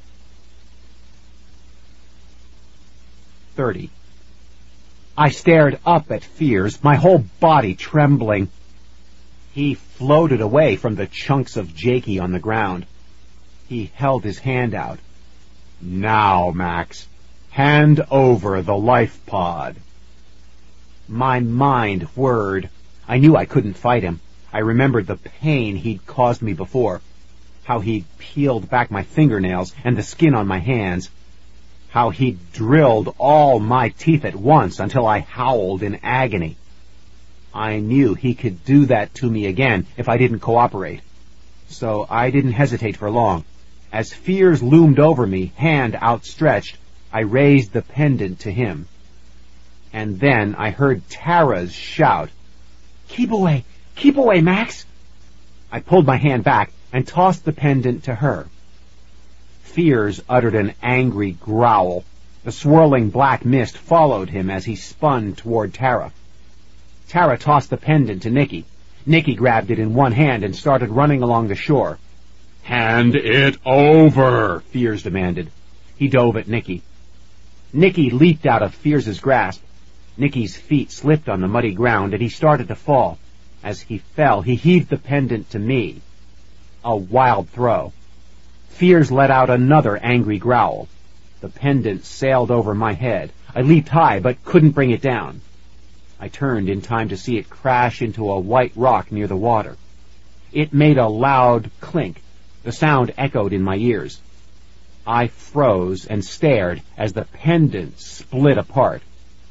30. I stared up at Fears, my whole body trembling. He floated away from the chunks of Jakey on the ground. He held his hand out. "Now, Max, hand over the life pod." My mind whirred. I knew I couldn't fight him. I remembered the pain he'd caused me before, how he'd peeled back my fingernails and the skin on my hands, how he'd drilled all my teeth at once until I howled in agony. I knew he could do that to me again if I didn't cooperate. So I didn't hesitate for long. As Fears loomed over me, hand outstretched, I raised the pendant to him. And then I heard Tara's shout, Keep away, Max!" I pulled my hand back and tossed the pendant to her. Fears uttered an angry growl. The swirling black mist followed him as he spun toward Tara. Tara tossed the pendant to Nicky. Nicky grabbed it in one hand and started running along the shore. "Hand it over," Fears demanded. He dove at Nicky. Nicky leaped out of Fears's grasp. Nicky's feet slipped on the muddy ground and he started to fall. As he fell, he heaved the pendant to me. A wild throw. Fears let out another angry growl. The pendant sailed over my head. I leaped high but couldn't bring it down. I turned in time to see it crash into a white rock near the water. It made a loud clink. The sound echoed in my ears. I froze and stared as the pendant split apart.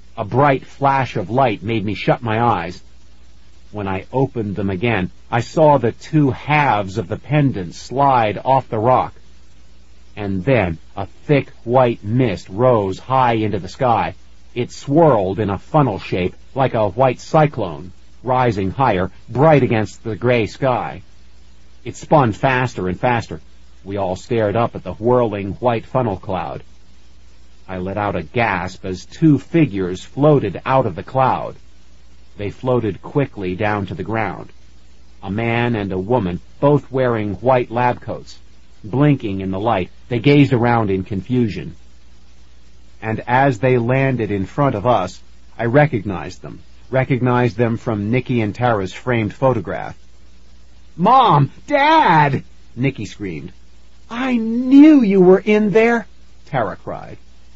A bright flash of light made me shut my eyes. When I opened them again, I saw the two halves of the pendant slide off the rock. And then a thick white mist rose high into the sky. It swirled in a funnel shape like a white cyclone, rising higher, bright against the gray sky. It spun faster and faster. We all stared up at the whirling white funnel cloud. I let out a gasp as two figures floated out of the cloud. They floated quickly down to the ground. A man and a woman, both wearing white lab coats. Blinking in the light, they gazed around in confusion. And as they landed in front of us, I recognized them from Nicky and Tara's framed photograph. "Mom! Dad!" Nicky screamed. "I knew you were in there!" Tara cried.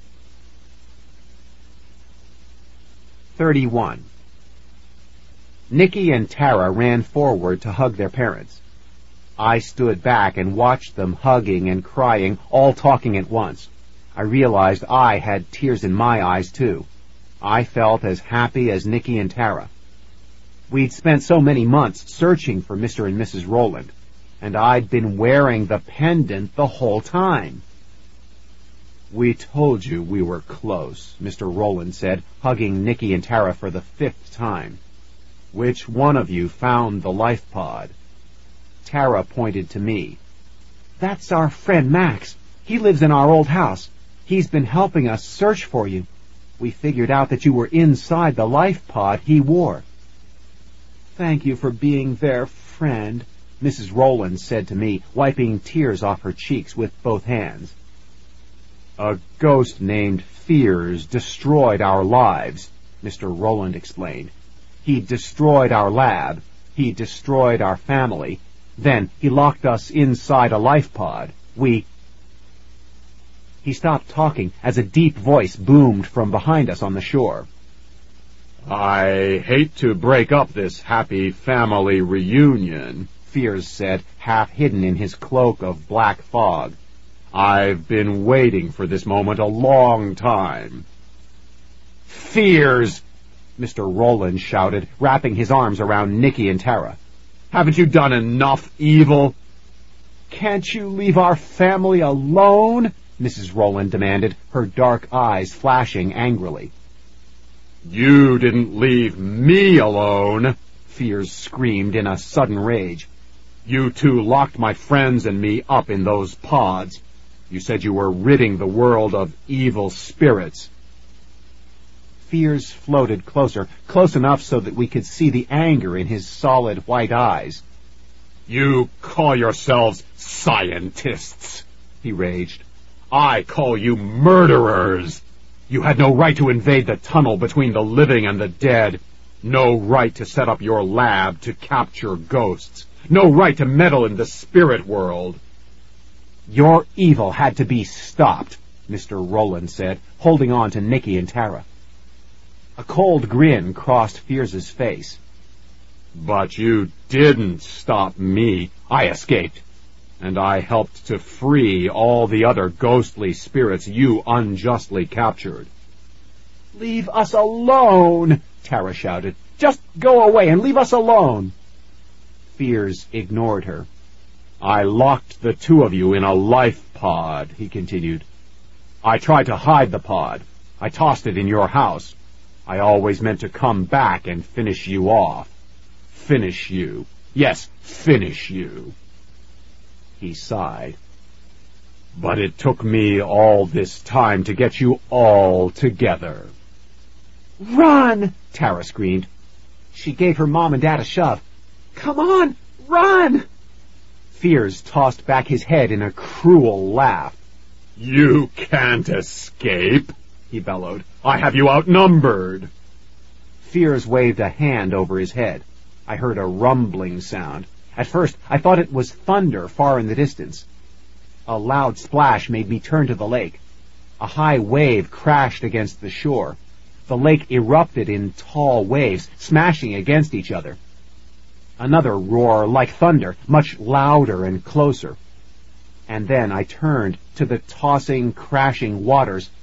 31. Nicky and Tara ran forward to hug their parents. I stood back and watched them hugging and crying, all talking at once. I realized I had tears in my eyes, too. I felt as happy as Nicky and Tara. We'd spent so many months searching for Mr. and Mrs. Rowland, and I'd been wearing the pendant the whole time. "We told you we were close," Mr. Rowland said, hugging Nicky and Tara for the 5th time. "Which one of you found the life pod?" Tara pointed to me. "That's our friend Max. He lives in our old house. He's been helping us search for you. We figured out that you were inside the life pod he wore." "Thank you for being their friend," Mrs. Rowland said to me, wiping tears off her cheeks with both hands. "A ghost named Fears destroyed our lives," Mr. Rowland explained. "He destroyed our lab. He destroyed our family. Then he locked us inside a life pod. He stopped talking as a deep voice boomed from behind us on the shore. "I hate to break up this happy family reunion," Fears said, half hidden in his cloak of black fog. "I've been waiting for this moment a long time." "Fears!" Mr. Rowland shouted, wrapping his arms around Nicky and Tara. "Haven't you done enough evil?" "Can't you leave our family alone?" Mrs. Rowland demanded, her dark eyes flashing angrily. "You didn't leave me alone," Fears screamed in a sudden rage. "You two locked my friends and me up in those pods. You said you were ridding the world of evil spirits." Fears floated closer, close enough so that we could see the anger in his solid white eyes. "You call yourselves scientists," he raged. "I call you murderers. You had no right to invade the tunnel between the living and the dead. No right to set up your lab to capture ghosts. No right to meddle in the spirit world." "Your evil had to be stopped," Mr. Rowland said, holding on to Nicky and Tara. A cold grin crossed Fears's face. "But you didn't stop me. I escaped. And I helped to free all the other ghostly spirits you unjustly captured." "Leave us alone!" Tara shouted. "Just go away and leave us alone!" Fears ignored her. "I locked the two of you in a life pod," he continued. "I tried to hide the pod. I tossed it in your house. I always meant to come back and finish you off. Finish you. Yes, finish you." He sighed. "But it took me all this time to get you all together." "Run!" Tara screamed. She gave her mom and dad a shove. "Come on, run!" Fears tossed back his head in a cruel laugh. "You can't escape," he bellowed. "I have you outnumbered." Fears waved a hand over his head. I heard a rumbling sound. At first, I thought it was thunder far in the distance. A loud splash made me turn to the lake. A high wave crashed against the shore. The lake erupted in tall waves, smashing against each other. Another roar like thunder, much louder and closer. And then I turned to the tossing, crashing waters,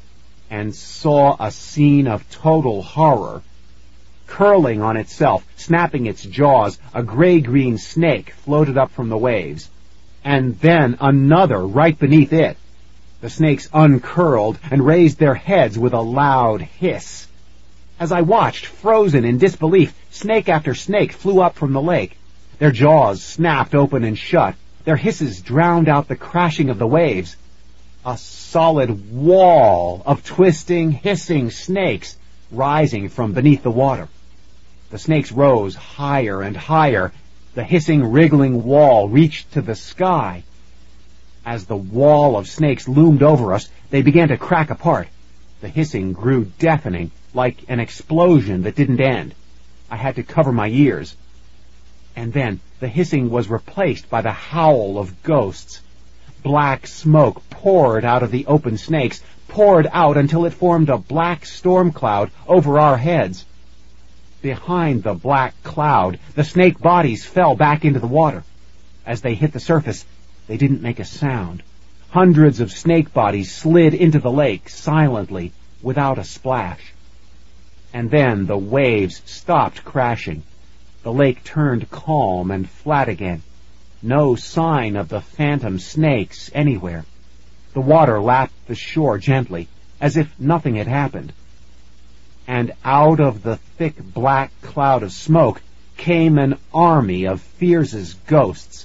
and saw a scene of total horror. Curling on itself, snapping its jaws, a gray-green snake floated up from the waves, and then another right beneath it. The snakes uncurled and raised their heads with a loud hiss. As I watched, frozen in disbelief, snake after snake flew up from the lake. Their jaws snapped open and shut. Their hisses drowned out the crashing of the waves. A solid wall of twisting, hissing snakes rising from beneath the water. The snakes rose higher and higher. The hissing, wriggling wall reached to the sky. As the wall of snakes loomed over us, they began to crack apart. The hissing grew deafening, like an explosion that didn't end. I had to cover my ears. And then the hissing was replaced by the howl of ghosts. Black smoke poured out of the open snakes, poured out until it formed a black storm cloud over our heads. Behind the black cloud, the snake bodies fell back into the water. As they hit the surface, they didn't make a sound. Hundreds of snake bodies slid into the lake silently, without a splash. And then the waves stopped crashing. The lake turned calm and flat again. No sign of the phantom snakes anywhere. The water lapped the shore gently, as if nothing had happened. And out of the thick black cloud of smoke came an army of Fears's ghosts.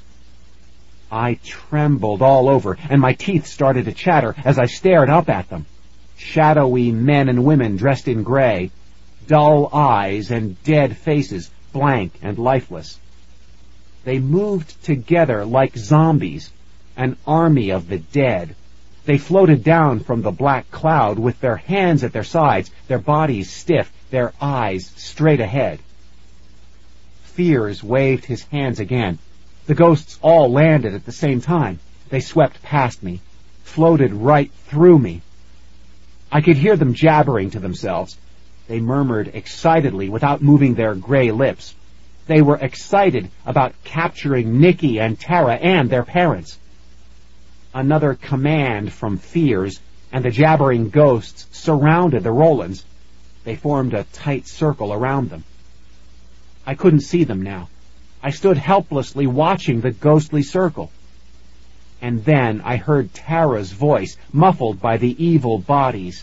I trembled all over, and my teeth started to chatter as I stared up at them. Shadowy men and women dressed in gray, dull eyes and dead faces, blank and lifeless. They moved together like zombies, an army of the dead. They floated down from the black cloud with their hands at their sides, their bodies stiff, their eyes straight ahead. Fears waved his hands again. The ghosts all landed at the same time. They swept past me, floated right through me. I could hear them jabbering to themselves. They murmured excitedly without moving their gray lips. They were excited about capturing Nicky and Tara and their parents. Another command from Fears, and the jabbering ghosts surrounded the Rolands. They formed a tight circle around them. I couldn't see them now. I stood helplessly watching the ghostly circle. And then I heard Tara's voice, muffled by the evil bodies.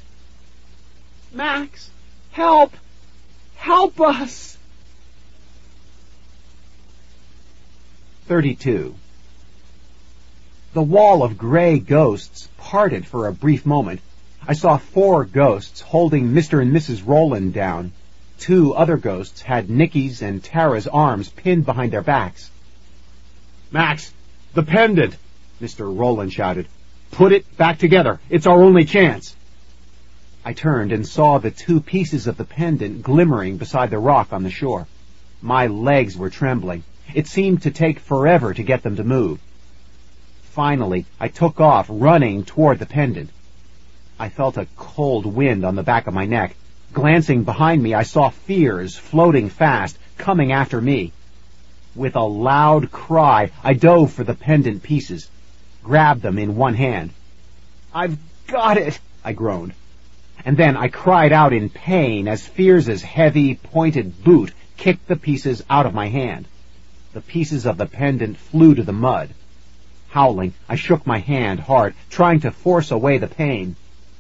"Max, help! Help us!" 32. The wall of gray ghosts parted for a brief moment. I saw 4 ghosts holding Mr. and Mrs. Roland down. 2 other ghosts had Nicky's and Tara's arms pinned behind their backs. "Max, the pendant!" Mr. Roland shouted. "Put it back together. It's our only chance." I turned and saw the 2 pieces of the pendant glimmering beside the rock on the shore. My legs were trembling. It seemed to take forever to get them to move. Finally, I took off, running toward the pendant. I felt a cold wind on the back of my neck. Glancing behind me, I saw Fears floating fast, coming after me. With a loud cry, I dove for the pendant pieces, grabbed them in one hand. "I've got it!" I groaned. And then I cried out in pain as Fears's heavy, pointed boot kicked the pieces out of my hand. The pieces of the pendant flew to the mud. Howling, I shook my hand hard, trying to force away the pain.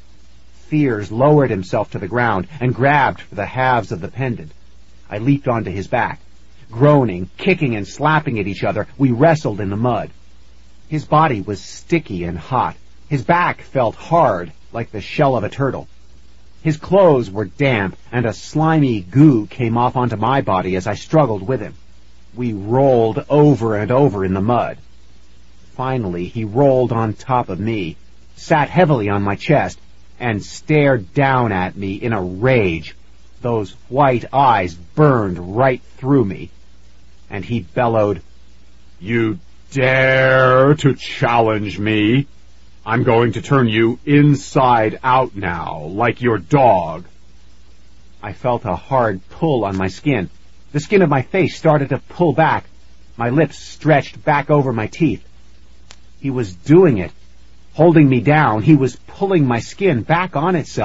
Fears lowered himself to the ground and grabbed for the halves of the pendant. I leaped onto his back. Groaning, kicking and slapping at each other, we wrestled in the mud. His body was sticky and hot. His back felt hard, like the shell of a turtle. His clothes were damp, and a slimy goo came off onto my body as I struggled with him. We rolled over and over in the mud. Finally, he rolled on top of me, sat heavily on my chest, and stared down at me in a rage. Those white eyes burned right through me. And he bellowed, "You dare to challenge me? I'm going to turn you inside out now, like your dog." I felt a hard pull on my skin. The skin of my face started to pull back. My lips stretched back over my teeth. He was doing it. Holding me down, he was pulling my skin back on itself,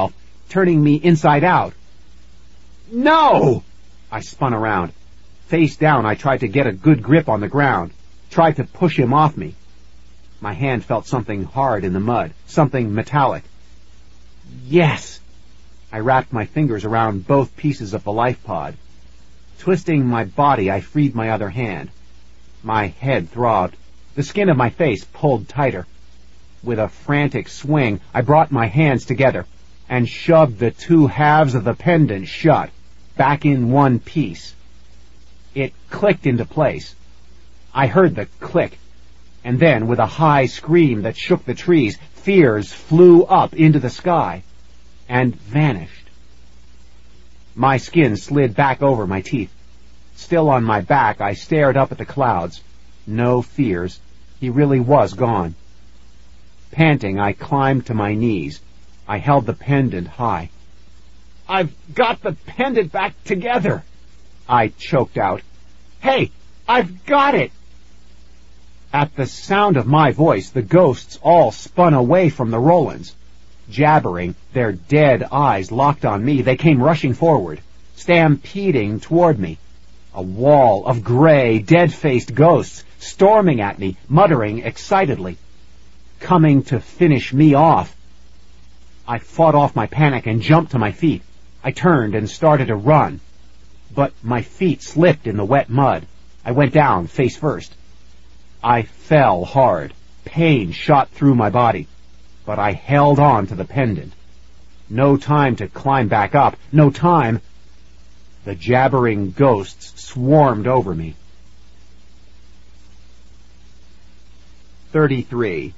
turning me inside out. No! I spun around. Face down, I tried to get a good grip on the ground, tried to push him off me. My hand felt something hard in the mud, something metallic. Yes! I wrapped my fingers around both pieces of the life pod. Twisting my body, I freed my other hand. My head throbbed. The skin of my face pulled tighter. With a frantic swing, I brought my hands together and shoved the two halves of the pendant shut, back in one piece. It clicked into place. I heard the click, and then, with a high scream that shook the trees, Fears flew up into the sky and vanished. My skin slid back over my teeth. Still on my back, I stared up at the clouds. No Fears. He really was gone. Panting, I climbed to my knees. I held the pendant high. "I've got the pendant back together," I choked out. "Hey, I've got it!" At the sound of my voice, the ghosts all spun away from the Rowlands. Jabbering, their dead eyes locked on me, they came rushing forward, stampeding toward me. A wall of gray, dead-faced ghosts storming at me, muttering excitedly. Coming to finish me off. I fought off my panic and jumped to my feet. I turned and started to run. But my feet slipped in the wet mud. I went down face first. I fell hard. Pain shot through my body. But I held on to the pendant. No time to climb back up. No time. The jabbering ghosts swarmed over me. 33.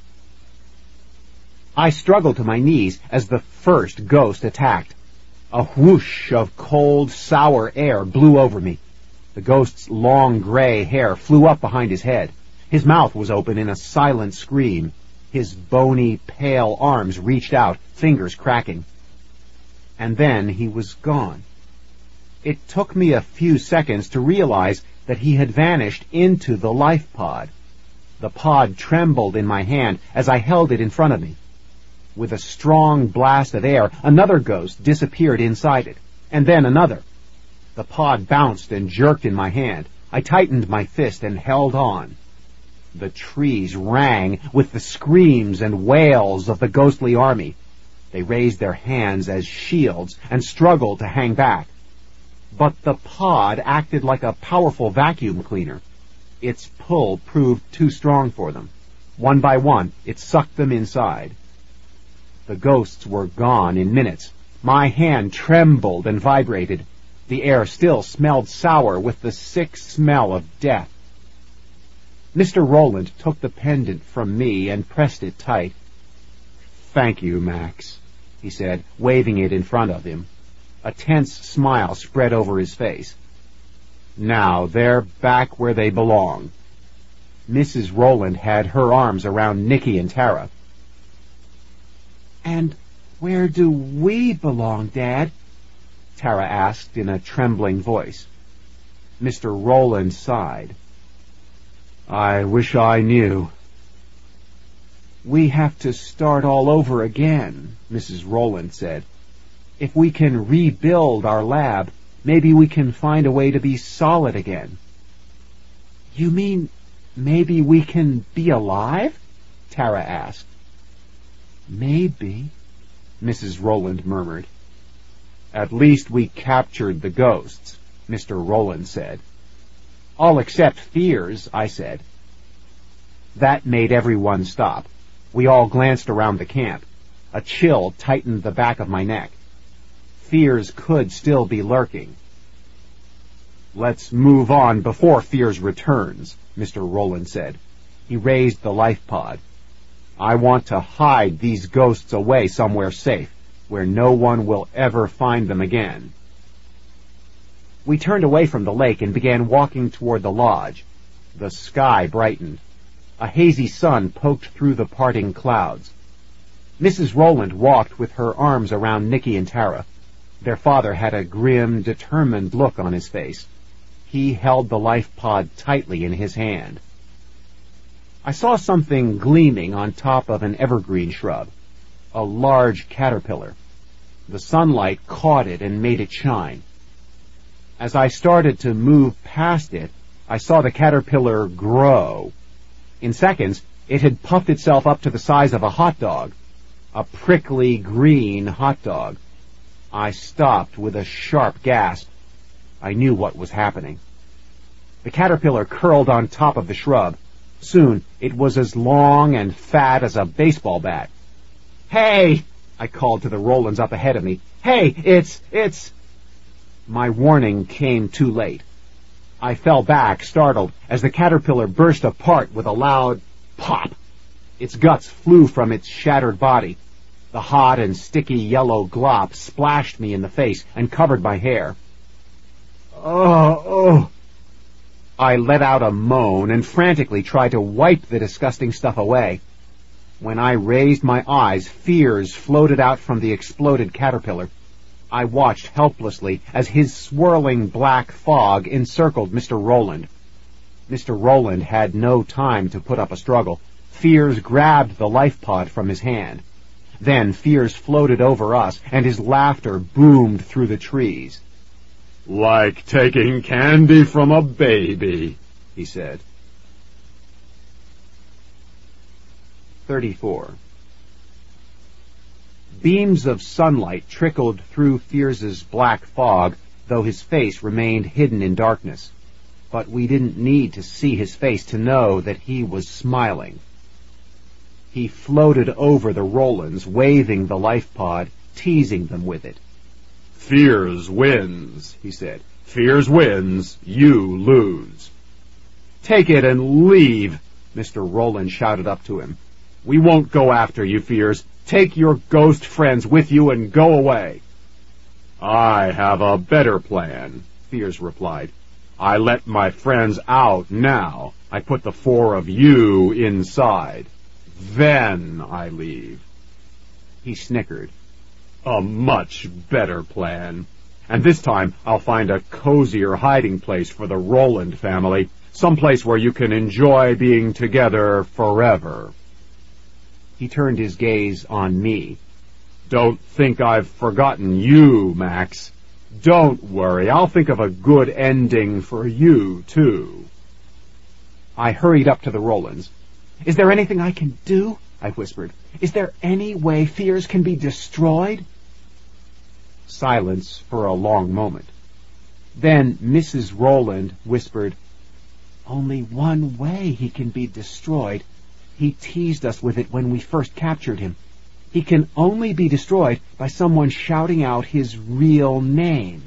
I struggled to my knees as the first ghost attacked. A whoosh of cold, sour air blew over me. The ghost's long gray hair flew up behind his head. His mouth was open in a silent scream. His bony, pale arms reached out, fingers cracking. And then he was gone. It took me a few seconds to realize that he had vanished into the life pod. The pod trembled in my hand as I held it in front of me. With a strong blast of air, another ghost disappeared inside it, and then another. The pod bounced and jerked in my hand. I tightened my fist and held on. The trees rang with the screams and wails of the ghostly army. They raised their hands as shields and struggled to hang back. But the pod acted like a powerful vacuum cleaner. Its pull proved too strong for them. One by one, it sucked them inside. The ghosts were gone in minutes. My hand trembled and vibrated. The air still smelled sour with the sick smell of death. Mr. Rowland took the pendant from me and pressed it tight. "Thank you, Max," he said, waving it in front of him. A tense smile spread over his face. "Now they're back where they belong." Mrs. Rowland had her arms around Nicky and Tara. "And where do we belong, Dad?" Tara asked in a trembling voice. Mr. Rowland sighed. "I wish I knew." "We have to start all over again," Mrs. Rowland said. "If we can rebuild our lab, maybe we can find a way to be solid again." "You mean maybe we can be alive?" Tara asked. "Maybe," Mrs. Rowland murmured. "At least we captured the ghosts," Mr. Rowland said. "All except Fears," I said. That made everyone stop. We all glanced around the camp. A chill tightened the back of my neck. Fears could still be lurking. "Let's move on before Fears returns," Mr. Rowland said. He raised the life pod. "I want to hide these ghosts away somewhere safe, where no one will ever find them again." We turned away from the lake and began walking toward the lodge. The sky brightened. A hazy sun poked through the parting clouds. Mrs. Rowland walked with her arms around Nicky and Tara. Their father had a grim, determined look on his face. He held the life pod tightly in his hand. I saw something gleaming on top of an evergreen shrub. A large caterpillar. The sunlight caught it and made it shine. As I started to move past it, I saw the caterpillar grow. In seconds, it had puffed itself up to the size of a hot dog, a prickly green hot dog. I stopped with a sharp gasp. I knew what was happening. The caterpillar curled on top of the shrub. Soon, it was as long and fat as a baseball bat. "Hey!" I called to the Rolands up ahead of me. "Hey, it's... My warning came too late. I fell back, startled, as the caterpillar burst apart with a loud pop. Its guts flew from its shattered body. The hot and sticky yellow glop splashed me in the face and covered my hair. Oh! I let out a moan and frantically tried to wipe the disgusting stuff away. When I raised my eyes, fears floated out from the exploded caterpillar. I watched helplessly as his swirling black fog encircled Mr. Roland. Mr. Roland had no time to put up a struggle. Fears grabbed the life pod from his hand. Then Fears floated over us, and his laughter boomed through the trees. "Like taking candy from a baby," he said. 34. Beams of sunlight trickled through Fears's black fog, though his face remained hidden in darkness. But we didn't need to see his face to know that he was smiling. He floated over the Rolands, waving the life pod, teasing them with it. "Fears wins," he said. "Fears wins, you lose." "Take it and leave," Mr. Roland shouted up to him. "We won't go after you, Fears. Take your ghost friends with you and go away." "I have a better plan," Fears replied. "I let my friends out now. I put the 4 of you inside. Then I leave." He snickered. "A much better plan. And this time I'll find a cozier hiding place for the Roland family, someplace where you can enjoy being together forever." He turned his gaze on me. "Don't think I've forgotten you, Max. Don't worry, I'll think of a good ending for you, too." I hurried up to the Rolands. "Is there anything I can do?" I whispered. "Is there any way Fears can be destroyed?" Silence for a long moment. Then Mrs. Roland whispered, "Only one way he can be destroyed. He teased us with it when we first captured him. He can only be destroyed by someone shouting out his real name."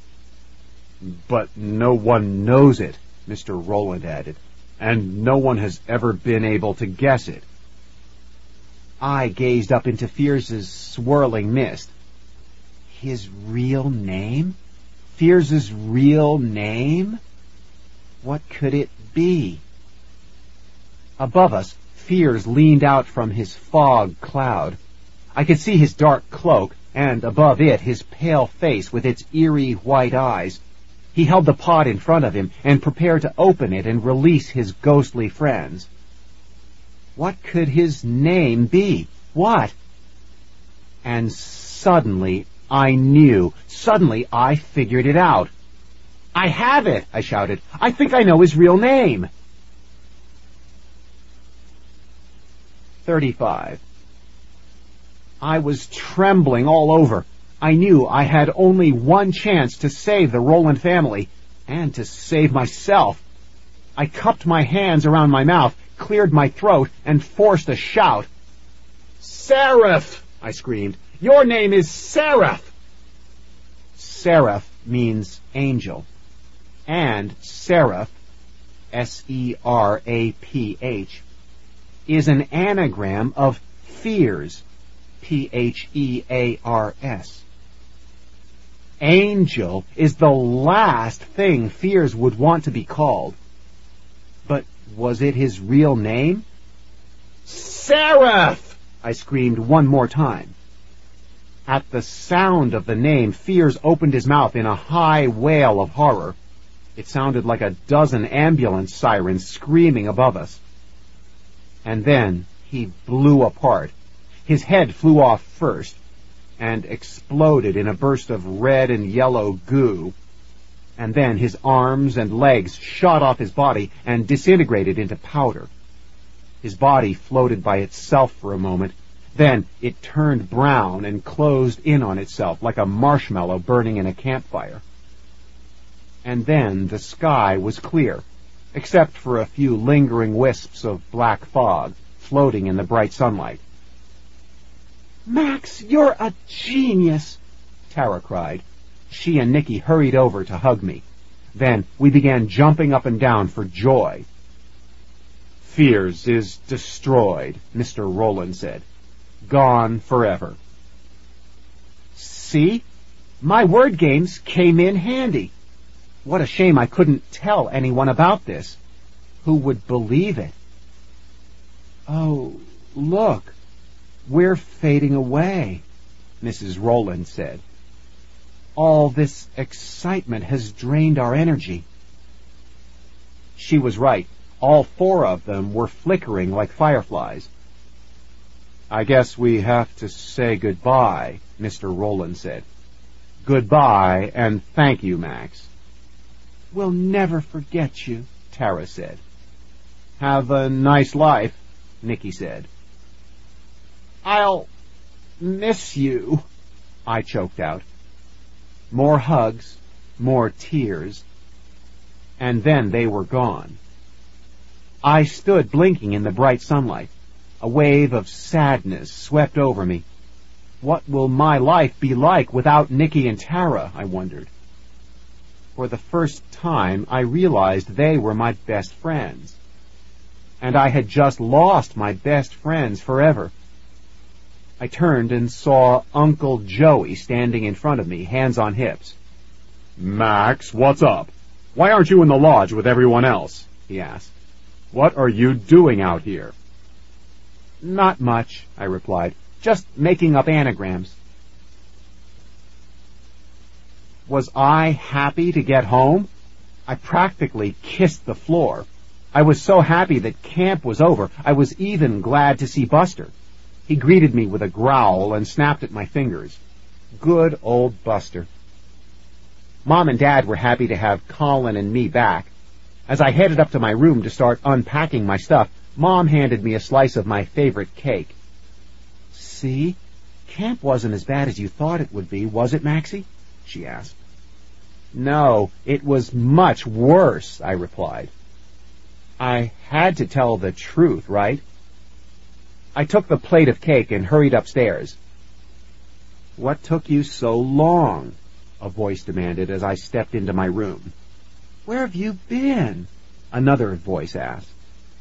"But no one knows it," Mr. Roland added, "and no one has ever been able to guess it." I gazed up into Fears's swirling mist. His real name? Fears's real name? What could it be? Above us, Fears leaned out from his fog cloud. I could see his dark cloak, and above it his pale face with its eerie white eyes. He held the pod in front of him and prepared to open it and release his ghostly friends. What could his name be? What? And suddenly I knew. Suddenly I figured it out. "I have it!" I shouted. "I think I know his real name." 35. I was trembling all over. I knew I had only one chance to save the Roland family, and to save myself. I cupped my hands around my mouth, cleared my throat, and forced a shout. "Seraph!" I screamed. "Your name is Seraph!" Seraph means angel, and Seraph, S-E-R-A-P-H, is an anagram of Fears, P-H-E-A-R-S. Angel is the last thing Fears would want to be called. But was it his real name? "Seraph!" I screamed one more time. At the sound of the name, Fears opened his mouth in a high wail of horror. It sounded like a dozen ambulance sirens screaming above us. And then he blew apart. His head flew off first, and exploded in a burst of red and yellow goo. And then his arms and legs shot off his body and disintegrated into powder. His body floated by itself for a moment. Then it turned brown and closed in on itself like a marshmallow burning in a campfire. And then the sky was clear, except for a few lingering wisps of black fog floating in the bright sunlight. "Max, you're a genius!" Tara cried. She and Nicky hurried over to hug me. Then we began jumping up and down for joy. "Fears is destroyed," Mr. Rowland said. "Gone forever." "See? My word games came in handy. What a shame I couldn't tell anyone about this. Who would believe it?" "Oh, look, we're fading away," Mrs. Rowland said. "All this excitement has drained our energy." She was right. All four of them were flickering like fireflies. "I guess we have to say goodbye," Mr. Rowland said. "Goodbye, and thank you, Max." "We'll never forget you," Tara said. "Have a nice life," Nicky said. "I'll miss you," I choked out. More hugs, more tears, and then they were gone. I stood blinking in the bright sunlight. A wave of sadness swept over me. What will my life be like without Nicky and Tara, I wondered. For the first time, I realized they were my best friends. And I had just lost my best friends forever. I turned and saw Uncle Joey standing in front of me, hands on hips. "Max, what's up? Why aren't you in the lodge with everyone else?" he asked. "What are you doing out here?" "Not much," I replied. "Just making up anagrams." Was I happy to get home? I practically kissed the floor. I was so happy that camp was over. I was even glad to see Buster. He greeted me with a growl and snapped at my fingers. Good old Buster. Mom and Dad were happy to have Colin and me back. As I headed up to my room to start unpacking my stuff, Mom handed me a slice of my favorite cake. "See? Camp wasn't as bad as you thought it would be, was it, Maxie?" she asked. "No, it was much worse," I replied. I had to tell the truth, right? I took the plate of cake and hurried upstairs. "What took you so long?" a voice demanded as I stepped into my room. "Where have you been?" another voice asked.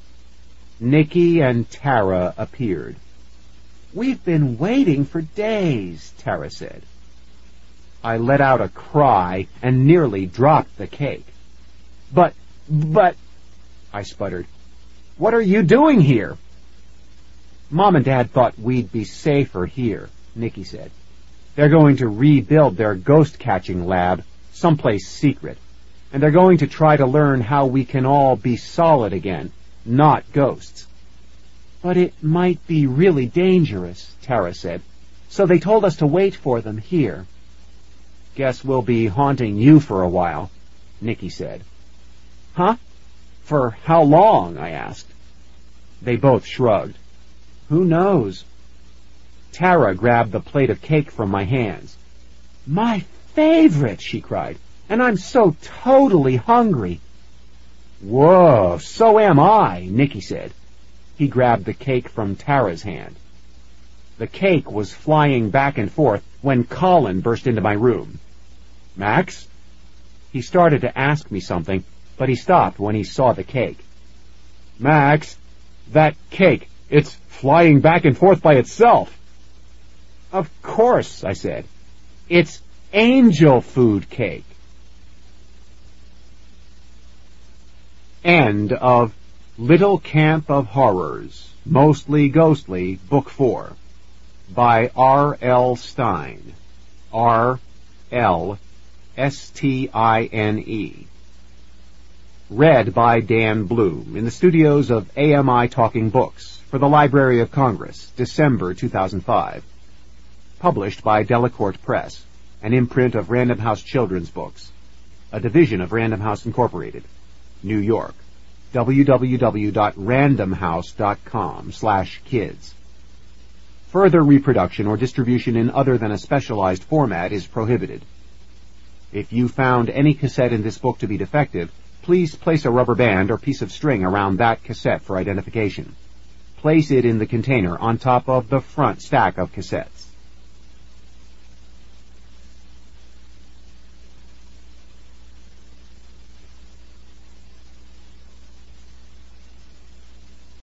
Nicky and Tara appeared. "We've been waiting for days," Tara said. I let out a cry and nearly dropped the cake. But, I sputtered. "What are you doing here?" "Mom and Dad thought we'd be safer here," Nicky said. "They're going to rebuild their ghost-catching lab someplace secret, and they're going to try to learn how we can all be solid again, not ghosts." "But it might be really dangerous," Tara said, "so they told us to wait for them here." "Guess we'll be haunting you for a while," Nicky said. "Huh? For how long?" I asked. They both shrugged. "Who knows?" Tara grabbed the plate of cake from my hands. "My favorite!" she cried. "And I'm so totally hungry." "Whoa, so am I," Nicky said. He grabbed the cake from Tara's hand. The cake was flying back and forth when Colin burst into my room. "Max?" He started to ask me something, but he stopped when he saw the cake. "Max, that cake, it's flying back and forth by itself." "Of course," I said. "It's angel food cake." End of Little Camp of Horrors, Mostly Ghostly, Book 4, by R.L. Stine. R.L.S.T.I.N.E. Read by Dan Bloom in the studios of AMI Talking Books for the Library of Congress, December 2005. Published by Delacorte Press, an imprint of Random House Children's Books, a division of Random House Incorporated, New York. www.randomhouse.com/kids. Further reproduction or distribution in other than a specialized format is prohibited. If you found any cassette in this book to be defective, please place a rubber band or piece of string around that cassette for identification. Place it in the container on top of the front stack of cassettes.